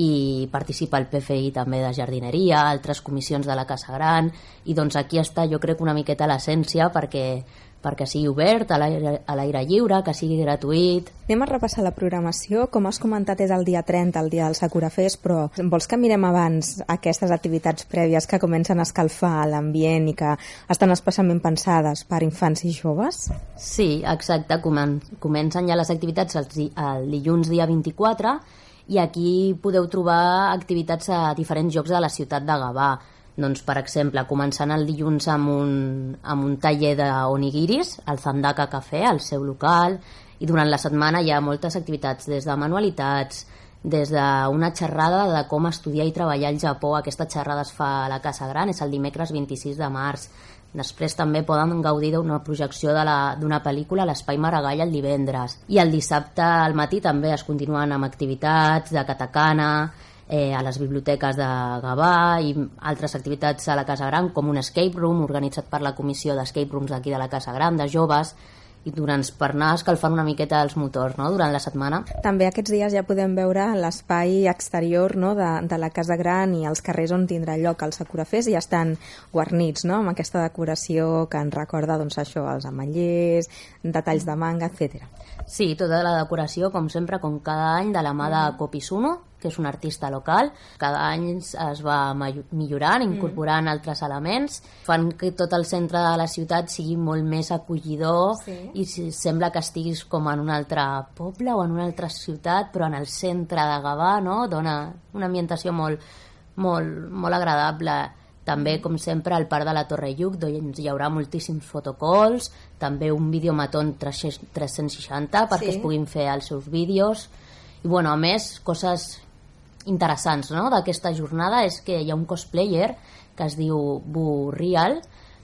i participa el P F I també de jardineria, altres comissions de la Casa Gran, i doncs aquí està jo crec una miqueta l'essència perquè perquè sigui obert, a l'aire, a l'aire lliure, que sigui gratuït. Anem a repassar la programació. Com has comentat, és el dia trenta, el dia del Sakura Fest, però vols que mirem abans aquestes activitats prèvies que comencen a escalfar l'ambient i que estan especialment pensades per infants i joves? Sí, exacte. Comen comencen ja les activitats el, el dilluns dia vint-i-quatre i aquí podeu trobar activitats a diferents llocs de la ciutat de Gavà. Doncs, per exemple, començant el dilluns amb un, amb un taller d'onigiris al Zandaka Café, al seu local, i durant la setmana hi ha moltes activitats, des de manualitats, des d'una xerrada de com estudiar i treballar al Japó. Aquesta xerrada es fa a la Casa Gran, és el dimecres vint-i-sis de març. Després també poden gaudir d'una projecció d'una pel·lícula a l'Espai Maragall el divendres. I el dissabte al matí també es continuen amb activitats de katakana, Eh, a les biblioteques de Gavà i altres activitats a la Casa Gran, com un escape room organitzat per la comissió d'escape rooms d'aquí de la Casa Gran, de joves, i doncs per anar escalfant una miqueta els motors, no?, durant la setmana. També aquests dies ja podem veure l'espai exterior, no?, de, de la Casa Gran i els carrers on tindrà lloc el Sakura Fest, i ja estan guarnits, no?, amb aquesta decoració que ens recorda, doncs, això, els ametllers, detalls de manga, etcètera. Sí, tota la decoració, com sempre, com cada any, de la mà de Kopisuno, que és un artista local. Cada any es va millorant, incorporant mm. altres elements, fan que tot el centre de la ciutat sigui molt més acollidor, sí. i sembla que estiguis com en un altre poble o en una altra ciutat, però en el centre de Gavà, no? Dona una ambientació molt, molt, molt agradable. També, com sempre, al Parc de la Torre Lluc, doncs hi haurà moltíssims fotocalls, també un videomatón tres-cents seixanta perquè sí. es puguin fer els seus vídeos. I, bueno, a més, coses interessants, no?, d'aquesta jornada és que hi ha un cosplayer que es diu Bu Real,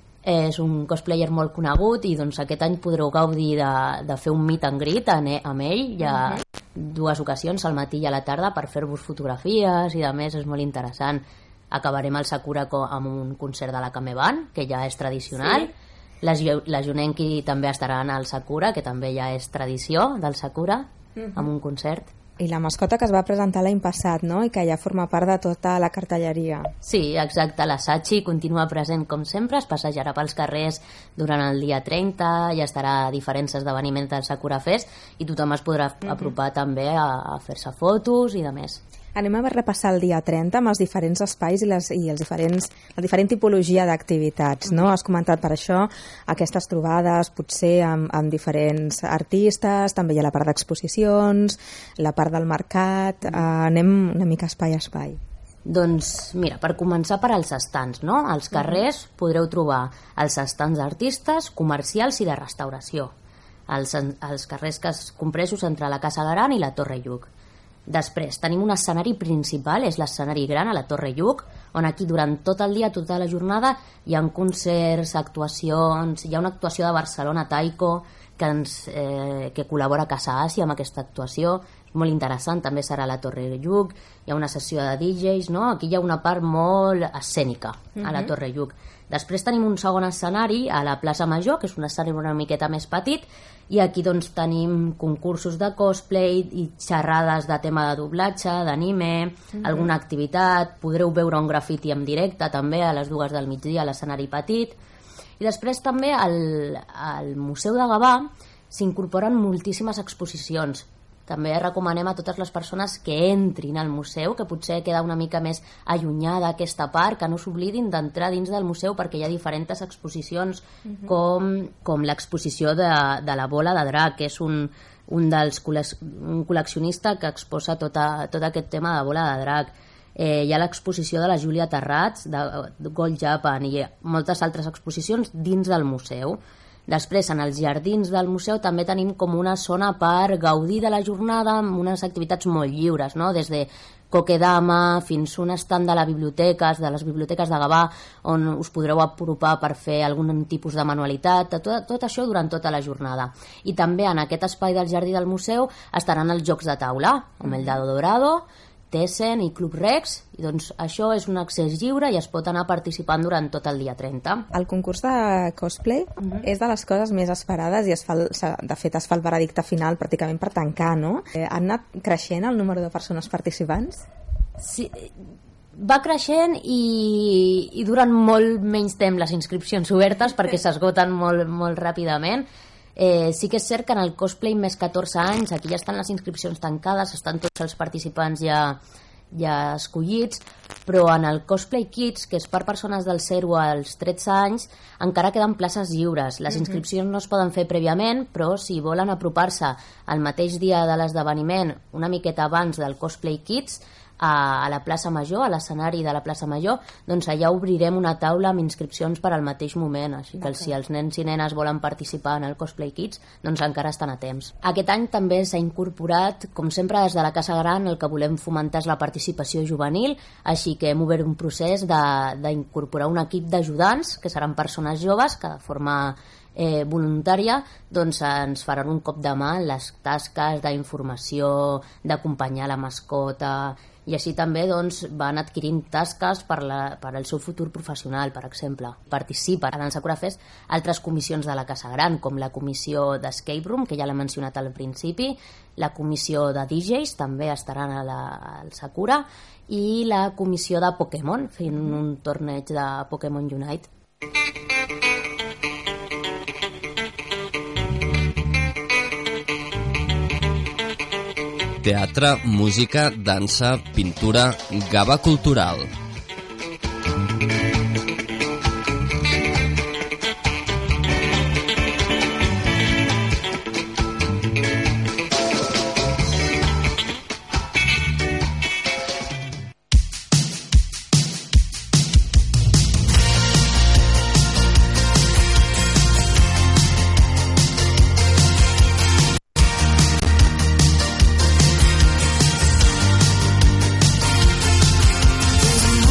és un cosplayer molt conegut i doncs aquest any podreu gaudir de, de fer un meet and greet amb ell. Hi ha uh-huh. dues ocasions, al matí i a la tarda, per fer-vos fotografies i, a més, és molt interessant. Acabarem el Sakura amb un concert de la Kameban, que ja és tradicional. Sí. Les, les Junenki també estaran al Sakura, que també ja és tradició del Sakura, uh-huh. amb un concert. I la mascota que es va presentar l'any passat, no?, i que ja forma part de tota la cartelleria. Sí, exacte. La Sachi continua present com sempre, es passejarà pels carrers durant el dia trenta, ja estarà a diferents esdeveniments del Sakura Fest i tothom es podrà uh-huh. apropar també a, a fer-se fotos i de més. Anem a repassar el dia trenta amb els diferents espais i, les, i els diferents, la diferent tipologia d'activitats, no? Has comentat per això aquestes trobades, potser amb, amb diferents artistes, també hi ha la part d'exposicions, la part del mercat, eh, anem una mica espai a espai. Doncs mira, per començar per als estants, no? Als carrers podreu trobar els estants d'artistes, comercials i de restauració. Els, els carrers que es compresos entre la Casa Gran i la Torre Lluc. Després tenim un escenari principal, és l'escenari gran a la Torre Lluc, on aquí durant tot el dia, tota la jornada, hi ha concerts, actuacions, hi ha una actuació de Barcelona Taiko que, ens, eh, que col·labora a Casa Àsia amb aquesta actuació, és molt interessant, també serà a la Torre Lluc, hi ha una sessió de D Js, no? Aquí hi ha una part molt escènica a la Torre Lluc. Després tenim un segon escenari a la plaça Major, que és un escenari una miqueta més petit, i aquí doncs tenim concursos de cosplay i xerrades de tema de doblatge, d'anime, mm-hmm. alguna activitat, podreu veure un grafiti en directe també a les dues del migdia a l'escenari petit. I després també al, al Museu de Gavà s'incorporen moltíssimes exposicions. També recomanem a totes les persones que entrin al museu, que potser queda una mica més allunyada aquesta part, que no s'oblidin d'entrar dins del museu perquè hi ha diferents exposicions, uh-huh. com, com l'exposició de, de la bola de drac, que és un, un dels un col·leccionista que exposa tota, tot aquest tema de bola de drac. Eh, hi ha l'exposició de la Júlia Terrats, de, de Gold Japan, i moltes altres exposicions dins del museu. Després, en els jardins del museu també tenim com una zona per gaudir de la jornada amb unes activitats molt lliures, no? Des de Kokedama fins un estand de, la biblioteques, de les biblioteques de Gavà, on us podreu apropar per fer algun tipus de manualitat, tot, tot això durant tota la jornada. I també en aquest espai del jardí del museu estaran els jocs de taula, amb el Dado Dorado, Tessen i Club Rex, i doncs això és un accés lliure i es pot anar participant durant tot el dia trenta. El concurs de cosplay uh -huh. és de les coses més esperades i es fa el, de fet es fa el veredicte final pràcticament per tancar, no? Eh, han anat creixent el número de persones participants? Sí, va creixent i, i duren molt menys temps les inscripcions obertes perquè s'esgoten molt, molt ràpidament. Eh, sí que és cert que en el cosplay més catorze anys, aquí ja estan les inscripcions tancades, estan tots els participants ja, ja escollits, però en el cosplay kids, que és per persones del zero als tretze anys, encara queden places lliures. Les inscripcions no es poden fer prèviament, però si volen apropar-se al mateix dia de l'esdeveniment, una miqueta abans del cosplay kids, a la plaça Major, a l'escenari de la plaça Major, doncs allà obrirem una taula amb inscripcions per al mateix moment, així que si els nens i nenes volen participar en el Cosplay Kids, doncs encara estan a temps. Aquest any també s'ha incorporat, com sempre des de la Casa Gran, el que volem fomentar és la participació juvenil, així que hem obert un procés d'incorporar un equip d'ajudants, que seran persones joves, que de forma Eh, voluntària, doncs ens faran un cop de mà en les tasques d'informació, d'acompanyar la mascota, i així també doncs, van adquirint tasques per, la, per al seu futur professional, per exemple. Participen en el Sakura Fest altres comissions de la Casa Gran, com la comissió d'Escape Room, que ja l'he mencionat al principi, la comissió de D Js, també estaran a la, al Sakura, i la comissió de Pokémon, fent un torneig de Pokémon Unite. Teatre, música, dansa, pintura, Gavà Cultural. There's a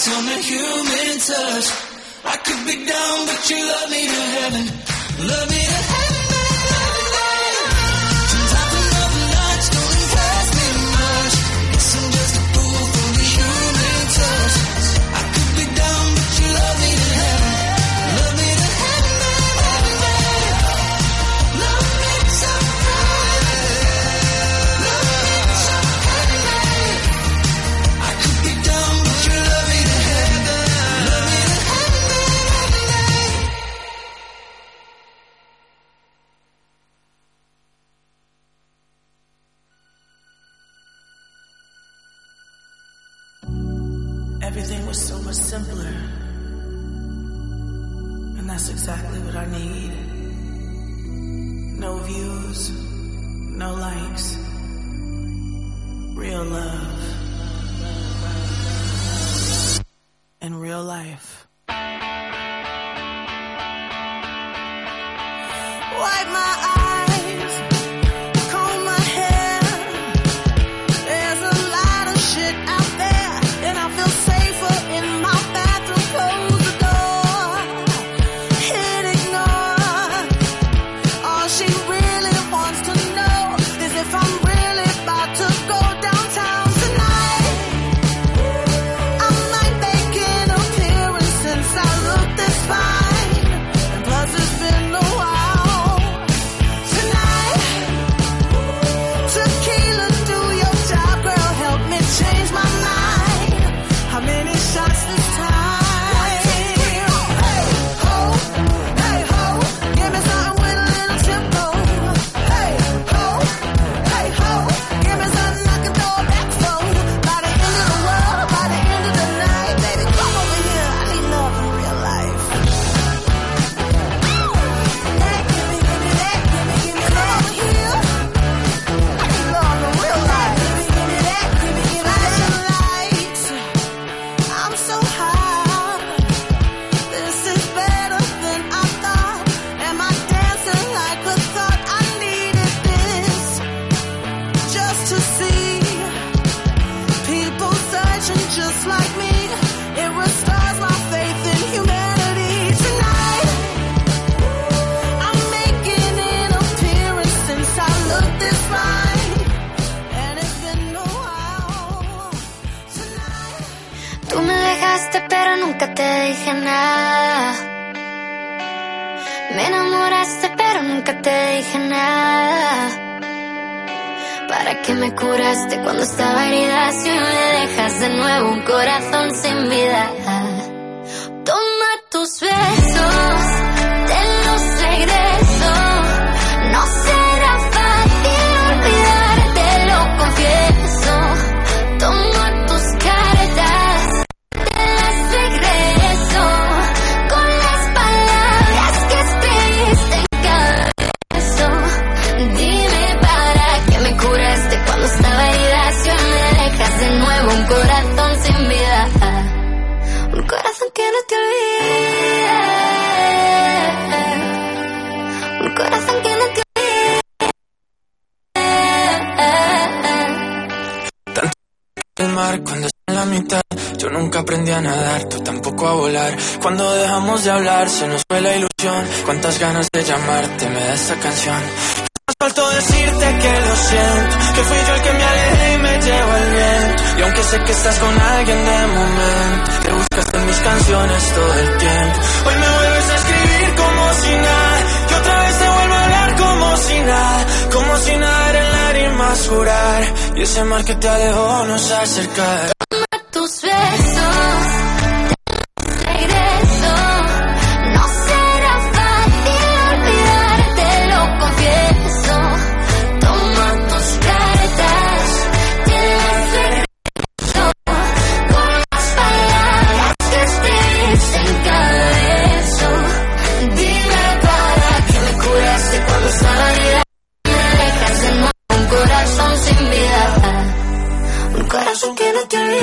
some human touch. I could be down, but you love me to heaven. Love me to heaven, heaven, heaven. Sometimes another notch don't impress me much. Guess I'm just a fool for the human touch. I could be down, but you love me to heaven. Love me to heaven, heaven, heaven. Love me to heaven. Love me to heaven. I could be down, but you love me to heaven. Love me to heaven, heaven, heaven. Everything was so much simpler. And that's exactly what I need. No views, no likes. Real love. In real life. Wipe my eyes, comb my hair. There's a lot of shit out there, and I feel safer in my bathroom. Close the door, hit ignore. All she really wants to know is if I'm really about to go downtown tonight. I might make an appearance since I look this fine, and plus it's been a while. Tonight, tequila, do your job, girl, help me change my mind. How many shots this time? Hey, ho, hey, ho, give me something with a little tempo. Hey, ho, hey, ho, give me something I can throw back for. By the end of the world, by the end of the night, baby, come over here. I need love in real life. Hey, give me, give me that, give me, give me that. Come over here. I need love in real life. Give me, give me that, give me, give me that. Flashing lights. I'm so high. This is better than I thought. Am I dancing like a thought? I needed this just to see people searching just like me. It restores my faith in humanity. Tonight, I'm making an appearance since I looked this fine, and it's been a while. Tú me dejaste pero nunca te dije nada. Me enamoraste pero nunca te dije nada. ¿Para qué me curaste cuando estaba herida si me dejas de nuevo un corazón sin vida? Toma tus besos, te los regreso. No será fácil olvidarte, lo confieso. Toma tus cartas, te las regreso. Con las palabras que escribiste en cada beso. Dime para qué me curaste cuando estaba herida si hoy me dejas de nuevo un corazón sin vida. Un corazón que no te olvida. Un corazón que no te Tanto el mar cuando está en la mitad. Yo nunca aprendí a nadar, tú tampoco a volar. Cuando dejamos de hablar se nos fue la ilusión. Cuántas ganas de llamarte me da esta canción. Más faltó decirte que lo siento, que fui yo el que me alejé y me llevo el viento. Y aunque sé que estás con alguien de momento, te buscaste en mis canciones todo el tiempo. Hoy me vuelves a escribir como si nada, y otra vez te vuelvo a hablar como si nada. Como si nada era en lágrimas jurar, y ese mar que te alejó nos acerca. Toma tus besos, te los regreso. No será fácil olvidarte, lo confieso. Toma tus cartas, te las regreso. Con las palabras que escribiste en cada beso. Dime para qué me curaste cuando estaba herida. Me dejas de nuevo un corazón sin vida. Un corazón que no te olvida.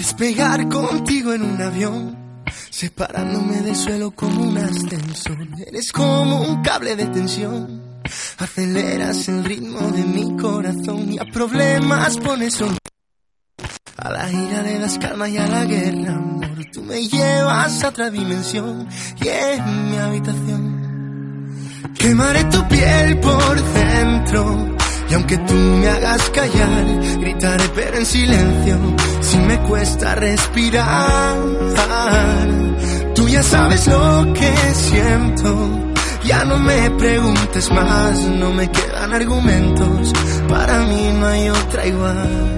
Despegar contigo en un avión, separándome del suelo como un ascensor. Eres como un cable de tensión, aceleras el ritmo de mi corazón y a problemas pones un... A la ira le das calma y a la guerra amor. Tú me llevas a otra dimensión y en mi habitación quemaré tu piel por dentro. Y aunque tú me hagas callar, gritaré pero en silencio, si me cuesta respirar. Tú ya sabes lo que siento, ya no me preguntes más, no me quedan argumentos, para mí no hay otra igual.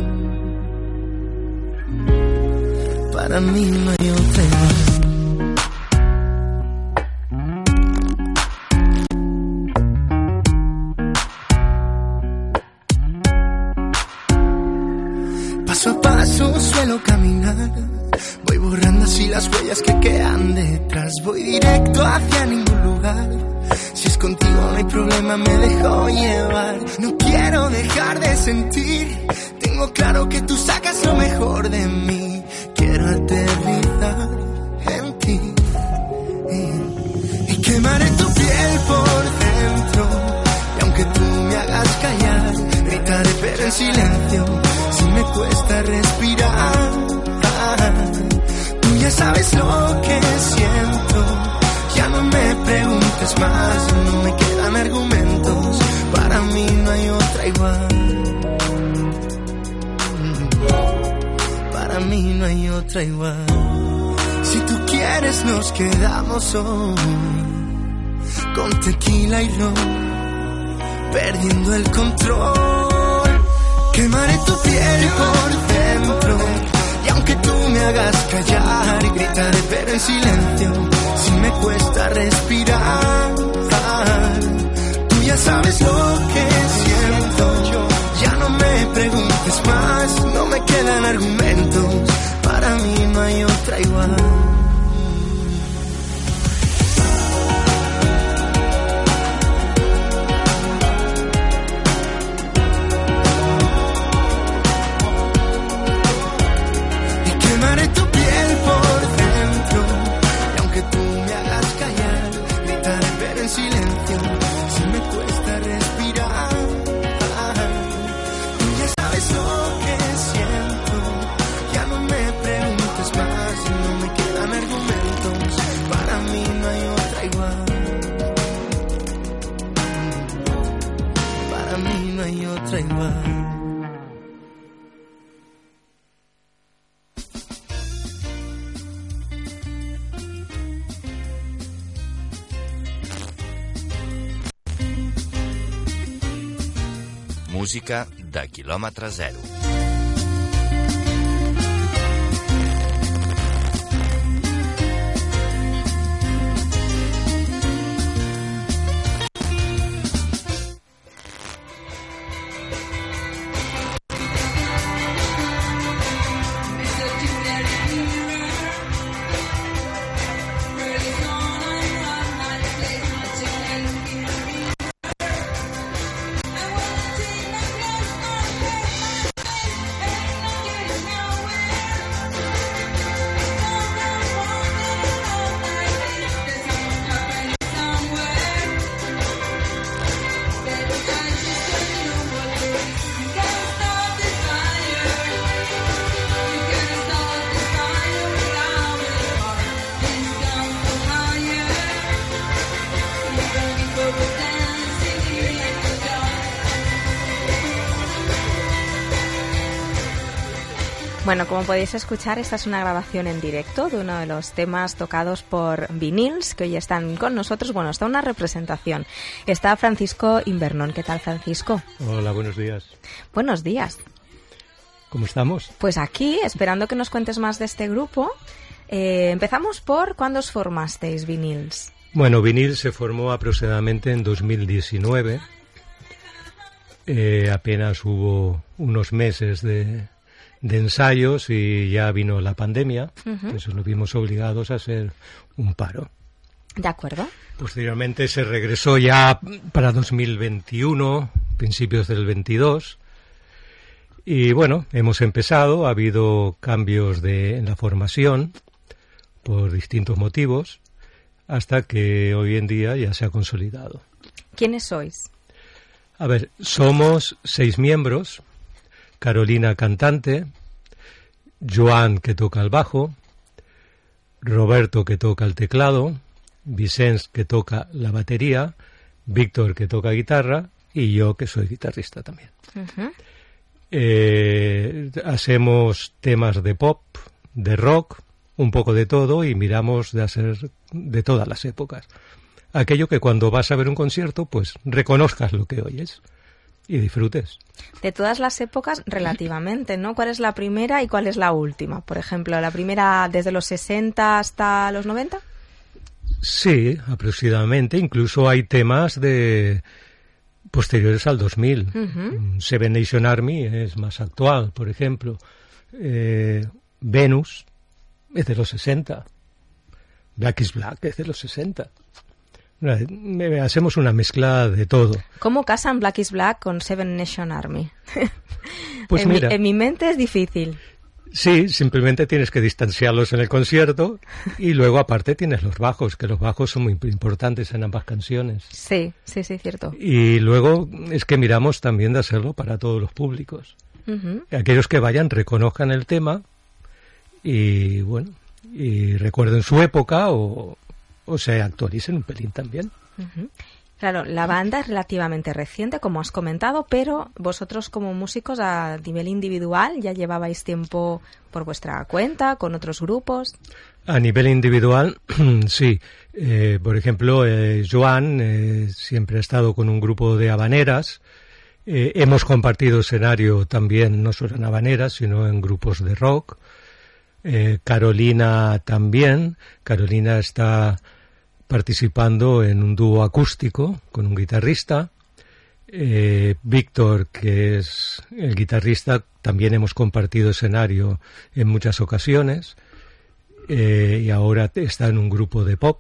Para mí no hay otra igual. Paso a paso suelo caminar, voy borrando así las huellas que quedan detrás. Voy directo hacia ningún lugar, si es contigo no hay problema, me dejo llevar. No quiero dejar de sentir, tengo claro que tú sacas lo mejor de mí. Quiero aterrizar en ti y, y quemaré tu piel por dentro. Y aunque tú me hagas callar, gritaré pero en silencio, si me cuesta respirar. Tú ya sabes lo que siento, ya no me preguntes más, no me quedan argumentos, para mí no hay otra igual. Para mí no hay otra igual. Si tú quieres nos quedamos hoy, con tequila y ron, perdiendo el control. Quemaré tu piel por dentro, y aunque tú me hagas callar, gritaré pero en silencio, si me cuesta respirar. Tú ya sabes lo que siento, ya no me preguntes más, no me quedan argumentos, para mí no hay otra igual. Música de quilòmetre zero. Bueno, como podéis escuchar, esta es una grabación en directo de uno de los temas tocados por Vinyls, que hoy están con nosotros. Bueno, está una representación. Está Francisco Invernón. ¿Qué tal, Francisco? Hola, buenos días. Buenos días. ¿Cómo estamos? Pues aquí, esperando que nos cuentes más de este grupo. Eh, empezamos por ¿cuándo os formasteis, Vinyls? Bueno, Vinyls se formó aproximadamente en dos mil diecinueve. Eh, apenas hubo unos meses de... de ensayos y ya vino la pandemia, uh-huh. Entonces nos vimos obligados a hacer un paro. De acuerdo. Posteriormente se regresó ya para dos mil veintiuno, principios del veintidós, Y bueno, hemos empezado, ha habido cambios de, en la formación por distintos motivos, hasta que hoy en día ya se ha consolidado. ¿Quiénes sois? A ver, somos seis miembros: Carolina, cantante; Joan, que toca el bajo; Roberto, que toca el teclado; Vicens, que toca la batería; Víctor, que toca guitarra; y yo, que soy guitarrista también. Uh-huh. Eh, hacemos temas de pop, de rock, un poco de todo, y miramos de hacer de todas las épocas. Aquello que cuando vas a ver un concierto, pues reconozcas lo que oyes y disfrutes. De todas las épocas, relativamente, ¿no? ¿Cuál es la primera y cuál es la última? Por ejemplo, ¿la primera desde los sesenta hasta los noventa? Sí, aproximadamente. Incluso hay temas de posteriores al dos mil. Uh-huh. Seven Nation Army es más actual, por ejemplo. Eh, Venus es de los sesenta. Black is Black es de los sesenta. Hacemos una mezcla de todo. ¿Cómo casan Black is Black con Seven Nation Army? Pues en, mira, mi, en mi mente es difícil. Sí, simplemente tienes que distanciarlos en el concierto y luego aparte tienes los bajos, que los bajos son muy importantes en ambas canciones. Sí, sí, sí, cierto. Y luego es que miramos también de hacerlo para todos los públicos. Uh-huh. Aquellos que vayan reconozcan el tema y bueno, y recuerden su época o, o se actualicen un pelín también. Uh-huh. Claro, la banda es relativamente reciente, como has comentado, pero vosotros como músicos a nivel individual ya llevabais tiempo por vuestra cuenta, con otros grupos. A nivel individual, sí. Eh, por ejemplo, eh, Joan eh, siempre ha estado con un grupo de habaneras. Eh, hemos compartido escenario también, no solo en habaneras, sino en grupos de rock. Eh, Carolina también. Carolina está participando en un dúo acústico con un guitarrista. Eh, Víctor, que es el guitarrista, también hemos compartido escenario en muchas ocasiones. Eh, y ahora está en un grupo de pop.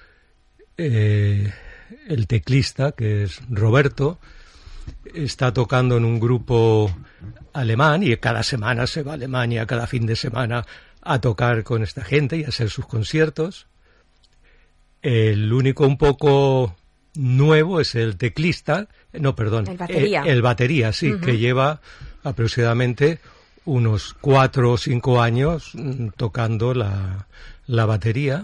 Eh, el teclista, que es Roberto, está tocando en un grupo alemán y cada semana se va a Alemania, cada fin de semana, a tocar con esta gente y a hacer sus conciertos. El único un poco nuevo es el teclista, no, perdón, el batería, el, el batería sí, uh-huh. que lleva aproximadamente unos cuatro o cinco años mm, tocando la, la batería.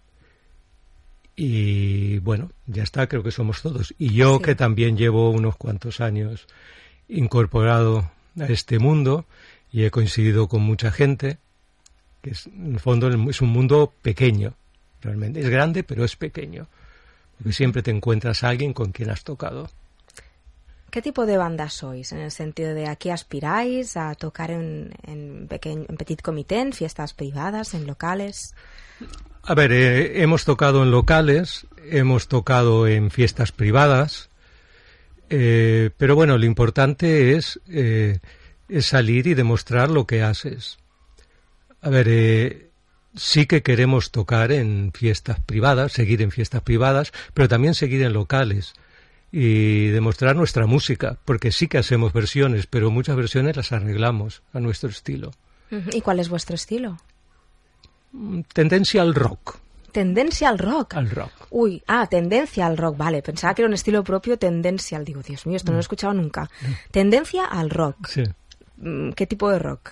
Y bueno, ya está, creo que somos todos. Y yo, sí, que también llevo unos cuantos años incorporado a este mundo y he coincidido con mucha gente, que es, en el fondo es un mundo pequeño. Realmente es grande, pero es pequeño, porque siempre te encuentras a alguien con quien has tocado. ¿Qué tipo de banda sois? En el sentido de ¿a qué aspiráis? ¿A tocar en, en, pequeño, en petit comité, en fiestas privadas, en locales? A ver, eh, hemos tocado en locales, hemos tocado en fiestas privadas, eh, pero bueno, lo importante es, eh, es salir y demostrar lo que haces. A ver, eh, sí que queremos tocar en fiestas privadas, seguir en fiestas privadas, pero también seguir en locales y demostrar nuestra música, porque sí que hacemos versiones, pero muchas versiones las arreglamos a nuestro estilo. ¿Y cuál es vuestro estilo? Tendencia al rock. ¿Tendencia al rock? Al rock. Uy, ah, tendencia al rock, vale. Pensaba que era un estilo propio, tendencia al... Digo, Dios mío, esto no lo he escuchado nunca. Tendencia al rock. Sí. ¿Qué tipo de rock?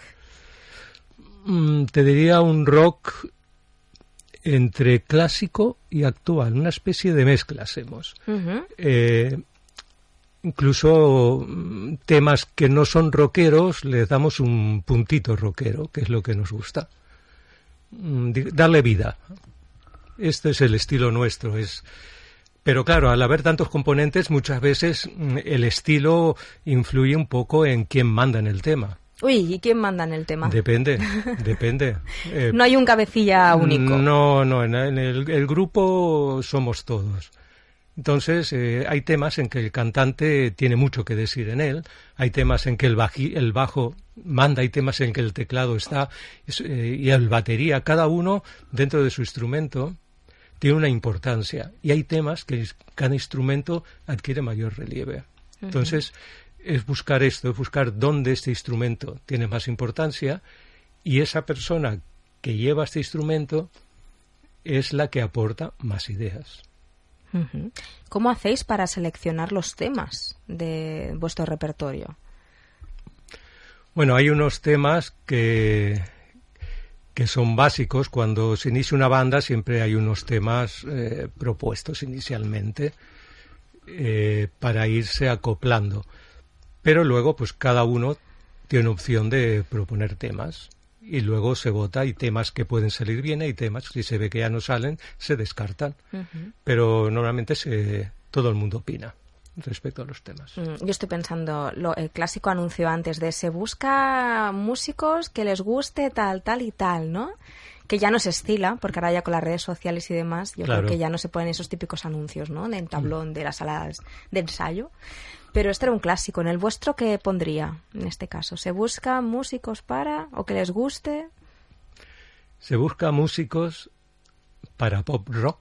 Te diría un rock entre clásico y actual, una especie de mezcla hacemos. Uh-huh. Eh, incluso temas que no son rockeros, les damos un puntito rockero, que es lo que nos gusta. Darle vida. Este es el estilo nuestro. Es... Pero claro, al haber tantos componentes, muchas veces el estilo influye un poco en quién manda en el tema. Uy, ¿y quién manda en el tema? Depende, depende. Eh, no hay un cabecilla único. No, no, en el, el grupo somos todos. Entonces, eh, hay temas en que el cantante tiene mucho que decir en él, hay temas en que el, baji, el bajo manda, hay temas en que el teclado está, eh, y el batería, cada uno dentro de su instrumento tiene una importancia, y hay temas que cada instrumento adquiere mayor relieve. Entonces, es buscar esto, es buscar dónde este instrumento tiene más importancia y esa persona que lleva este instrumento es la que aporta más ideas. Uh-huh. ¿Cómo hacéis para seleccionar los temas de vuestro repertorio? Bueno, hay unos temas que, que son básicos. Cuando se inicia una banda siempre hay unos temas eh, propuestos inicialmente eh, para irse acoplando. Pero luego pues cada uno tiene opción de proponer temas. Y luego se vota, hay temas que pueden salir bien, hay temas que si se ve que ya no salen, se descartan. Uh-huh. Pero normalmente se, todo el mundo opina respecto a los temas. Mm, yo estoy pensando, lo, el clásico anuncio antes de se busca músicos que les guste tal, tal y tal, ¿no? Que ya no se estila, porque ahora ya con las redes sociales y demás, yo claro. creo que ya no se ponen esos típicos anuncios, ¿no? En tablón mm. de las salas de ensayo. Pero este era un clásico. ¿En el vuestro qué pondría en este caso? ¿Se busca músicos para o que les guste? Se busca músicos para pop rock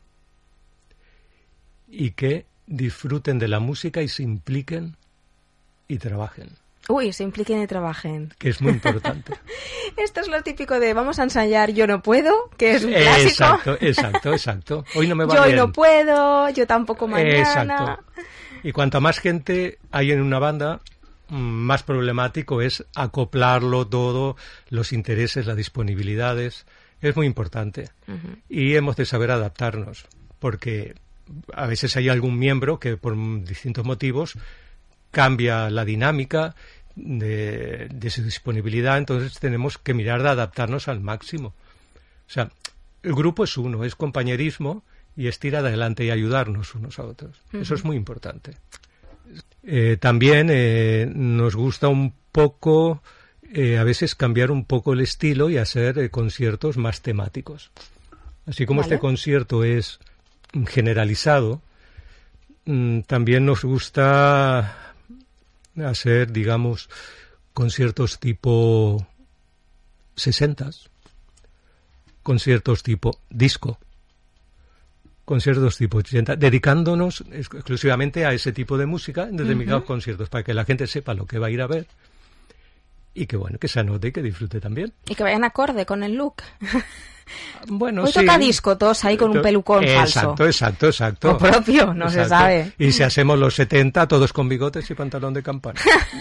y que disfruten de la música y se impliquen y trabajen. Uy, se impliquen y trabajen. Que es muy importante. Esto es lo típico de vamos a ensayar Yo no puedo, que es un clásico. Exacto, exacto, exacto. Hoy no me va yo bien. Yo hoy no puedo, yo tampoco mañana. Exacto. Y cuanta más gente hay en una banda, más problemático es acoplarlo todo, los intereses, las disponibilidades. Es muy importante. Uh-huh. Y hemos de saber adaptarnos, porque a veces hay algún miembro que por distintos motivos cambia la dinámica de, de su disponibilidad, entonces tenemos que mirar de adaptarnos al máximo. O sea, el grupo es uno, es compañerismo, y es tirar adelante y ayudarnos unos a otros. Uh-huh. Eso es muy importante. Eh, también eh, nos gusta un poco, eh, a veces cambiar un poco el estilo y hacer eh, conciertos más temáticos. Así como ¿Vale? Este concierto es generalizado, mm, también nos gusta hacer, digamos, conciertos tipo sesentas, conciertos tipo disco, conciertos tipo ochenta, dedicándonos exclusivamente a ese tipo de música en determinados uh-huh. conciertos, para que la gente sepa lo que va a ir a ver y que bueno, que se anote y que disfrute también. Y que vayan acorde con el look. Bueno, Hoy sí. toca disco, todos ahí con un pelucón exacto, falso. Exacto, exacto, o propio, no exacto. se sabe. Y si hacemos los setenta, todos con bigotes y pantalón de campana.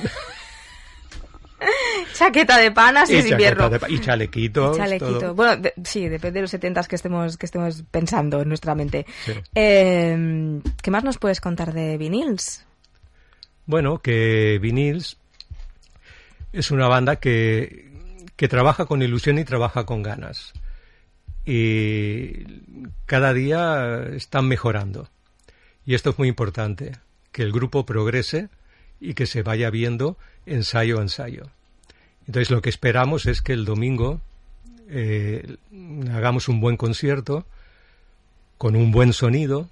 Chaqueta de panas y, y invierno. De pa- y chalequitos. Y chalequito. Todo. Bueno, de, sí, depende de los setentas que estemos, que estemos pensando en nuestra mente. Sí. Eh, ¿Qué más nos puedes contar de Vinyls? Bueno, que Vinyls es una banda que, que trabaja con ilusión y trabaja con ganas. Y cada día están mejorando. Y esto es muy importante, que el grupo progrese y que se vaya viendo ensayo a ensayo. Entonces lo que esperamos es que el domingo eh, hagamos un buen concierto con un buen sonido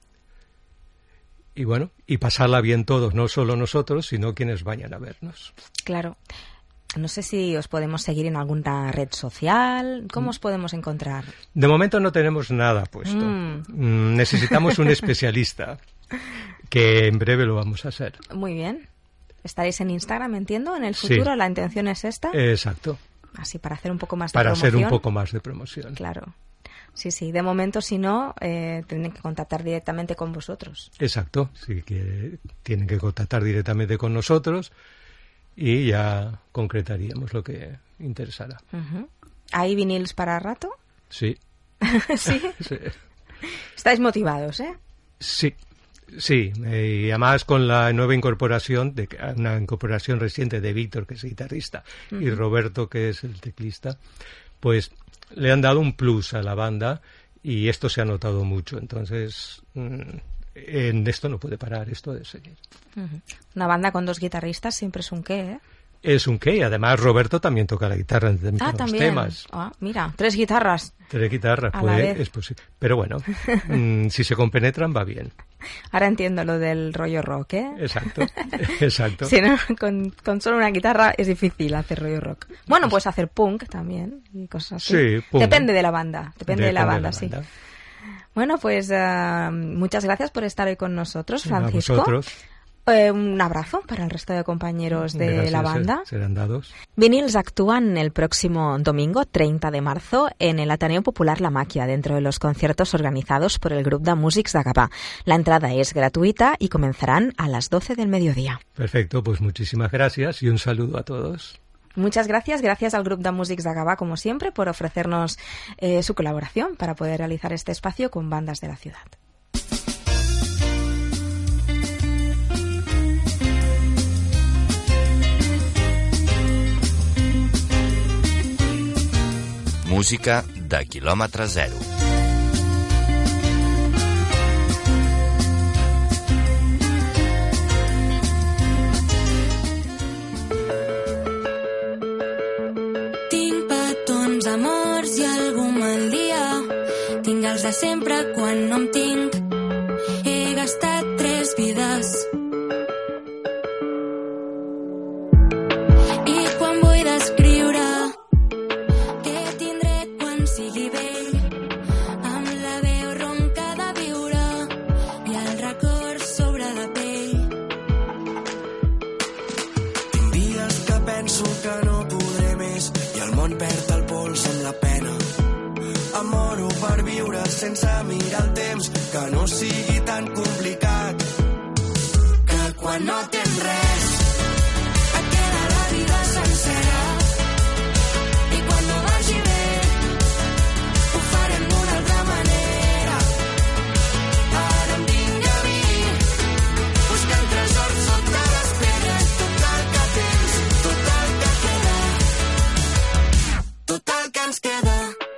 y bueno, y pasarla bien todos, no solo nosotros, sino quienes vayan a vernos. Claro. No sé si os podemos seguir en alguna red social. ¿Cómo os podemos encontrar? De momento no tenemos nada puesto. Mm. Mm, necesitamos un especialista, que en breve lo vamos a hacer. Muy bien. Estaréis en Instagram, entiendo, en el futuro. Sí. La intención es esta. Exacto. Así, para hacer un poco más de para promoción. Para hacer un poco más de promoción. Claro. Sí, sí. De momento, si no, eh, tienen que contactar directamente con vosotros. Exacto. Sí, que tienen que contactar directamente con nosotros y ya concretaríamos lo que interesará. Uh-huh. ¿Hay Vinyls para rato? Sí. ¿Sí? Sí. Estáis motivados, ¿eh? Sí. Sí, eh, y además con la nueva incorporación, de una incorporación reciente de Víctor, que es guitarrista, uh-huh. y Roberto, que es el teclista, pues le han dado un plus a la banda y esto se ha notado mucho. Entonces, mmm, en esto no puede parar, esto de seguir. Uh-huh. Una banda con dos guitarristas siempre es un qué, ¿eh? Es un qué, y además Roberto también toca la guitarra en ah, los también. temas. Ah, mira, tres guitarras. Tres guitarras, pues es posible. Pero bueno, mmm, si se compenetran va bien. Ahora entiendo lo del rollo rock, ¿eh? Exacto, exacto. Si no, con, con solo una guitarra es difícil hacer rollo rock. Bueno, puedes hacer punk también y cosas así. Sí, punk. Depende de la banda, depende, depende de la banda, de la banda. Sí. Bueno, pues uh, muchas gracias por estar hoy con nosotros, Francisco. A vosotros. Eh, un abrazo para el resto de compañeros de Gracias, la banda. Serán dados. Vinils actúan el próximo domingo, treinta de marzo, en el Ateneo Popular La Maquia, dentro de los conciertos organizados por el Grup de Músics de Gavà. La entrada es gratuita y comenzarán a las doce del mediodía. Perfecto, pues muchísimas gracias y un saludo a todos. Muchas gracias, gracias al Grup de Músics de Gavà, como siempre, por ofrecernos eh, su colaboración para poder realizar este espacio con bandas de la ciudad. Música de quilòmetre zero. Tinc petons, amors i algun mal dia. Tinc els de sempre quan no em tinc. He gastat tres vides. I quan vull descriure què tindré quan sigui vell, amb la veu ronca de viure i el record sobre la pell. Tinc dies que penso que no podré més i el món perd el pols amb la pena. Em moro per viure sense mirar el temps, que no sigui tan complicat, que quan no tens res et queda la vida sencera. I quan no vagi bé ho farem d'una altra manera. Ara em vinc a mi buscant tresors sota les pedres. Tot el que tens, tot el que queda, tot el que ens queda.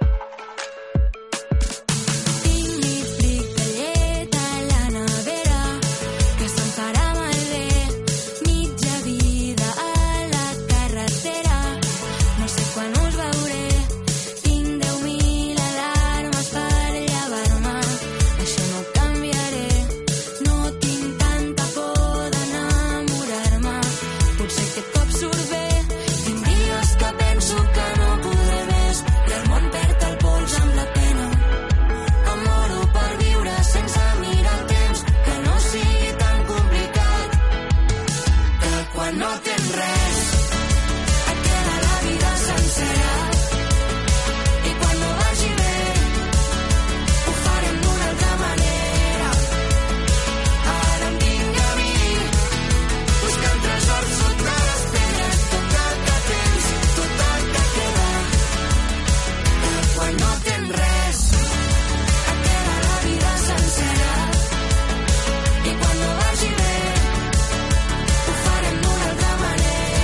Tinc lipstick de llet a la nevera que se'm farà malbé. Mitja vida a la carretera, no sé quan us veuré. Tinc deu mil alarmes per llevar-me, això no canviaré. No tinc tanta por d'enamorar-me, potser aquest cop surt bé. Tinc dies que penso que no podré més i el món perd el pols amb la pena. Em moro per viure sense mirar el temps, que no sigui tan complicat, que quan no tens res et queda la vida sencera. I quan no vagi bé ho farem d'una altra manera. Ara em vinc a mi buscant tresors sota les pedres. Tot el que tens, tot el que queda, que quan no tens res et queda la vida sencera. I quan no vagi bé ho farem d'una altra manera.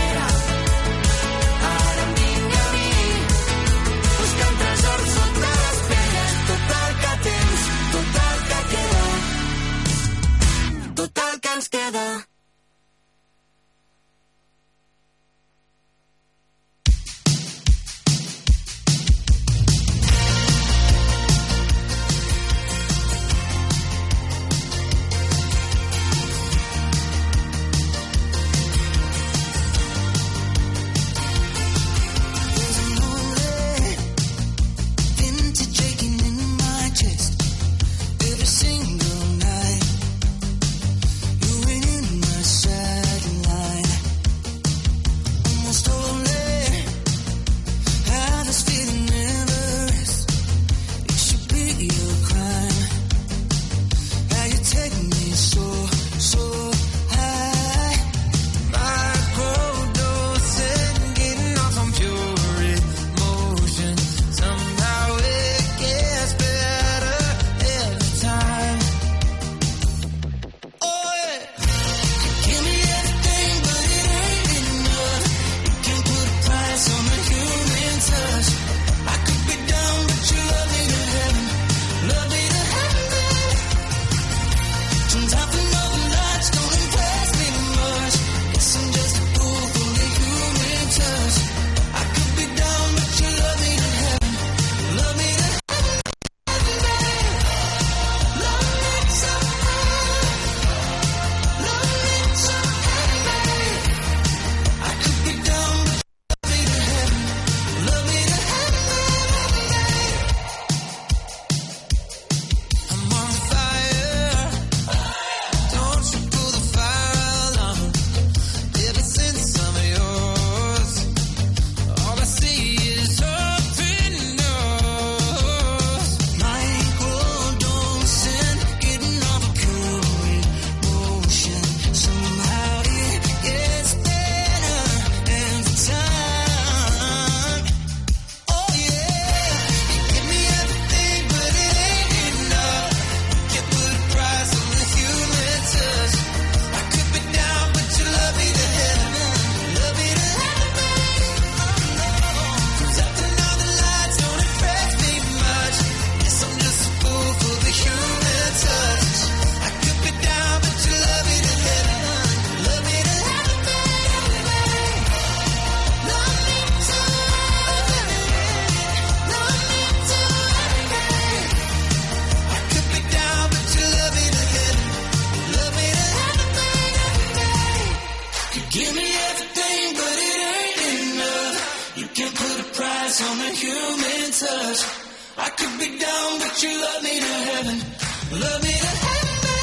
could give me everything, but it ain't enough. You can't put a price on a human touch. I could be down, but you love me to heaven. Love me to heaven.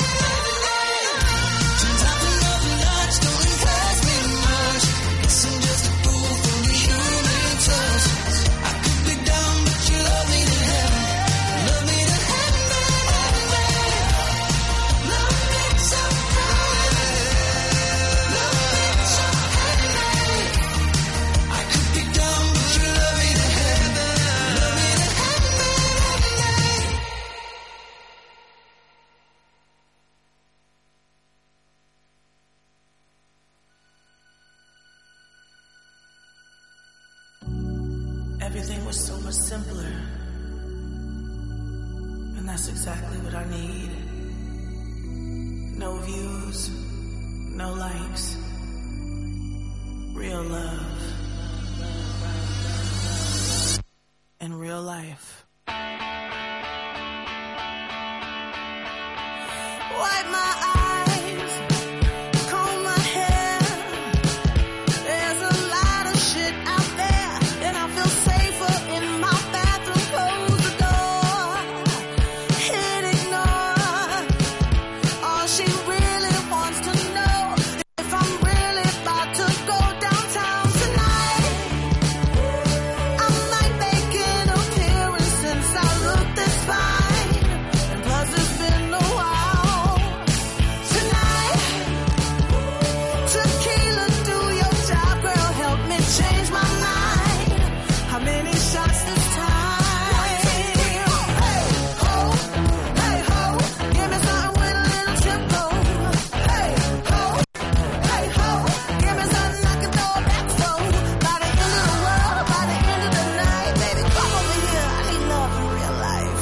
Everything was so much simpler. And that's exactly what I need. No views, no likes. Real love. In real life. Wipe my eyes, comb my hair. There's a lot of shit out there, and I feel safer in my bathroom. Close the door, hit ignore. All she really wants to know if I'm really about to go downtown tonight. I might make an appearance since I look this fine, and plus it's been a while. Tonight, tequila, do your job, girl, help me change my mind. How many shots this time? Hey, ho, hey, ho, give me something with a little tempo. Hey, ho, hey, ho, give me something I can throw it back for. By the end of the world, by the end of the night, baby, come over here, I need love in real life.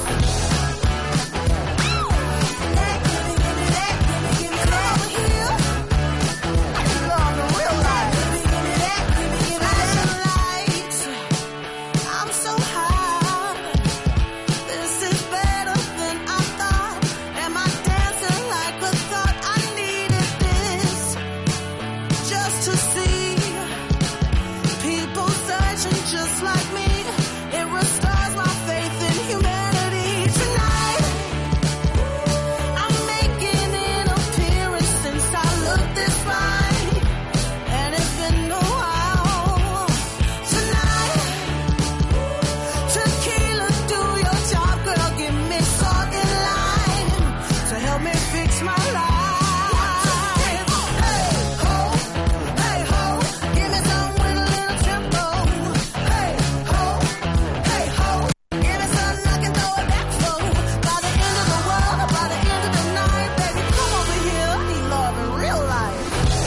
That, give me, give me that, give me, give me that. Come over here, I need love in real life. Give me, give me that, give me, give me that. Lights, I'm so high. This is better than I thought. Am I dancing like a thought? I needed this just to see people searching just like me. It restores my faith in humanity. Tonight, I'm making an appearance since I looked this fine, and it's been a while. Tonight, tequila, do your job, girl, give me salt and lime to help me fix my life. Hey, ho, hey, ho, give me some with a little tempo. Hey, ho, hey, ho, give me something I can throw it back for. By the end of the world, or by the end of the night, baby, come over here, I need love in real life.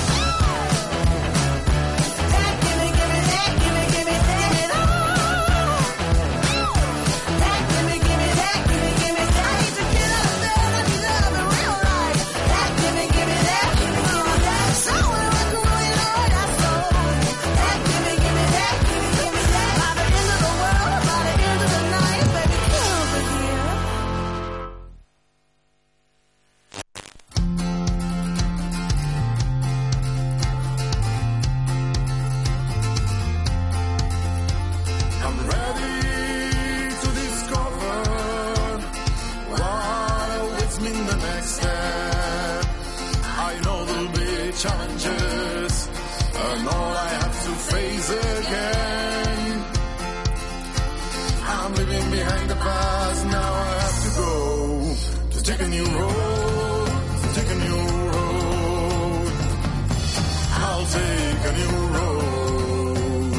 That, give me, give me that, give me, give me that. That, give me, give me that, give me, give me that. I need tequila, man, I need love in real life. That, give me, give me that, give me, give me that. Someone rock and roll, you know what I saw. That, give me, give me that, give me, give me that. By the end of the world, by the end of the night, baby, come over here. I'm ready to discover what awaits me in the next step. I know there'll be challenges, and all I have to face again. I'm leaving behind the past, now I have to go to take a new road, to take a new road. I'll take a new road.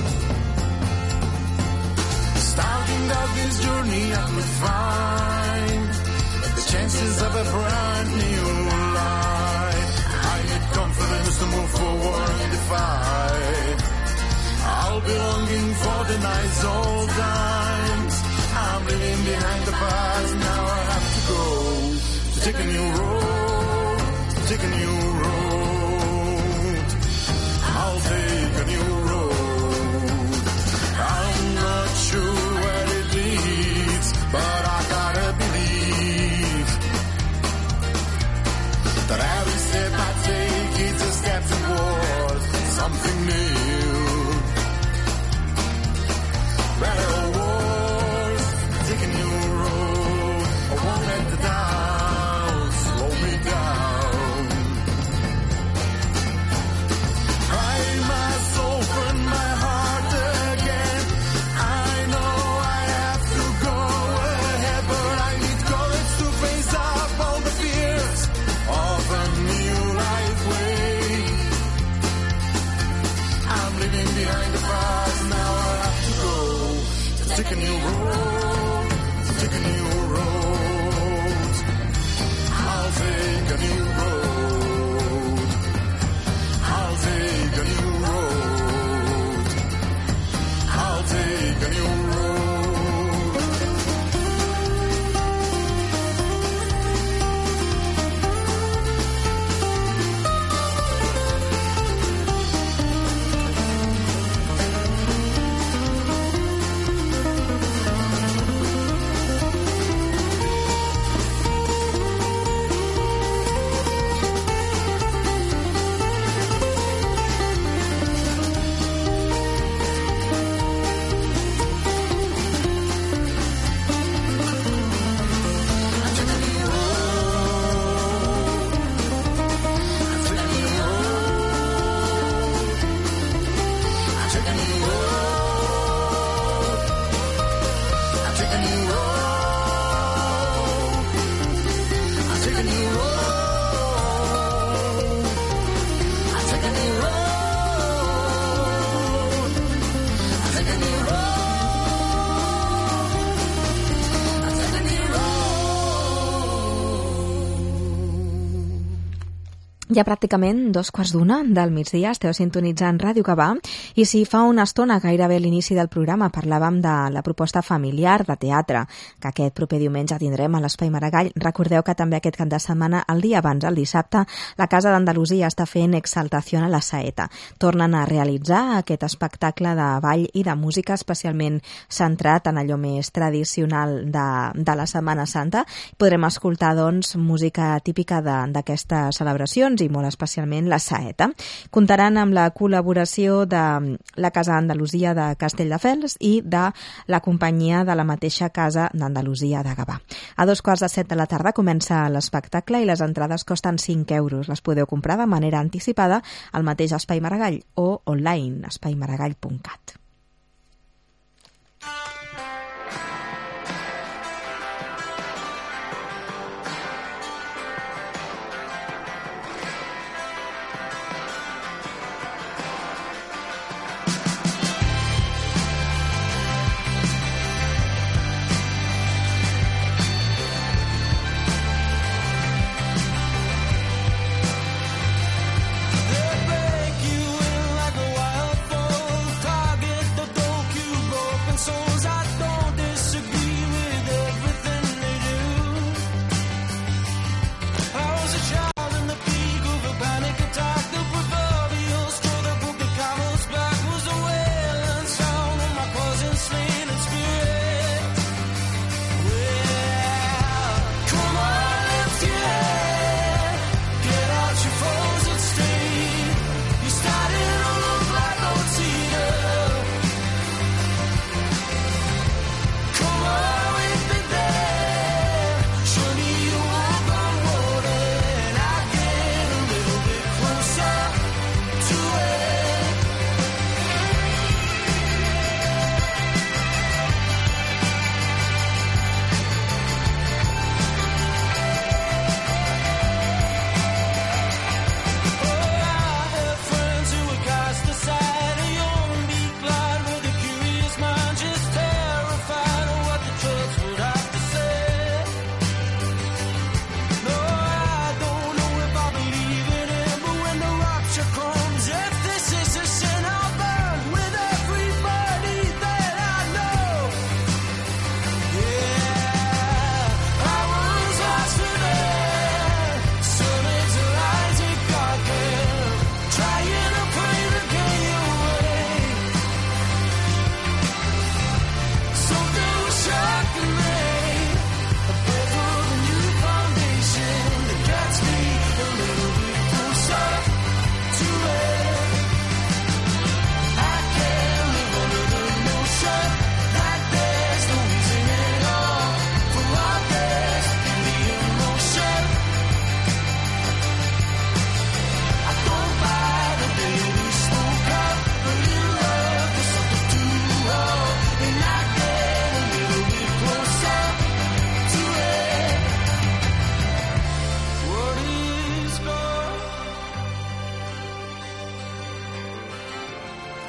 Starting out this journey, I will find the chances of a brand new life. I need confidence to move forward in the fight. I'll be longing for the nice old times. I'm leaving behind the past, now I have to go to take a new road, to take a new road. I'll take a new road. I'm not sure where it leads, but I gotta believe that every step I take is a step toward leaving behind the past. Now I have to go to take a new road, to take a new road. I'll take a new road. I'll take a new road. I'll take a new road. Ja pràcticament dos quarts d'una del migdia, esteu sintonitzant Ràdio Gavà, i si fa una estona, gairebé a l'inici del programa, parlàvem de la proposta familiar de teatre, que aquest proper diumenge tindrem a l'Espai Maragall. Recordeu que també aquest cap de setmana, el dia abans, el dissabte, la Casa d'Andalusia està fent Exaltación a la Saeta. Tornen a realitzar aquest espectacle de ball i de música especialment centrat en allò més tradicional de, de la Setmana Santa. Podrem escoltar, doncs, música típica d'aquestes celebracions i molt especialment la saeta. Comptaran amb la col·laboració de la Casa d'Andalusia de Castelldefels i de la companyia de la mateixa Casa d'Andalusia de Gavà. A dos quarts de set de la tarda comença l'espectacle i les entrades costen cinc euros. Les podeu comprar de manera anticipada al mateix Espai Maragall o online, espai maragall punt cat. Break you in like a wild foe, target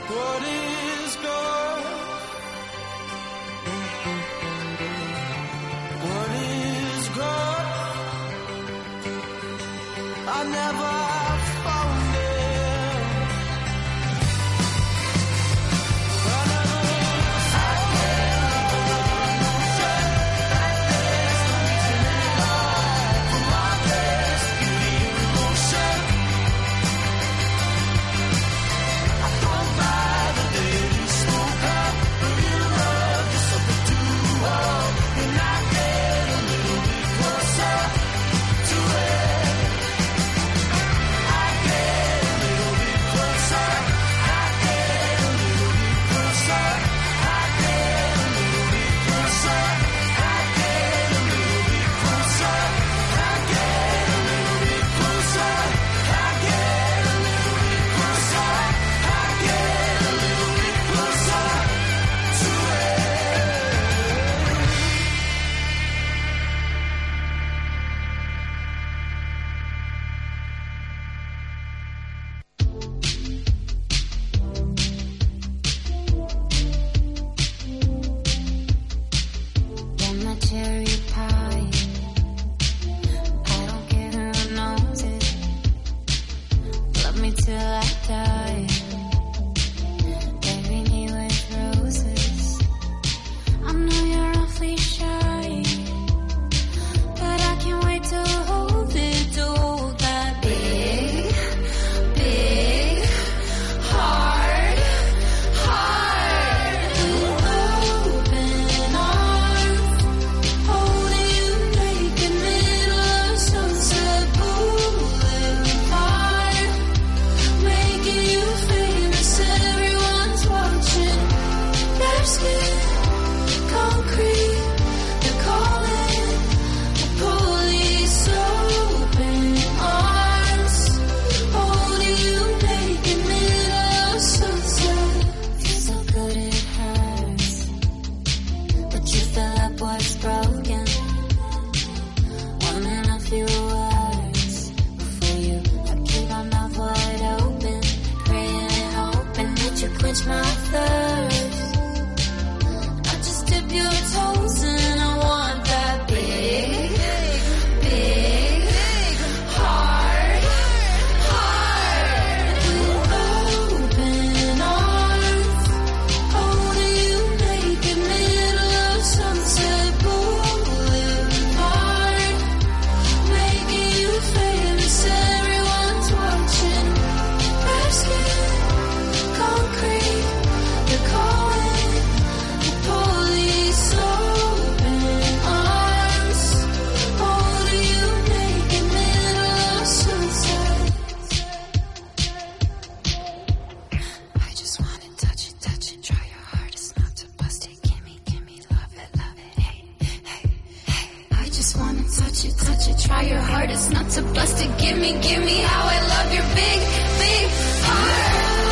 What is God? What is God? I never found it. You're my cherry pie. I don't care who knows it. Love me till I die. Bury me with roses. I know you're awfully shy, but I can't wait to hold it, to hold that big, big, hard, hard, open arms, holding you naked, middle of Sunset Boulevard, making you famous, everyone's watching. Bare skin, concrete, they're calling the police. Open arms, holding you naked, middle of Sunset. Feels so good it hurts, but you fill up what's broken. One and a few words before you, I keep my mouth wide open, praying and hoping that you quench my thirst. I just dip your toes and I want that big, big, hard, hard, open arms, holding you naked, middle of Sunset Boulevard, making you famous, everyone's watching. Bare skin, concrete, they're calling the police. Open arms, holding you naked, middle of Sunset. I just wanna touch it, touch it, try your hardest not to bust it. Gimme, gimme, love it, love it, hey, hey, hey. I just wanna touch it, touch it, try your hardest not to bust it. Gimme, gimme, how I love your big, big heart.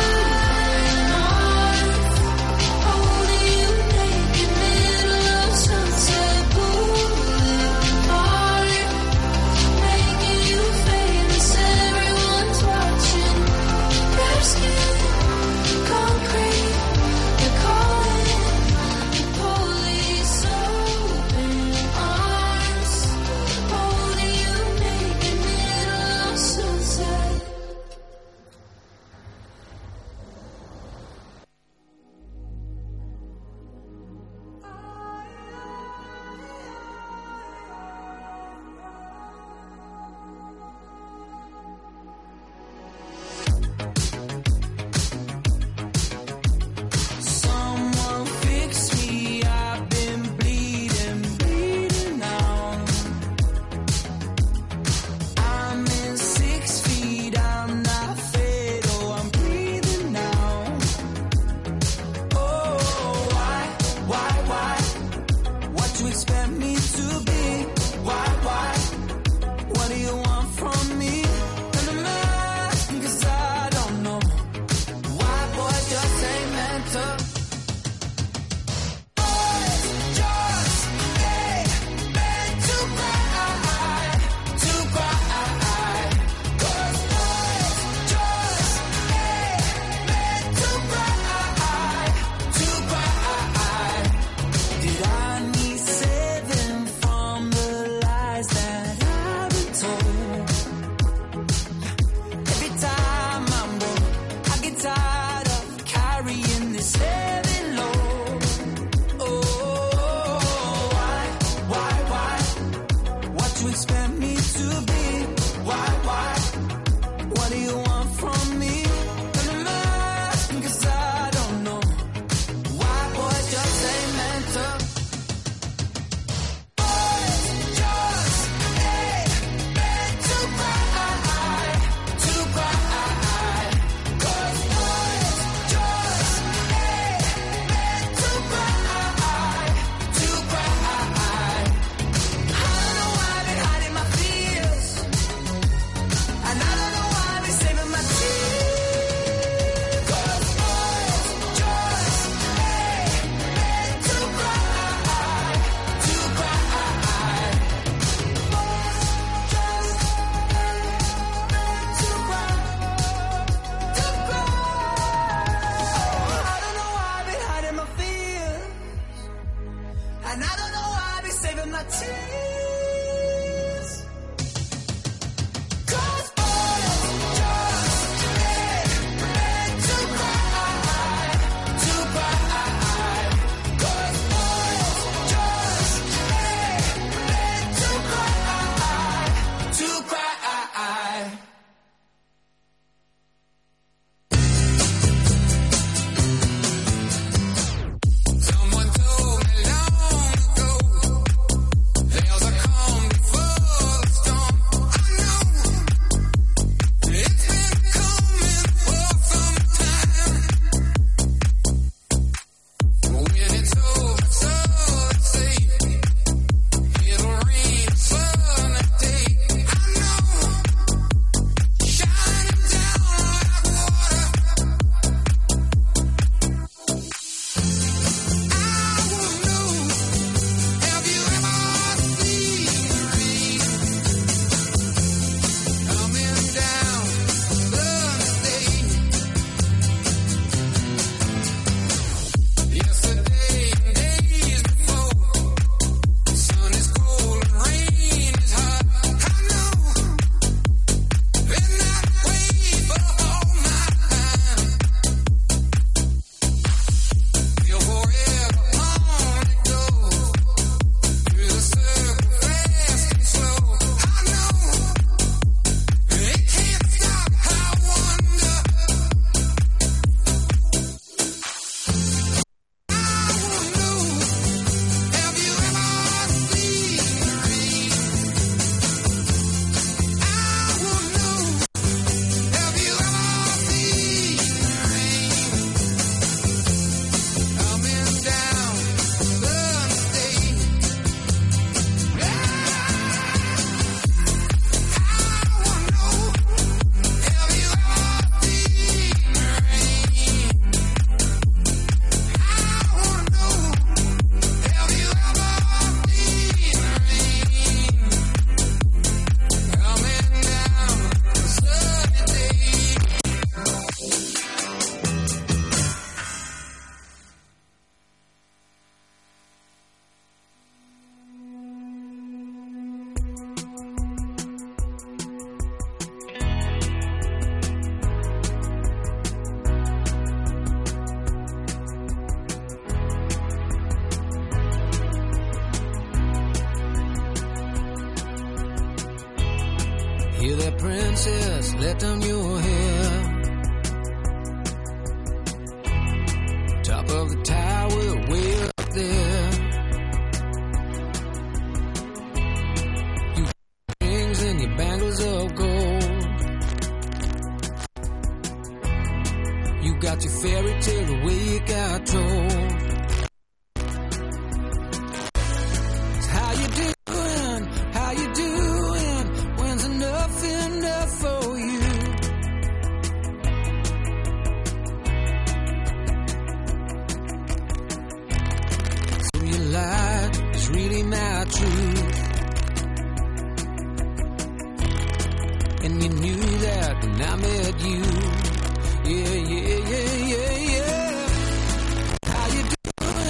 Holding you naked, middle of Sunset Boulevard, making you famous, everyone's watching. Bare skin, concrete, they're calling the police. Open arms, holding you naked, middle of Sunset. Someone fix me, I've been bleeding, bleeding now. I'm in six feet, I'm not fatal, I'm breathing now. Oh, why, why, why? What you expect me to be? Why, why? What do you want from me? And I'm asking 'cause I don't know. Why boys just ain't meant to. Boys just ain't meant to cry, to cry. 'Cause boys just ain't meant to cry. Hear that princess, let down your hair. Top of the tower, way up there. You rings and your bangles of gold. You got your fairy tale the way you got told. How you doing? How you doing? When's enough enough for you? So you lied, it's really not true. And you knew that when I met you. Yeah, yeah, yeah, yeah, yeah. How you doing?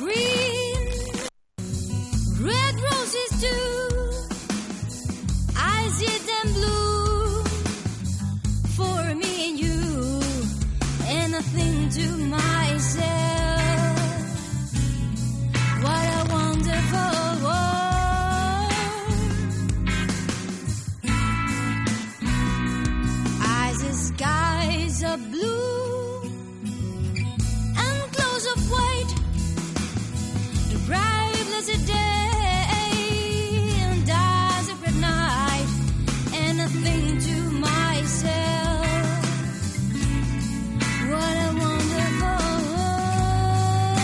green, red roses too. I see them blue for me and you, and I think to myself, what a wonderful world. Eyes, the skies are blue and clothes of white, the bright blessed day and dark sacred night, and I think to myself, what a wonderful world.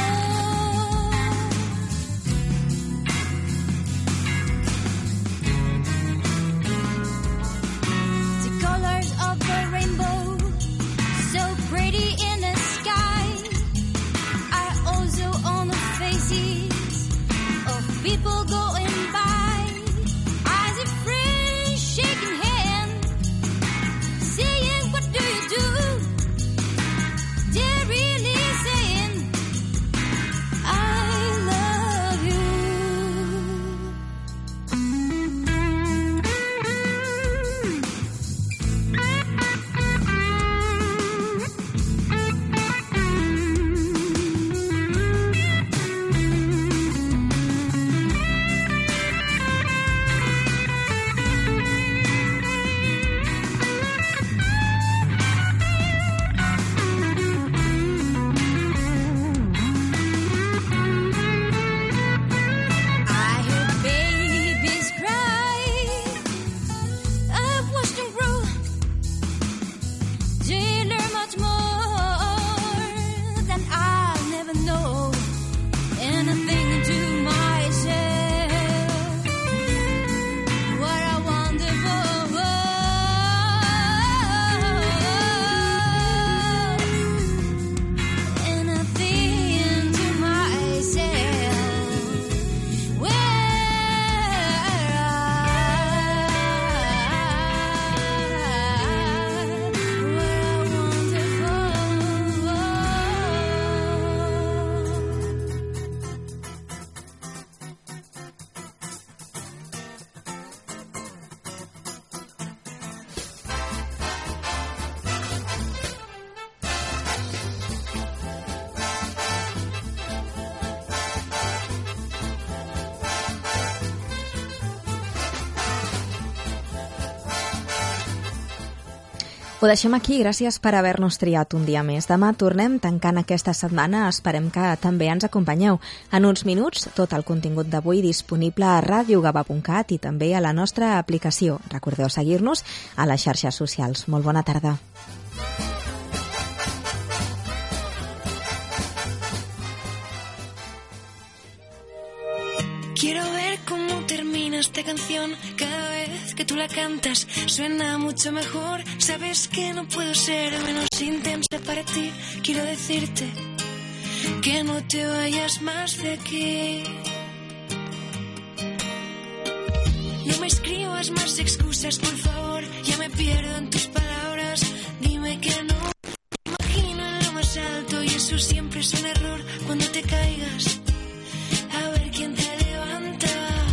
The colors of the rainbow, so pretty in the sky, are also on the faces of people going by. I see friends shaking hands, saying, what do you do? They're really saying, I love you. I heard babies cry, I've watched them grow. They learn much more than I'll never know, and I think to myself, what a wonderful world. And I think to myself, well, Ho deixem aquí, gràcies per haver-nos triat un dia més. Demà tornem tancant aquesta setmana, esperem que també ens acompanyeu. En uns minuts, tot el contingut d'avui disponible a ràdio gavà punt cat i també a la nostra aplicació. Recordeu seguir-nos a les xarxes socials. Molt bona tarda. Quiero ver cómo termina esta canción. Cada vez que tú la cantas suena mucho mejor. Sabes que no puedo ser menos intensa para ti. Quiero decirte que no te vayas más de aquí. No me escribas más excusas, por favor. Ya me pierdo en tus palabras. Dime que no. Imagino en lo más alto y eso siempre es un error. Cuando te caigas, a ver quién te levanta.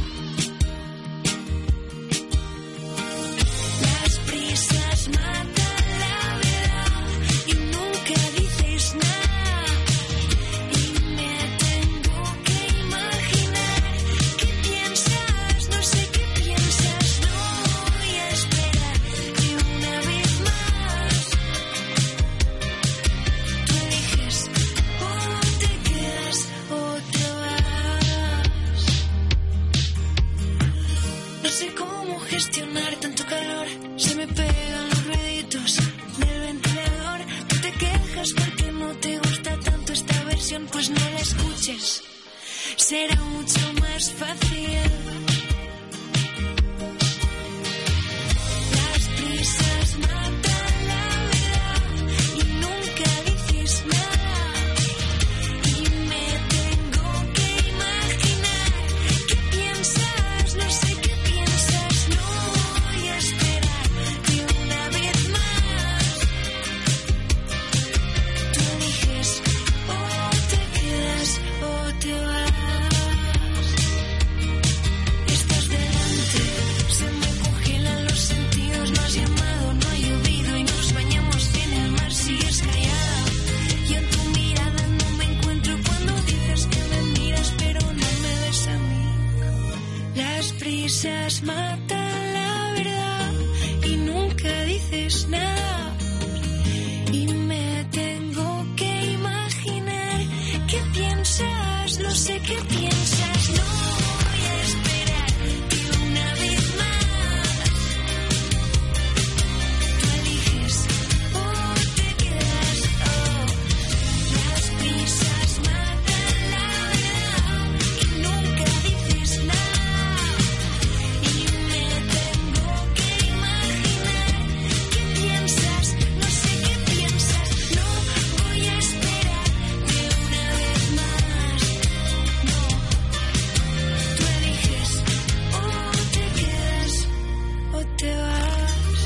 Las prisas matan la verdad y nunca dices nada. Y me tengo que imaginar qué piensas, no sé qué piensas. No voy a esperar ni una vez más. Tú eliges o te quedas o te vas. No sé cómo gestionar tanto calor. Se me pegan los ruiditos del ventilador. Tú te quejas porque no te gusta tanto esta versión. Pues no la escuches, será mucho más fácil. Las prisas matan la verdad y nunca dices nada. Y me tengo que imaginar qué piensas, no sé qué piensas. No voy a esperar ni una vez más. Tú eliges o te quedas o te vas. las prisas matan la verdad y nunca dices nada. Y me tengo que imaginar qué piensas, lo sé que piensas. No voy a esperar que una vez más tú eliges o te quedas. Oh, las prisas matan la verdad y nunca dices nada. Y me tengo que imaginar qué piensas, no sé qué piensas. No voy a esperar que una vez más. No, tú eliges o te quedas o te vas.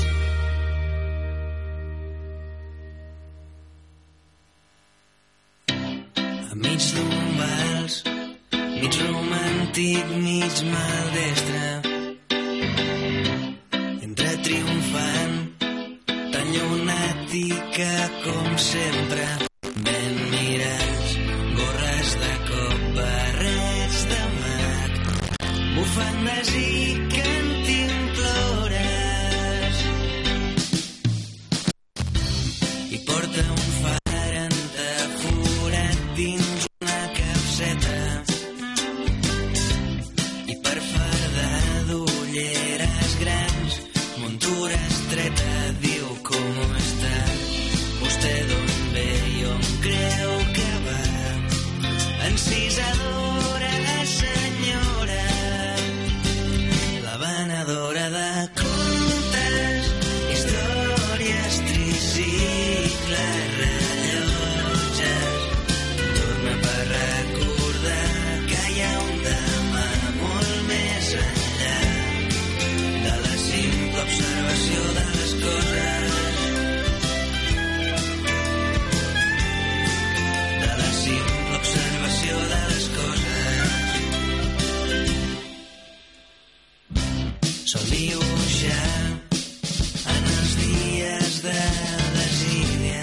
A mig d'un vals, mig romàntic, mig maldestre, entra triomfant, tan llunàtica com sempre, ben mirats, gorres de cop, barrets de mat, bufandes i cantimplores, i porta un far entaforat dins una capseta, i per fardar d'ulleres grans, muntura estreta, diu com està, vostè d'on ve i on creu que va, encisadora senyora, la venedora de contes, històries, tricicles, rellotges, torna per recordar que hi ha un demà molt més enllà de la simple observació de les coses, de la simple observació de les coses. Sol dibuixar en els dies de desídia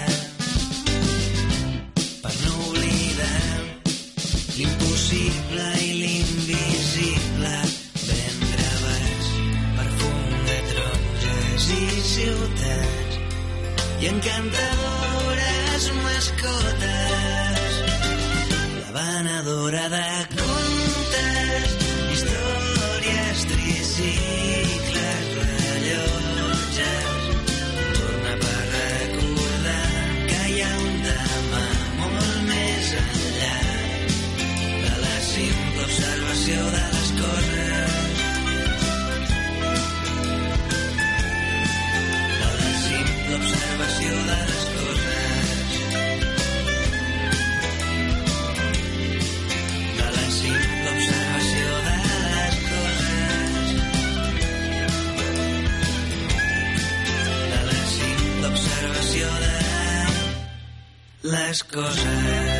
per no oblidar l'impossible i l'invisible, ben gravats, perfum de taronges i ciutats i encantadores mascotes, la venedora de contes, històries, tricicles, rellotges, torna per recordar que hi ha un demà molt més enllà de la simple observació de les coses, de la simple observació de les coses, de la simple observació de les coses, de la simple observació de les coses.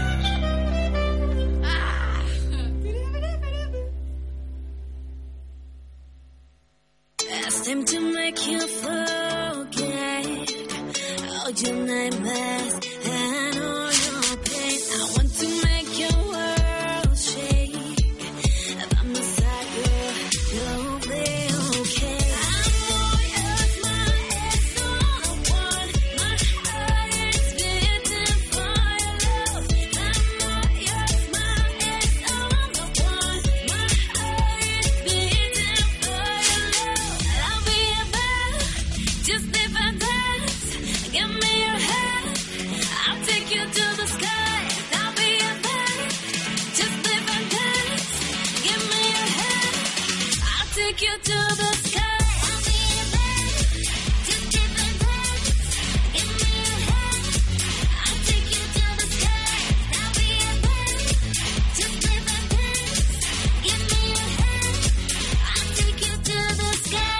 Ask them to make you forget all your nightmares and all your pain. I want to make your world shake. By my side, girl, you'll be okay. I'm all yours, my head's all I want. My heart is beating for your love. I'm all yours, my head's all I want. My heart is beating for your love. I'll be a bad, just live and dance. Give me your hand, I'll take you to the sky. I'll be a bad, just live and dance. Give me your hand, I'll take you to the sky. I'll be a bad, just live and dance. Give me your hand, I'll take you to the sky. I'll be a bad, just live and dance. Give me your hand, I'll take you to the sky.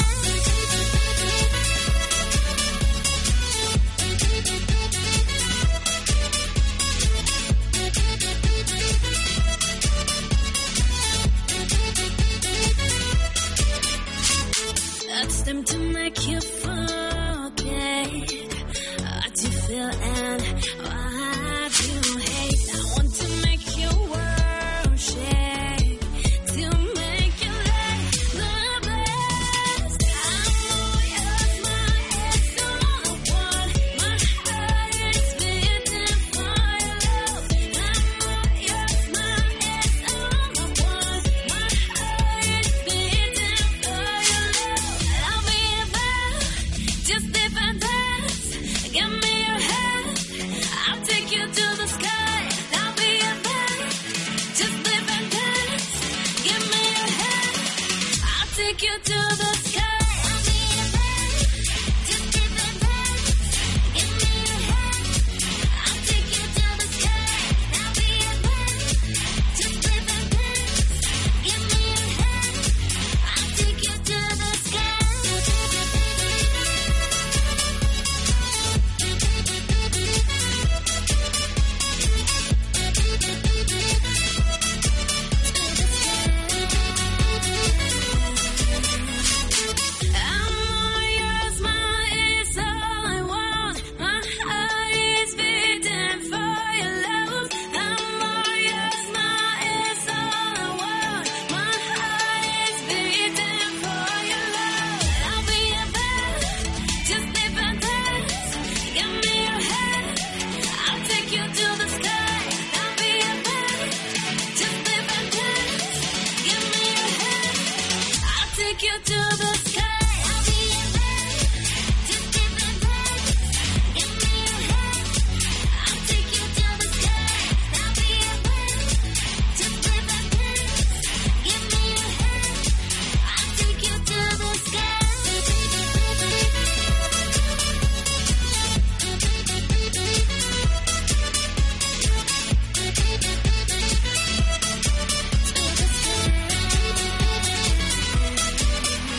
Ask them to make you forget what you feel and what you hate. I want to make your world shake, to make you let take you to the sky.